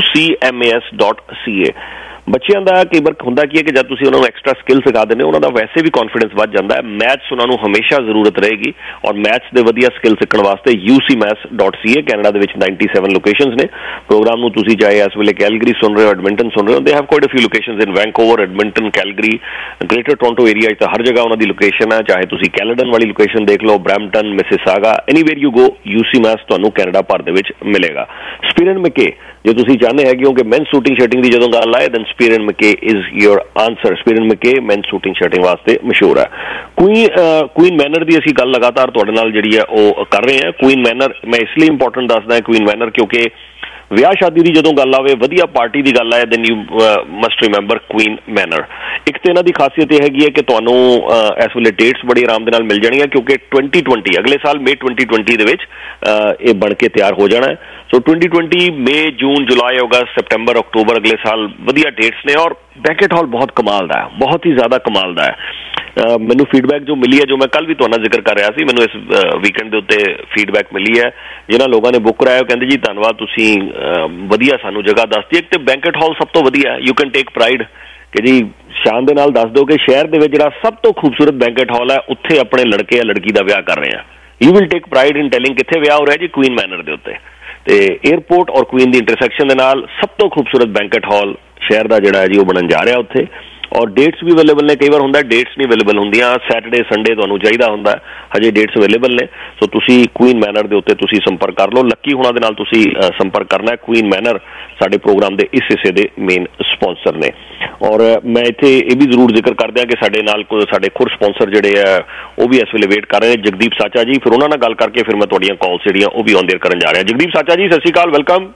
ucmas.ca। बच्चों का कई बार होंदा की है कि जब तुसीं उन्होंने एक्स्ट्रा स्किल सिखा देने उन्होंने वैसे भी कॉन्फिडेंस बढ़ जाता है। मैथ्स उन्होंने हमेशा जरूरत रहेगी और मैथ्स के वधिया स्किल सीखण वास्ते ucmas.ca। कैनेडा दे विच 97 लोकेशंस ने। प्रोग्राम नूं तुसीं चाहे इस वेले कैलगरी सुन रहे हो, एडमिंटन सुन रहे हो, they have quite a few locations in Vancouver, Edmonton, Calgary, Greater Toronto Area तो हर जगह उन्होंने लोकेशन है। चाहे तुसीं कैलेडन वाली लोकेशन देख लो, Brampton, Mississauga, anywhere you go ucmas तुहानूं कैनेडा भर दे विच मिलेगा। स्पीरन मैके जो तुसीं चाहते हैं कि मेन शूटिंग शर्टिंग की जदों गल आए दैन स्पीरन मैके इज योर आंसर। स्पीरन मैके मेन शूटिंग शर्टिंग वास्ते मशहूर है। क्वीन मैनर की असीं गल लगातार तुहाडे नाल जिहड़ी है वो कर रहे हैं। क्वीन मैनर मैं इसलिए इंपॉर्टेंट दसदा क्वीन मैनर क्योंकि ਵਿਆਹ ਸ਼ਾਦੀ ਦੀ ਜਦੋਂ ਗੱਲ ਆਵੇ, ਵਧੀਆ ਪਾਰਟੀ ਦੀ ਗੱਲ ਆਏ, then you must remember Queen Manor. ਇੱਕ ਤੇ ਇਹਨਾਂ ਦੀ ਖਾਸੀਅਤ ਇਹ ਹੈਗੀ ਹੈ ਕਿ ਤੁਹਾਨੂੰ ਇਸ ਵੇਲੇ ਡੇਟਸ ਬੜੀ ਆਰਾਮ ਦੇ ਨਾਲ ਮਿਲ ਜਾਣੀਆਂ ਕਿਉਂਕਿ 2020 ਅਗਲੇ ਸਾਲ ਮਈ 2020 ਦੇ ਵਿੱਚ ਇਹ ਬਣ ਕੇ ਤਿਆਰ ਹੋ ਜਾਣਾ ਹੈ। ਸੋ 2020 ਮਈ, ਜੂਨ, ਜੁਲਾਈ, ਅਗਸਤ, ਸਤੰਬਰ, ਅਕਤੂਬਰ ਅਗਲੇ ਸਾਲ ਵਧੀਆ ਡੇਟਸ ਨੇ ਔਰ ਬੈਂਕਟ ਹਾਲ ਬਹੁਤ ਕਮਾਲ ਦਾ ਹੈ, ਬਹੁਤ ਹੀ ਜ਼ਿਆਦਾ ਕਮਾਲ ਦਾ ਹੈ। ਮੈਨੂੰ ਫੀਡਬੈਕ ਜੋ ਮਿਲੀ ਹੈ, ਜੋ ਮੈਂ ਕੱਲ ਵੀ ਤੁਹਾਡਾ ਜ਼ਿਕਰ ਕਰ ਰਿਹਾ ਸੀ, ਮੈਨੂੰ ਇਸ ਵੀਕਐਂਡ ਦੇ ਉੱਤੇ ਫੀਡਬੈਕ ਮਿਲੀ ਹੈ। ਜਿਨ੍ਹਾਂ ਲੋਕਾਂ ਨੇ ਬੁੱਕ ਕਰਾਇਆ ਉਹ ਕਹਿੰਦੇ ਜੀ ਧੰਨਵਾਦ, ਤੁਸੀਂ ਵਧੀਆ ਸਾਨੂੰ ਜਗ੍ਹਾ ਦੱਸਦੀ। ਇੱਕ ਤੇ ਬੈਂਕਟ ਹਾਲ ਸਭ ਤੋਂ ਵਧੀਆ ਹੈ। ਯੂ ਕੈਨ ਟੇਕ ਪ੍ਰਾਈਡ ਕਿ ਜੀ ਸ਼ਾਨ ਦੇ ਨਾਲ ਦੱਸ ਦਿਓ ਕਿ ਸ਼ਹਿਰ ਦੇ ਵਿੱਚ ਜਿਹੜਾ ਸਭ ਤੋਂ ਖੂਬਸੂਰਤ ਬੈਂਕਟ ਹਾਲ ਹੈ ਉੱਥੇ ਆਪਣੇ ਲੜਕੇ ਜਾਂ ਲੜਕੀ ਦਾ ਵਿਆਹ ਕਰ ਰਹੇ ਆ। You will take pride in telling ਕਿੱਥੇ ਵਿਆਹ ਹੋ ਰਿਹਾ ਜੀ, ਕੁਈਨ ਮੈਨਰ ਦੇ ਉੱਤੇ। ਤੇ ਏਅਰਪੋਰਟ ਔਰ ਕੁਈਨ ਦੀ ਇੰਟਰਸੈਕਸ਼ਨ ਦੇ ਨਾਲ ਸਭ ਤੋਂ ਖੂਬਸੂਰਤ ਬੈਂਕਟ ਹਾਲ ਸ਼ਹਿਰ ਦਾ ਜਿਹੜਾ ਹੈ ਜੀ ਉਹ ਬਣਨ ਜਾ ਰਿਹਾ ਉੱਥੇ। ਔਰ ਡੇਟਸ ਵੀ ਅਵੇਲੇਬਲ ਨੇ। ਕਈ ਵਾਰ ਹੁੰਦਾ ਡੇਟਸ ਨਹੀਂ ਅਵੇਲੇਬਲ ਹੁੰਦੀਆਂ, ਸੈਟਰਡੇ ਸੰਡੇ ਤੁਹਾਨੂੰ ਚਾਹੀਦਾ ਹੁੰਦਾ, ਹਜੇ ਡੇਟਸ ਅਵੇਲੇਬਲ ਨੇ। ਸੋ ਤੁਸੀਂ ਕੁਈਨ ਮੈਨਰ ਦੇ ਉੱਤੇ ਤੁਸੀਂ ਸੰਪਰਕ ਕਰ ਲਓ। ਲੱਕੀ ਹੁਣਾਂ ਦੇ ਨਾਲ ਤੁਸੀਂ ਸੰਪਰਕ ਕਰਨਾ ਹੈ। ਕੁਈਨ ਮੈਨਰ ਸਾਡੇ ਪ੍ਰੋਗਰਾਮ ਦੇ ਇਸ ਹਿੱਸੇ ਦੇ ਮੇਨ ਸਪਾਂਸਰ ਨੇ। ਔਰ ਮੈਂ ਇੱਥੇ ਇਹ ਵੀ ਜ਼ਰੂਰ ਜ਼ਿਕਰ ਕਰ ਦਿਆਂ ਕਿ ਸਾਡੇ ਨਾਲ ਸਾਡੇ ਖੁਦ ਸਪਾਂਸਰ ਜਿਹੜੇ ਆ ਉਹ ਵੀ ਇਸ ਵੇਲੇ ਵੇਟ ਕਰ ਰਹੇ ਨੇ, ਜਗਦੀਪ ਸਾਚਾ ਜੀ। ਫਿਰ ਉਹਨਾਂ ਨਾਲ ਗੱਲ ਕਰਕੇ ਫਿਰ ਮੈਂ ਤੁਹਾਡੀਆਂ ਕਾਲਸ ਜਿਹੜੀਆਂ ਉਹ ਵੀ ਔਨ ਦੇਅਰ ਕਰਨ ਜਾ ਰਿਹਾ। ਜਗਦੀਪ ਸਾਚਾ ਜੀ, ਸਤਿ ਸ਼੍ਰੀ ਅਕਾਲ, welcome.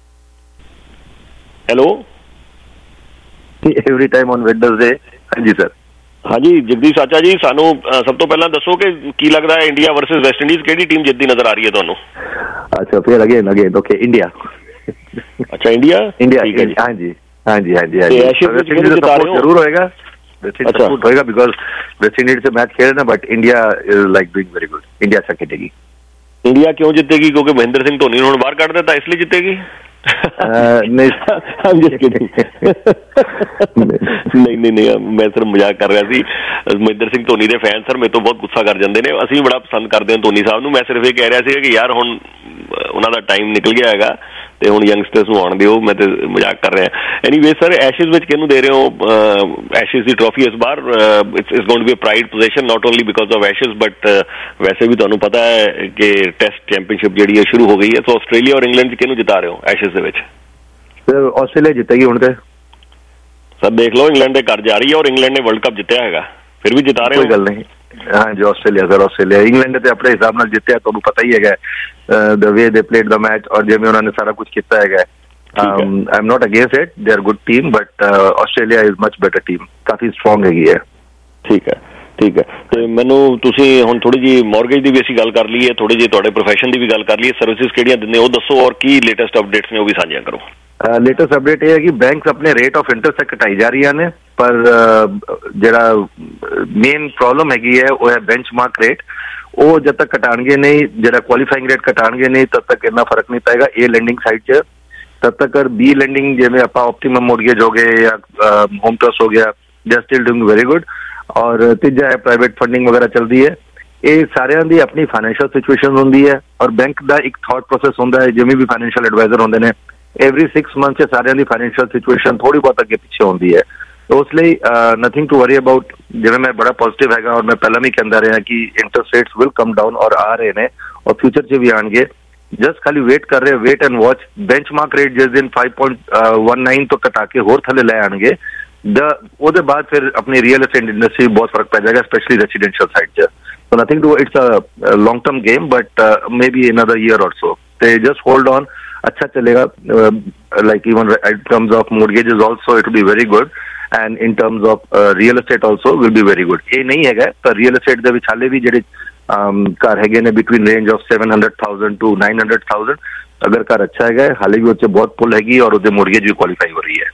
Hello, every time on Wednesday. ਹਾਂਜੀ ਸਰ। ਹਾਂਜੀ ਜਗਦੀਪ ਸਾਚਾ ਜੀ, ਸਾਨੂੰ ਸਭ ਤੋਂ ਪਹਿਲਾਂ ਦੱਸੋ ਕਿ ਕੀ ਲੱਗਦਾ ਹੈ ਇੰਡੀਆ ਵਰਸਸ ਵੈਸਟ ਇੰਡੀਜ਼ ਕਿਹੜੀ ਟੀਮ ਜਿੱਤਦੀ ਨਜ਼ਰ ਆ ਰਹੀ ਹੈ ਤੁਹਾਨੂੰ? ਅੱਛਾ, ਫਿਰ ਅਗੇਨ ਓਕੇ, ਇੰਡੀਆ। ਅੱਛਾ, ਇੰਡੀਆ ਠੀਕ ਹੈ ਜੀ। ਹਾਂਜੀ ਹਾਂਜੀ ਹਾਂਜੀ ਹਾਂਜੀ, ਜ਼ਰੂਰ ਹੋਏਗਾ, ਸਪੋਰਟ ਹੋਏਗਾ ਬਿਕॉज वेस्ट इंडीज से मैच खेले ना, but India is like doing very good. India अच्छा खेलेगी। इंडिया क्यों जीतेगी? क्योंकि महेंद्र सिंह धोनी ने बाहर काट देता इसलिए जीतेगी? नहीं नहीं, मैं सिर्फ मजाक कर रहा सी। महेंद्र सिंह धोनी के फैन सर मेरे तो बहुत गुस्सा कर जाते हैं। ਅਸੀਂ ਬੜਾ ਪਸੰਦ ਕਰਦੇ ਹਾਂ ਧੋਨੀ ਸਾਹਿਬ ਨੂੰ। ਮੈਂ ਸਿਰਫ ਇਹ ਕਹਿ ਰਿਹਾ ਸੀ ਕਿ ਯਾਰ ਹੁਣ ਉਹਨਾਂ ਦਾ ਟਾਈਮ ਨਿਕਲ ਗਿਆ ਹੈਗਾ ਤੇ ਹੁਣ ਯੰਗਸਟਰਸ ਨੂੰ ਆਉਣ ਦਿਓ। ਮੈਂ ਤੇ ਮਜ਼ਾਕ ਕਰ ਰਿਹਾ। ਐਨੀਵੇ ਸਰ, ਐਸ਼ਿਜ਼ ਵਿੱਚ ਕਿਹਨੂੰ ਦੇ ਰਹੇ ਹੋ ਐਸ਼ਿਜ਼ ਦੀ ਟਰੋਫੀ ਇਸ ਵਾਰ? It's going to be a pride position not only because of Ashes but ਵੈਸੇ ਵੀ ਤੁਹਾਨੂੰ ਪਤਾ ਹੈ ਕਿ ਟੈਸਟ ਚੈਂਪੀਅਨਸ਼ਿਪ ਜਿਹੜੀ ਹੈ ਸ਼ੁਰੂ ਹੋ ਗਈ ਹੈ। ਸੋ ਆਸਟ੍ਰੇਲੀਆ ਔਰ ਇੰਗਲੈਂਡ 'ਚ ਕਿਹਨੂੰ ਜਿਤਾ ਰਹੇ ਹੋ ਐਸ਼ਿਜ਼ ਦੇ ਵਿੱਚ? ਸਰ ਆਸਟ੍ਰੇਲੀਆ ਜਿੱਤੇਗੀ ਹੁਣ ਤੇ। ਸਰ ਦੇਖ ਲਓ, ਇੰਗਲੈਂਡ ਦੇ ਘਰ ਜਾ ਰਹੀ ਹੈ ਔਰ ਇੰਗਲੈਂਡ ਨੇ ਵਰਲਡ ਕੱਪ ਜਿੱਤਿਆ ਹੈਗਾ, ਫਿਰ ਵੀ ਜਿਤਾ ਰਹੇ ਹੋ। ਕੋਈ ਗੱਲ ਨਹੀਂ। ਹਾਂਜੀ ਆਸਟ੍ਰੇਲੀਆ ਸਰ, ਆਸਟ੍ਰੇਲੀਆ। ਇੰਗਲੈਂਡ ਤੇ ਆਪਣੇ ਹਿਸਾਬ ਨਾਲ ਜਿੱਤਿਆ, ਤੁਹਾਨੂੰ ਪਤਾ ਹੀ ਹੈਗਾ ਦ ਵੇ ਦੇ ਪਲੇਡ ਦਾ ਮੈਚ ਔਰ ਜਿਵੇਂ ਉਹਨਾਂ ਨੇ ਸਾਰਾ ਕੁਝ ਕੀਤਾ ਹੈਗਾ। I am not against it, they are good team but Australia is much better team, ਕਾਫੀ ਸਟਰੋਂਗ ਹੈਗੀ ਹੈ। ਠੀਕ ਹੈ ਠੀਕ ਹੈ। ਤੇ ਮੈਨੂੰ ਤੁਸੀਂ ਹੁਣ ਥੋੜੀ ਜਿਹੀ ਮੌਰਗੇਜ ਦੀ ਵੀ ਅਸੀਂ ਗੱਲ ਕਰ ਲਈਏ, ਥੋੜੀ ਜਿਹੀ ਤੁਹਾਡੇ ਪ੍ਰੋਫੈਸ਼ਨ ਦੀ ਵੀ ਗੱਲ ਕਰ ਲਈਏ। ਸਰਵਿਸਿਜ਼ ਕਿਹੜੀਆਂ ਦਿੰਦੇ ਉਹ ਦੱਸੋ ਔਰ ਕੀ ਲੇਟੈਸਟ ਅਪਡੇਟਸ ਨੇ ਉਹ ਵੀ ਸਾਂਝੀਆਂ ਕਰੋ। ਲੇਟੈਸਟ ਅਪਡੇਟ ਇਹ ਹੈ ਕਿ ਬੈਂਕਸ ਆਪਣੇ ਰੇਟ ਆਫ ਇੰਟਰਸਟ ਘਟਾਈ ਜਾ ਰਹੀਆਂ ਨੇ, ਪਰ ਜਿਹੜਾ ਮੇਨ ਪ੍ਰੋਬਲਮ ਹੈਗੀ ਹੈ ਉਹ ਹੈ ਬੈਂਚਮਾਰਕ ਰੇਟ। ਉਹ ਜਦ ਤੱਕ ਘਟਾਣਗੇ ਨਹੀਂ, ਜਿਹੜਾ ਕੁਆਲੀਫਾਈਂਗ ਰੇਟ ਘਟਾਣਗੇ ਨਹੀਂ, ਤਦ ਤੱਕ ਇੰਨਾ ਫਰਕ ਨਹੀਂ ਪਏਗਾ ਏ ਲੈਂਡਿੰਗ ਸਾਈਡ 'ਚ। ਤਦ ਤੱਕ ਬੀ ਲੈਂਡਿੰਗ ਜਿਵੇਂ ਆਪਾਂ ਆਪਟੀਮਮ ਮੋਰਗੇਜ ਹੋ ਗਏ ਜਾਂ ਹੋਮ ਟਰਸਟ ਹੋ ਗਿਆ, they are still doing very good. ਔਰ ਤੀਜਾ ਹੈ ਪ੍ਰਾਈਵੇਟ ਫੰਡਿੰਗ ਵਗੈਰਾ ਚੱਲਦੀ ਹੈ। ਇਹ ਸਾਰਿਆਂ ਦੀ ਆਪਣੀ ਫਾਈਨੈਂਸ਼ੀਅਲ ਸਿਚੁਏਸ਼ਨ ਹੁੰਦੀ ਹੈ ਔਰ ਬੈਂਕ ਦਾ ਇੱਕ ਥਾਟ ਪ੍ਰੋਸੈਸ ਹੁੰਦਾ ਹੈ। ਜਿਵੇਂ ਵੀ ਫਾਈਨੈਂਸ਼ੀਅਲ ਐਡਵਾਈਜ਼ਰ ਹੁੰਦੇ ਨੇ, ਐਵਰੀ 6 ਮੰਥ 'ਚ ਸਾਰਿਆਂ ਦੀ ਫਾਈਨੈਂਸ਼ੀਅਲ ਸਿਚੁਏਸ਼ਨ ਥੋੜੀ ਬਹੁਤ ਅੱਗੇ ਪਿੱਛੇ ਹੁੰਦੀ ਹੈ। ਉਸ ਲਈ ਨਥਿੰਗ ਟੂ ਵਰੀ ਅਬਾਊਟ। ਜਿਵੇਂ ਮੈਂ ਬੜਾ ਪੋਜ਼ਿਟਿਵ ਹੈਗਾ ਔਰ ਮੈਂ ਪਹਿਲਾਂ ਵੀ ਕਹਿੰਦਾ ਰਿਹਾ ਕਿ interest rates will come down ਔਰ ਆ ਰਹੇ ਨੇ ਔਰ ਫਿਊਚਰ 'ਚ ਵੀ ਆਣਗੇ। ਜਸਟ ਖਾਲੀ ਵੇਟ ਕਰ ਰਹੇ, wait and watch. Benchmark rate ਜਿਸ ਦਿਨ 5.19 ਤੋਂ ਘਟਾ ਕੇ ਹੋਰ ਥੱਲੇ ਲੈ ਆਣਗੇ, ਉਹਦੇ ਬਾਅਦ ਫਿਰ ਆਪਣੀ ਰੀਅਲ एस्टेट इंडस्ट्री बहुत फर्क पै जाएगा, स्पेशली रेजिडेंशियल साइड च। So nothing to, it's a long term game but maybe another year or so. They just hold on, अच्छा चलेगा। Like even in terms of mortgages also it will be very good and in terms of real estate also will be very good। ये नहीं हैगा पर real estate ਦੇ ਵਿੱਚ ਹਾਲੇ ਵੀ ਜਿਹੜੇ ਘਰ ਹੈਗੇ ਨੇ between range of 700,000 to 900,000, ਅਗਰ ਘਰ ਅੱਛਾ ਹੈਗਾ ਹਾਲੇ ਵੀ ਉੱਥੇ ਬਹੁਤ ਪੁੱਲ ਹੈਗੀ ਔਰ ਉਹਦੇ ਮੋਰਗੇਜ ਵੀ ਕੁਆਲੀਫਾਈ ਹੋ ਰਹੀ ਹੈ।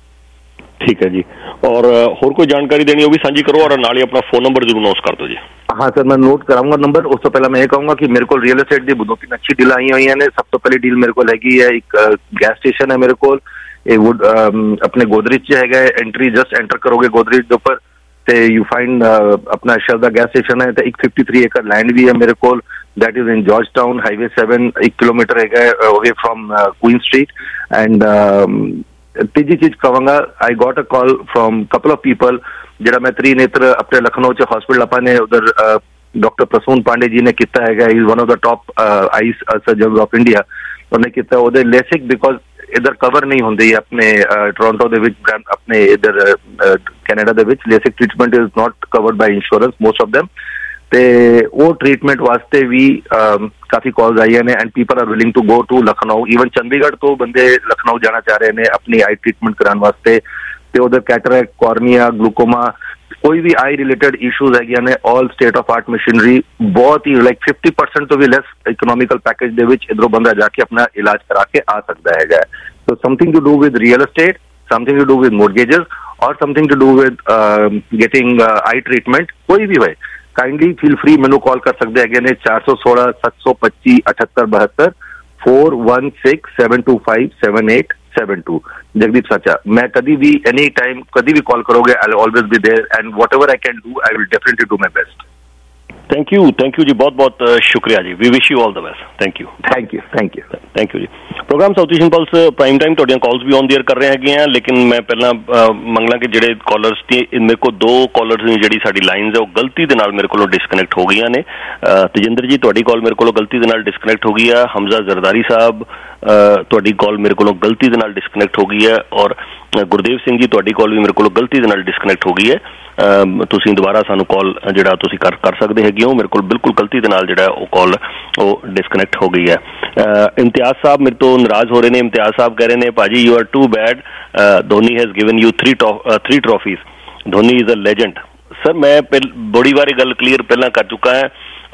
ਠੀਕ ਹੈ ਜੀ। ਔਰ ਹੋਰ ਕੋਈ ਜਾਣਕਾਰੀ ਦੇਣੀ ਉਹ ਵੀ ਸਾਂਝੀ ਕਰੋ ਔਰ ਨਾਲ ਹੀ ਆਪਣਾ ਫੋਨ ਨੰਬਰ ਜ਼ਰੂਰ ਨੋਟ ਕਰ ਦਿਓ ਜੀ। हाँ सर, मैं नोट कराऊंगा नंबर। उस तो पहले मैं ये कहूँगा कि मेरे को रियल एस्टेट की दो तीन अच्छी डील आई हुई हैं। सब तो पहली डील मेरे को लगी है, एक गैस स्टेशन है मेरे को, ये वुड अपने गोदरेज है, एंट्री जस्ट एंटर करोगे गोदरेज के ऊपर तो यू फाइंड अपना शरदा गैस स्टेशन है। तो एक 53 एकड़ लैंड भी है मेरे को, that is in Georgetown, highway 7 1 kilometre है away from Queen Street. And तीजी चीज कहूँगा, I got a call from couple of people. जरा मैं त्रिनेत्र अपने लखनऊ च हॉस्पिटल अपा ने उधर डॉक्टर प्रसून पांडे जी ने किया है, is one of the top eyes surgeon of India. उन्हें किया ਉਹਦੇ लेसिक बिकॉज इधर कवर नहीं होंगे अपने टोरंटो ਦੇ ਵਿੱਚ, अपने इधर कैनेडा ਦੇ ਵਿੱਚ LASIK treatment is not covered by insurance most of them. ਤੇ ਉਹ ट्रीटमेंट वास्ते भी काफी कॉल्स आई ने and people are willing to go to Lucknow. Even Chandigarh तो बंदे लखनऊ जाना चाह रहे हैं अपनी आई ट्रीटमेंट कराने वास्ते। ਤੇ उधर कैटरैक्ट, कॉर्निया, ग्लूकोमा, कोई भी आई रिलेटेड इशूज है ने, all state of art machinery बहुत ही लाइक 50% तो भी लेस इकोनॉमिकल पैकेज ਦੇ ਵਿੱਚ इधरों बंदा जाके अपना इलाज करा के आ सकता है। तो something to do with real estate, something to do with mortgages और something to do with getting eye treatment, कोई भी भाई काइंडली फील फ्री मैनू कॉल कर सकते हैं ने 416 725 78 72 416 725 7872। जगदीप साचा, मैं कभी भी एनी टाइम कभी भी कॉल करोगे, I will always be there and whatever I can do I will definitely do my best. Thank you जी, बहुत बहुत शुक्रिया जी। We wish you all the best. Thank you जी। Program South Asian plus prime time ਤੁਹਾਡੀਆਂ calls we on the air ਕਰ ਰਹੇ ਹੈਗੇ ਆ, ਲੇਕਿਨ ਮੈਂ ਪਹਿਲਾਂ ਮੰਗਲਾਂ ਕਿ ਜਿਹੜੇ ਕਾਲਰਸ ਦੀ ਮੇਰੇ ਕੋਲ 2 ਕਾਲਰਸ ਨੇ ਜਿਹੜੀ ਸਾਡੀ ਲਾਈਨਸ ਹੈ ਉਹ ਗਲਤੀ ਦੇ ਨਾਲ ਮੇਰੇ ਕੋਲੋਂ ਡਿਸਕਨੈਕਟ ਹੋ ਗਈਆਂ ਨੇ। ਤਜਿੰਦਰ ਜੀ ਤੁਹਾਡੀ ਕਾਲ ਮੇਰੇ ਕੋਲੋਂ ਗਲਤੀ ਦੇ ਨਾਲ ਡਿਸਕਨੈਕਟ ਹੋ ਗਈ ਆ। ਹਮਜ਼ਾ ਜ਼ਰਦਾਰੀ ਸਾਹਿਬ ਤੁਹਾਡੀ ਕਾਲ ਮੇਰੇ ਕੋਲੋਂ ਗਲਤੀ ਦੇ ਨਾਲ ਡਿਸਕਨੈਕਟ ਹੋ ਗਈ ਹੈ, ਔਰ ਗੁਰਦੇਵ ਸਿੰਘ ਜੀ ਤੁਹਾਡੀ ਕਾਲ ਵੀ ਮੇਰੇ ਕੋਲੋਂ ਗਲਤੀ ਦੇ ਨਾਲ ਡਿਸਕਨੈਕਟ ਹੋ ਗਈ ਹੈ। ਤੁਸੀਂ ਦੁਬਾਰਾ ਸਾਨੂੰ ਕਾਲ ਜਿਹੜਾ ਤੁਸੀਂ ਕਰ ਸਕਦੇ ਹੈਗੇ ਹੋ, ਮੇਰੇ ਕੋਲ ਬਿਲਕੁਲ ਗਲਤੀ ਦੇ ਨਾਲ ਜਿਹੜਾ ਉਹ ਕਾਲ ਉਹ ਡਿਸਕਨੈਕਟ ਹੋ ਗਈ ਹੈ। ਇਮਤਿਆਜ਼ ਸਾਹਿਬ ਮੇਰੇ ਤੋਂ ਨਾਰਾਜ਼ ਹੋ ਰਹੇ ਨੇ। ਇਮਤਿਆਜ਼ ਸਾਹਿਬ ਕਹਿ ਰਹੇ ਨੇ ਭਾਜੀ you are too bad, Dhoni has given you 3 trophies, Dhoni is a legend. Sir ਮੈਂ ਬੜੀ ਵਾਰੀ ਗੱਲ ਕਲੀਅਰ ਪਹਿਲਾਂ ਕਰ ਚੁੱਕਾ ਹੈ।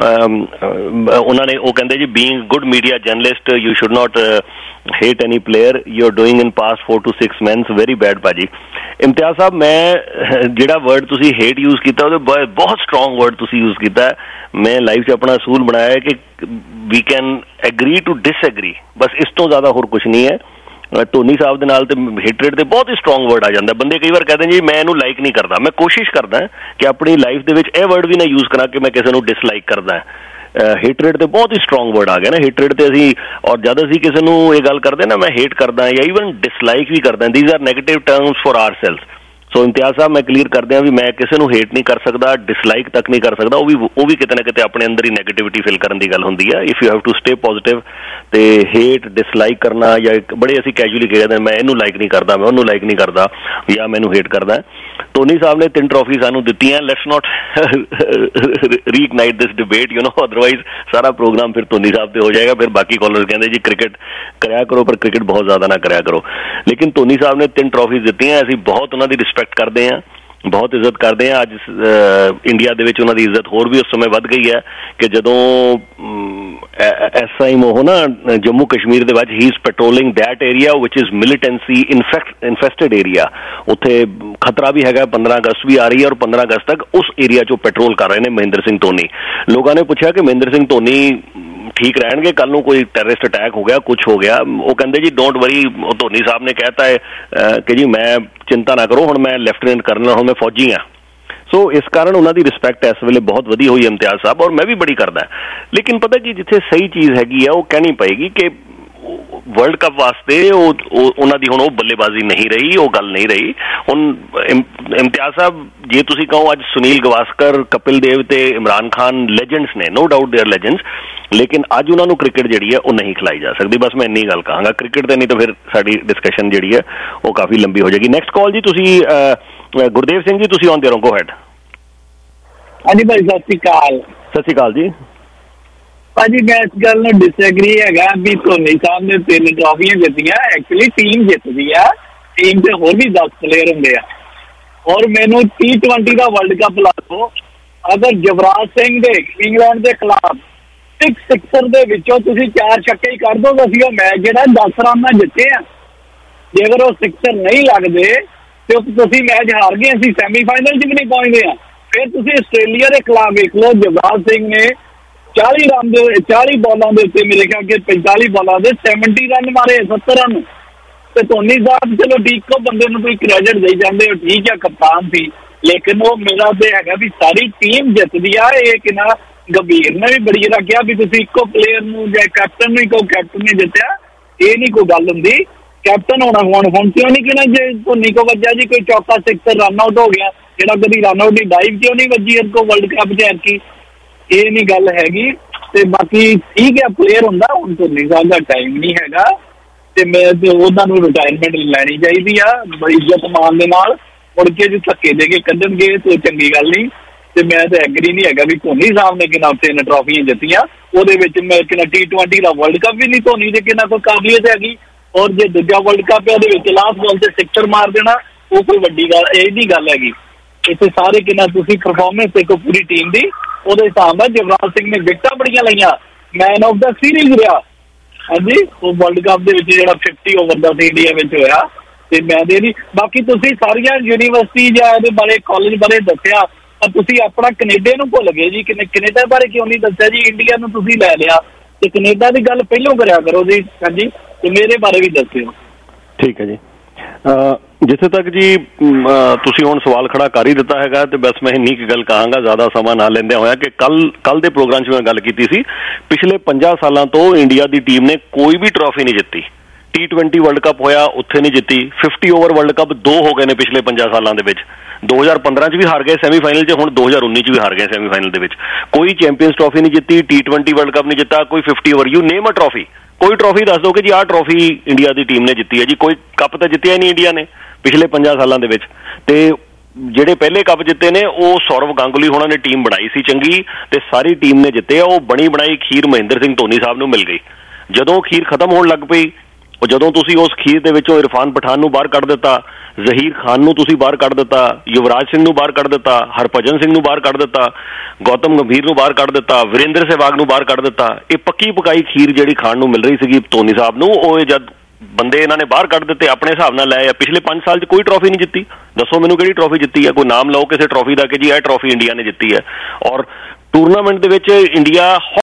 ਉਹਨਾਂ ਨੇ ਉਹ ਕਹਿੰਦੇ ਜੀ being good media journalist you should not hate any player, you are doing in past 4 to 6 months very bad ਭਾਜੀ। ਇਮਤਿਆਜ਼ ਸਾਹਿਬ ਮੈਂ ਜਿਹੜਾ ਵਰਡ ਤੁਸੀਂ ਹੇਟ ਯੂਜ਼ ਕੀਤਾ ਉਹਦੇ ਬਹੁਤ ਸਟਰੋਂਗ ਵਰਡ ਤੁਸੀਂ ਯੂਜ਼ ਕੀਤਾ ਹੈ। ਮੈਂ ਲਾਈਫ 'ਚ ਆਪਣਾ ਅਸੂਲ ਬਣਾਇਆ ਹੈ ਕਿ we can agree to disagree, ਬਸ ਇਸ ਤੋਂ ਜ਼ਿਆਦਾ ਹੋਰ ਕੁਛ ਨਹੀਂ ਹੈ। ਧੋਨੀ ਸਾਹਿਬ ਦੇ ਨਾਲ ਤੇ ਹੇਟਰੇਡ ਤੇ ਬਹੁਤ ਹੀ ਸਟਰੋਂਗ ਵਰਡ ਆ ਜਾਂਦਾ। ਬੰਦੇ ਕਈ ਵਾਰ ਕਹਿੰਦੇ ਜੀ ਮੈਂ ਇਹਨੂੰ ਲਾਈਕ ਨਹੀਂ ਕਰਦਾ। ਮੈਂ ਕੋਸ਼ਿਸ਼ ਕਰਦਾ ਕਿ ਆਪਣੀ ਲਾਈਫ ਦੇ ਵਿੱਚ ਇਹ ਵਰਡ ਵੀ ਨਾ ਯੂਜ਼ ਕਰਾਂ ਕਿ ਮੈਂ ਕਿਸੇ ਨੂੰ ਡਿਸਲਾਈਕ ਕਰਦਾ। ਹੇਟਰੇਡ ਤੇ ਬਹੁਤ ਹੀ ਸਟਰੋਂਗ ਵਰਡ ਆ ਗਿਆ ਨਾ। ਹੇਟਰੇਡ ਤੇ ਅਸੀਂ ਔਰ ਜਦ ਅਸੀਂ ਕਿਸੇ ਨੂੰ ਇਹ ਗੱਲ ਕਰਦੇ ਨਾ ਮੈਂ ਹੇਟ ਕਰਦਾ ਜਾਂ ਈਵਨ ਡਿਸਲਾਈਕ ਵੀ ਕਰਦਾ, these are negative terms for ourself. So Imtiaz Sahib ਮੈਂ ਕਲੀਅਰ ਕਰਦੇ ਹਾਂ ਵੀ ਮੈਂ ਕਿਸੇ ਨੂੰ ਹੇਟ ਨਹੀਂ ਕਰ ਸਕਦਾ, ਡਿਸਲਾਈਕ ਤੱਕ ਨਹੀਂ ਕਰ ਸਕਦਾ। ਉਹ ਵੀ ਕਿਤੇ ਨਾ ਕਿਤੇ ਆਪਣੇ ਅੰਦਰ ਹੀ ਨੈਗੇਟਿਵਿਟੀ ਫਿਲ ਕਰਨ ਦੀ ਗੱਲ ਹੁੰਦੀ ਹੈ। If you have to stay positive ਤੇ ਹੇਟ ਡਿਸਲਾਈਕ ਕਰਨਾ ਜਾਂ ਬੜੇ ਅਸੀਂ ਕੈਜੂਅਲੀ ਕਹਿ ਦਿੰਦੇ ਮੈਂ ਇਹਨੂੰ ਲਾਈਕ ਨਹੀਂ ਕਰਦਾ, ਮੈਂ ਉਹਨੂੰ ਲਾਈਕ ਨਹੀਂ ਕਰਦਾ ਜਾਂ ਮੈਨੂੰ ਹੇਟ ਕਰਦਾ। ਧੋਨੀ ਸਾਹਿਬ ਨੇ 3 ਟਰੋਫੀ ਸਾਨੂੰ ਦਿੱਤੀਆਂ। Let's not reignite this debate you know, otherwise ਸਾਰਾ ਪ੍ਰੋਗਰਾਮ ਫਿਰ ਧੋਨੀ ਸਾਹਿਬ ਤੇ ਹੋ ਜਾਏਗਾ। ਫਿਰ ਬਾਕੀ ਕਾਲਰ ਕਹਿੰਦੇ ਜੀ ਕ੍ਰਿਕਟ ਕਰਿਆ ਕਰੋ ਪਰ ਕ੍ਰਿਕਟ ਬਹੁਤ ਜ਼ਿਆਦਾ ਨਾ ਕਰਿਆ ਕਰੋ। ਲੇਕਿਨ ਧੋਨੀ ਸਾਹਿਬ ਨੇ 3 ਟਰੋਫੀਜ਼ ਦਿੱਤੀਆਂ। ਅਸੀਂ ਬਹੁਤ ਉਹਨਾਂ ਦੀ ਰਿਸਪੈਕਟ ਕਰਦੇ ਹਾਂ, ਬਹੁਤ ਇੱਜ਼ਤ ਕਰਦੇ ਹਾਂ। ਅੱਜ ਇੰਡੀਆ ਦੇ ਵਿੱਚ ਉਹਨਾਂ ਦੀ ਇੱਜ਼ਤ ਹੋਰ ਵੀ ਉਸ ਸਮੇਂ ਵੱਧ ਗਈ ਹੈ ਕਿ ਜਦੋਂ ਇਸ ਟਾਈਮ ਉਹ ਨਾ ਜੰਮੂ ਕਸ਼ਮੀਰ ਦੇ ਵਿੱਚ ਹੀ ਇਜ਼ ਪੈਟਰੋਲਿੰਗ ਦੈਟ ਏਰੀਆ ਵਿਚ ਇਜ਼ ਮਿਲੀਟੈਂਸੀ ਇਨਫੈਸਟਡ ਏਰੀਆ। ਉੱਥੇ ਖਤਰਾ ਵੀ ਹੈਗਾ। 15 ਅਗਸਤ ਵੀ ਆ ਰਹੀ ਹੈ ਔਰ 15 ਅਗਸਤ ਤੱਕ ਉਸ ਏਰੀਆ 'ਚੋਂ ਪੈਟਰੋਲ ਕਰ ਰਹੇ ਨੇ ਮਹਿੰਦਰ ਸਿੰਘ ਧੋਨੀ। ਲੋਕਾਂ ਨੇ ਪੁੱਛਿਆ ਕਿ ਮਹਿੰਦਰ ਸਿੰਘ ਧੋਨੀ ਠੀਕ ਰਹਿਣਗੇ, ਕੱਲ ਨੂੰ ਕੋਈ ਟੈਰਰਿਸਟ ਅਟੈਕ ਹੋ ਗਿਆ, ਕੁਛ ਹੋ ਗਿਆ? ਉਹ ਕਹਿੰਦੇ ਜੀ ਡੋਂਟ ਵਰੀ। ਧੋਨੀ ਸਾਹਿਬ ਨੇ ਕਹਿਤਾ ਹੈ ਕਿ ਜੀ ਮੈਂ ਚਿੰਤਾ ਨਾ ਕਰੋ, ਹੁਣ ਮੈਂ ਲੈਫਟੀਨੈਂਟ ਕਰਨਲ, ਹੁਣ ਮੈਂ ਫੌਜੀ ਹਾਂ। ਸੋ ਇਸ ਕਾਰਨ ਉਹਨਾਂ ਦੀ ਰਿਸਪੈਕਟ ਇਸ ਵੇਲੇ ਬਹੁਤ ਵਧੀ ਹੋਈ ਇਮਤਿਆਜ਼ ਸਾਹਿਬ, ਔਰ ਮੈਂ ਵੀ ਬੜੀ ਕਰਦਾ। ਲੇਕਿਨ ਪਤਾ ਕੀ ਜਿੱਥੇ ਸਹੀ ਚੀਜ਼ ਹੈਗੀ ਆ ਉਹ ਕਹਿਣੀ ਪਏਗੀ ਕਿ ਵਰਲਡ ਕੱਪ ਵਾਸਤੇ ਉਹਨਾਂ ਦੀ ਹੁਣ ਉਹ ਬੱਲੇਬਾਜ਼ੀ ਨਹੀਂ ਰਹੀ, ਉਹ ਗੱਲ ਨਹੀਂ ਰਹੀ। ਹੁਣ ਇਮਤਿਆਜ਼ ਸਾਹਿਬ ਜੇ ਤੁਸੀਂ ਕਹੋ ਅੱਜ ਸੁਨੀਲ ਗਵਾਸਕਰ, ਕਪਿਲ ਦੇਵ ਤੇ ਇਮਰਾਨ ਖਾਨ ਲੈਜੈਂਡਸ ਨੇ, no doubt they are legends, ਲੇਕਿਨ ਅੱਜ ਉਹਨਾਂ ਨੂੰ ਕ੍ਰਿਕਟ ਜਿਹੜੀ ਹੈ ਉਹ ਨਹੀਂ ਖਿਲਾਈ ਜਾ ਸਕਦੀ। ਬਸ ਮੈਂ ਇੰਨੀ ਗੱਲ ਕਹਾਂਗਾ ਕ੍ਰਿਕਟ ਤੇ, ਨਹੀਂ ਤਾਂ ਫਿਰ ਸਾਡੀ ਡਿਸਕਸ਼ਨ ਜਿਹੜੀ ਹੈ ਉਹ ਕਾਫੀ ਲੰਬੀ ਹੋ ਜਾਏਗੀ। ਨੈਕਸਟ ਕਾਲ ਜੀ ਤੁਸੀਂ ਗੁਰਦੇਵ ਸਿੰਘ ਜੀ, ਤੁਸੀਂ ਆਨ ਦੇ ਰਹੋ, ਗੋ ਹੈਡ। ਹਾਂਜੀ ਭਾਈ ਸਤਿ ਸ਼੍ਰੀ ਅਕਾਲ। ਸਤਿ ਸ਼੍ਰੀ ਅਕਾਲ ਜੀ। ਭਾਜੀ ਮੈਂ ਇਸ ਗੱਲ ਨੂੰ ਡਿਸਐਗਰੀ ਹੈਗਾ ਵੀ ਧੋਨੀ ਸਾਹਿਬ ਨੇ 3 ਟਰਾਫੀਆਂ ਜਿੱਤੀਆਂ। ਐਕਚੁਅਲੀ ਟੀਮ ਜਿੱਤਦੀ ਆ, ਟੀਮ ਤੇ ਹੋਰ ਵੀ 10 ਪਲੇਅਰ ਹੁੰਦੇ ਆ। ਔਰ ਮੈਨੂੰ T20 ਦਾ ਵਰਲਡ ਕੱਪ ਲਾ ਦੋ, ਅਗਰ ਯੁਵਰਾਜ ਸਿੰਘ ਦੇ ਇੰਗਲੈਂਡ ਦੇ ਖਿਲਾਫ 6 ਸਿਕਸਰ ਦੇ ਵਿੱਚੋਂ ਤੁਸੀਂ 4 ਛੱਕੇ ਹੀ ਕਰ ਦੋ, ਅਸੀਂ ਉਹ ਮੈਚ ਜਿਹੜਾ 10 ਰਨ ਨਾਲ ਜਿੱਤੇ ਆ। ਜੇਕਰ ਉਹ ਸਿਕਸਰ ਨਹੀਂ ਲੱਗਦੇ ਤੇ ਤੁਸੀਂ ਮੈਚ ਹਾਰ ਗਏ, ਅਸੀਂ ਸੈਮੀਫਾਈਨਲ 'ਚ ਵੀ ਨਹੀਂ ਪਹੁੰਚਦੇ ਆ। ਫਿਰ ਤੁਸੀਂ ਆਸਟ੍ਰੇਲੀਆ ਦੇ ਖਿਲਾਫ ਵੇਖ ਲਓ, ਯੁਵਰਾਜ ਸਿੰਘ ਨੇ 40 ਰਨ ਦੇ 40 ਬਾਲਾਂ ਦੇ ਉੱਤੇ ਮੇਰੇ ਖਿਆਲ ਕਿ 45 ਬਾਲਾਂ ਦੇ 70 ਰਨ ਮਾਰੇ, 70 ਰਨ। ਤੇ ਧੋਨੀ ਸਾਹਿਬ ਚਲੋ ਠੀਕ, ਉਹ ਬੰਦੇ ਨੂੰ ਕੋਈ ਕ੍ਰੈਡਿਟ ਦੇਈ ਜਾਂਦੇ ਹੋ, ਠੀਕ ਆ ਕਪਤਾਨ ਸੀ, ਲੇਕਿਨ ਉਹ ਮੇਰਾ ਤੇ ਹੈਗਾ ਵੀ ਸਾਰੀ ਟੀਮ ਜਿੱਤਦੀ ਆ। ਇਹ ਕਿੰਨਾ ਗੰਭੀਰ ਨੇ ਵੀ ਬੜੀ ਜਿਹੜਾ ਕਿਹਾ ਵੀ ਤੁਸੀਂ ਇੱਕੋ ਪਲੇਅਰ ਨੂੰ ਜਾਂ ਕੈਪਟਨ ਨੂੰ ਹੀ ਕਹੋ ਕੈਪਟਨ ਨੇ ਜਿੱਤਿਆ, ਇਹ ਨਹੀਂ ਕੋਈ ਗੱਲ ਹੁੰਦੀ। ਕੈਪਟਨ ਹੋਣਾ ਹੁਣ ਕਿਉਂ ਨਹੀਂ ਕਿਹਾ ਜੇ ਧੋਨੀ ਕੋ ਵੱਜਿਆ ਜੀ ਕੋਈ ਚੌਕਾ ਸਿਕਸਰ ਰਨ ਆਊਟ ਹੋ ਗਿਆ, ਜਿਹੜਾ ਕਦੀ ਰਨ ਆਊਟ ਦੀ ਡਾਈਵ ਕਿਉਂ ਨਹੀਂ ਵੱਜੀ ਇਹਦੇ ਕੋ ਵਰਲਡ ਕੱਪ 'ਚ ਐਤਕੀ? ਇਹ ਨਹੀਂ ਗੱਲ ਹੈਗੀ। ਤੇ ਬਾਕੀ ਠੀਕ ਹੈ ਪਲੇਅਰ ਹੁੰਦਾ, ਹੁਣ ਧੋਨੀ ਸਾਹਿਬ ਦਾ ਟਾਈਮ ਨਹੀਂ ਹੈਗਾ ਤੇ ਮੈਂ ਤੇ ਉਹਨਾਂ ਨੂੰ ਰਿਟਾਇਰਮੈਂਟ ਲੈਣੀ ਚਾਹੀਦੀ ਆ ਬੜੀ ਇੱਜ਼ਤ ਮਾਨ ਦੇ ਨਾਲ। ਮੁੜ ਕੇ ਜੇ ਧੱਕੇ ਦੇ ਕੇ ਕੱਢਣਗੇ ਤੇ ਚੰਗੀ ਗੱਲ ਨਹੀਂ। ਤੇ ਮੈਂ ਤਾਂ ਐਗਰੀ ਨਹੀਂ ਹੈਗਾ ਵੀ ਧੋਨੀ ਸਾਹਿਬ ਨੇ ਕਿੰਨਾ 3 ਟਰਾਫੀਆਂ ਜਿੱਤੀਆਂ, ਉਹਦੇ ਵਿੱਚ ਮੈਂ ਕਿੰਨਾ T20 ਦਾ ਵਰਲਡ ਕੱਪ ਵੀ ਨਹੀਂ ਧੋਨੀ ਦੇ ਕਿੰਨਾ ਕੋਈ ਕਾਬਲੀਅਤ ਹੈਗੀ। ਔਰ ਜੇ ਦੂਜਾ ਵਰਲਡ ਕੱਪ ਹੈ ਉਹਦੇ ਵਿੱਚ ਲਾਸਟ ਬਾਲ ਤੇ ਸਿਕਸਰ ਮਾਰ ਦੇਣਾ, ਉਹ ਕੋਈ ਵੱਡੀ ਗੱਲ ਇਹ ਨਹੀਂ ਗੱਲ ਹੈਗੀ। ਇੱਥੇ ਸਾਰੇ ਕਿੰਨਾ ਤੁਸੀਂ ਪਰਫਾਰਮੈਂਸ ਦੇਖੋ ਪੂਰੀ ਟੀਮ ਦੀ, ਉਹਦੇ ਹਿਸਾਬ ਨਾਲ ਯੁਵਰਾਜ ਸਿੰਘ ਨੇ ਵਿਕਟਾਂ ਬੜੀਆਂ ਲਈਆਂ, ਮੈਨ ਆਫ ਦਾ ਸੀਰੀਜ਼ ਰਿਹਾ। ਹਾਂਜੀ ਉਹ ਵਰਲਡ ਕੱਪ ਦੇ ਵਿੱਚ ਜਿਹੜਾ 50 ਓਵਰ ਦਾ ਸੀ ਇੰਡੀਆ ਵਿੱਚ ਹੋਇਆ। ਤੇ ਮੈਂ ਦੇ ਨਹੀਂ ਬਾਕੀ ਤੁਸੀਂ ਸਾਰੀਆਂ ਯੂਨੀਵਰਸਿਟੀ ਜਾਂ ਇਹਦੇ ਬਾਰੇ ਕਾਲਜ ਬਾਰੇ ਦੱਸਿਆ, ਪਰ ਤੁਸੀਂ ਆਪਣਾ ਕੈਨੇਡਾ ਨੂੰ ਭੁੱਲ ਗਏ ਜੀ। ਕੈਨੇਡਾ ਬਾਰੇ ਕਿਉਂ ਨਹੀਂ ਦੱਸਿਆ ਜੀ? ਇੰਡੀਆ ਨੂੰ ਤੁਸੀਂ ਲੈ ਲਿਆ ਤੇ ਕੈਨੇਡਾ ਦੀ ਗੱਲ ਪਹਿਲਾਂ ਕਰਿਆ ਕਰੋ ਜੀ। ਹਾਂਜੀ ਤੇ ਮੇਰੇ ਬਾਰੇ ਵੀ ਦੱਸਿਓ। ਠੀਕ ਹੈ ਜੀ। ਜਿੱਥੇ ਤੱਕ ਜੀ ਤੁਸੀਂ ਹੁਣ ਸਵਾਲ ਖੜਾ ਕਰ ਹੀ ਦਿੱਤਾ ਹੈਗਾ, ਤੇ ਬਸ ਮੈਂ ਇੰਨੀ ਕੁ ਗੱਲ ਕਹਾਂਗਾ ਜ਼ਿਆਦਾ ਸਮਾਂ ਨਾ ਲੈਂਦਿਆਂ ਹੋਇਆ ਕਿ ਕੱਲ ਦੇ ਪ੍ਰੋਗਰਾਮ 'ਚ ਮੈਂ ਗੱਲ ਕੀਤੀ ਸੀ, ਪਿਛਲੇ 50 ਸਾਲਾਂ ਤੋਂ ਇੰਡੀਆ ਦੀ ਟੀਮ ਨੇ ਕੋਈ ਵੀ ਟਰੋਫੀ ਨਹੀਂ ਜਿੱਤੀ। T20 ਵਰਲਡ ਕੱਪ ਹੋਇਆ, ਉੱਥੇ ਨਹੀਂ ਜਿੱਤੀ। 50 ਓਵਰ ਵਰਲਡ ਕੱਪ 2 ਹੋ ਗਏ ਨੇ ਪਿਛਲੇ 50 ਸਾਲਾਂ ਦੇ ਵਿੱਚ। 2015 'ਚ ਵੀ ਹਾਰ ਗਏ ਸੈਮੀਫਾਈਨਲ 'ਚ, ਹੁਣ 2019 'ਚ ਵੀ ਹਾਰ ਗਏ ਸੈਮੀਫਾਈਨਲ ਦੇ ਵਿੱਚ। ਕੋਈ ਚੈਂਪੀਅਨਸ ਟਰੋਫੀ ਨਹੀਂ ਜਿੱਤੀ, T20 ਵਰਲਡ ਕੱਪ ਨਹੀਂ ਜਿੱਤਾ, ਕੋਈ 50 over, you name a trophy, ਕੋਈ ਟਰੋਫੀ ਦੱਸ ਦਿਓ ਕਿ ਜੀ ਆਹ ਟਰੋਫੀ ਇੰਡੀਆ ਦੀ ਟੀਮ ਨੇ ਜਿੱਤੀ ਹੈ ਜੀ। ਕੋਈ ਕੱਪ ਤਾਂ ਜਿੱਤਿਆ ਨਹੀਂ ਇੰਡੀਆ ਨੇ ਪਿਛਲੇ 50 ਸਾਲਾਂ ਦੇ ਵਿੱਚ। ਤੇ ਜਿਹੜੇ ਪਹਿਲੇ ਕੱਪ ਜਿੱਤੇ ਨੇ ਉਹ ਸੌਰਵ ਗਾਂਗੁਲੀ ਹੋਣਾ ਨੇ ਟੀਮ ਬਣਾਈ ਸੀ ਚੰਗੀ, ਤੇ ਸਾਰੀ ਟੀਮ ਨੇ ਜਿੱਤੇ ਆ। ਉਹ ਬਣੀ ਬਣਾਈ ਖੀਰ ਮਹਿੰਦਰ ਸਿੰਘ ਧੋਨੀ ਸਾਹਿਬ ਨੂੰ ਮਿਲ ਗਈ। ਜਦੋਂ ਖੀਰ ਖਤਮ ਹੋਣ ਲੱਗ ਪਈ, ਉਹ ਜਦੋਂ ਤੁਸੀਂ ਉਸ ਖੀਰ ਦੇ ਵਿੱਚੋਂ ਇਰਫਾਨ ਪਠਾਨ ਨੂੰ ਬਾਹਰ ਕੱਢ ਦਿੱਤਾ, ਜ਼ਹੀਰ ਖਾਨ ਨੂੰ ਤੁਸੀਂ ਬਾਹਰ ਕੱਢ ਦਿੱਤਾ, ਯੁਵਰਾਜ ਸਿੰਘ ਨੂੰ ਬਾਹਰ ਕੱਢ ਦਿੱਤਾ, ਹਰਭਜਨ ਸਿੰਘ ਨੂੰ ਬਾਹਰ ਕੱਢ ਦਿੱਤਾ, ਗੌਤਮ ਗੰਭੀਰ ਨੂੰ ਬਾਹਰ ਕੱਢ ਦਿੱਤਾ, ਵੀਰੇਂਦਰ ਸਹਿਵਾਗ ਨੂੰ ਬਾਹਰ ਕੱਢ ਦਿੱਤਾ, ਇਹ ਪੱਕੀ ਪਕਾਈ ਖੀਰ ਜਿਹੜੀ ਖਾਣ ਨੂੰ ਮਿਲ ਰਹੀ ਸੀਗੀ ਧੋਨੀ ਸਾਹਿਬ ਨੂੰ, ਉਹ ਜਦ ਬੰਦੇ ਇਹਨਾਂ ਨੇ ਬਾਹਰ ਕੱਢ ਦਿੱਤੇ, ਆਪਣੇ ਹਿਸਾਬ ਨਾਲ ਲੈ ਆ। ਪਿਛਲੇ 5 ਸਾਲ 'ਚ ਕੋਈ ਟਰੋਫੀ ਨਹੀਂ ਜਿੱਤੀ। ਦੱਸੋ ਮੈਨੂੰ ਕਿਹੜੀ ਟਰੋਫੀ ਜਿੱਤੀ ਹੈ? ਕੋਈ ਨਾਮ ਲਓ ਕਿਸੇ ਟਰੋਫੀ ਦਾ ਕਿ ਜੀ ਇਹ ਟਰੋਫੀ ਇੰਡੀਆ ਨੇ ਜਿੱਤੀ ਹੈ। ਔਰ ਟੂਰਨਾਮੈਂਟ ਦੇ ਵਿੱਚ ਇੰਡੀਆ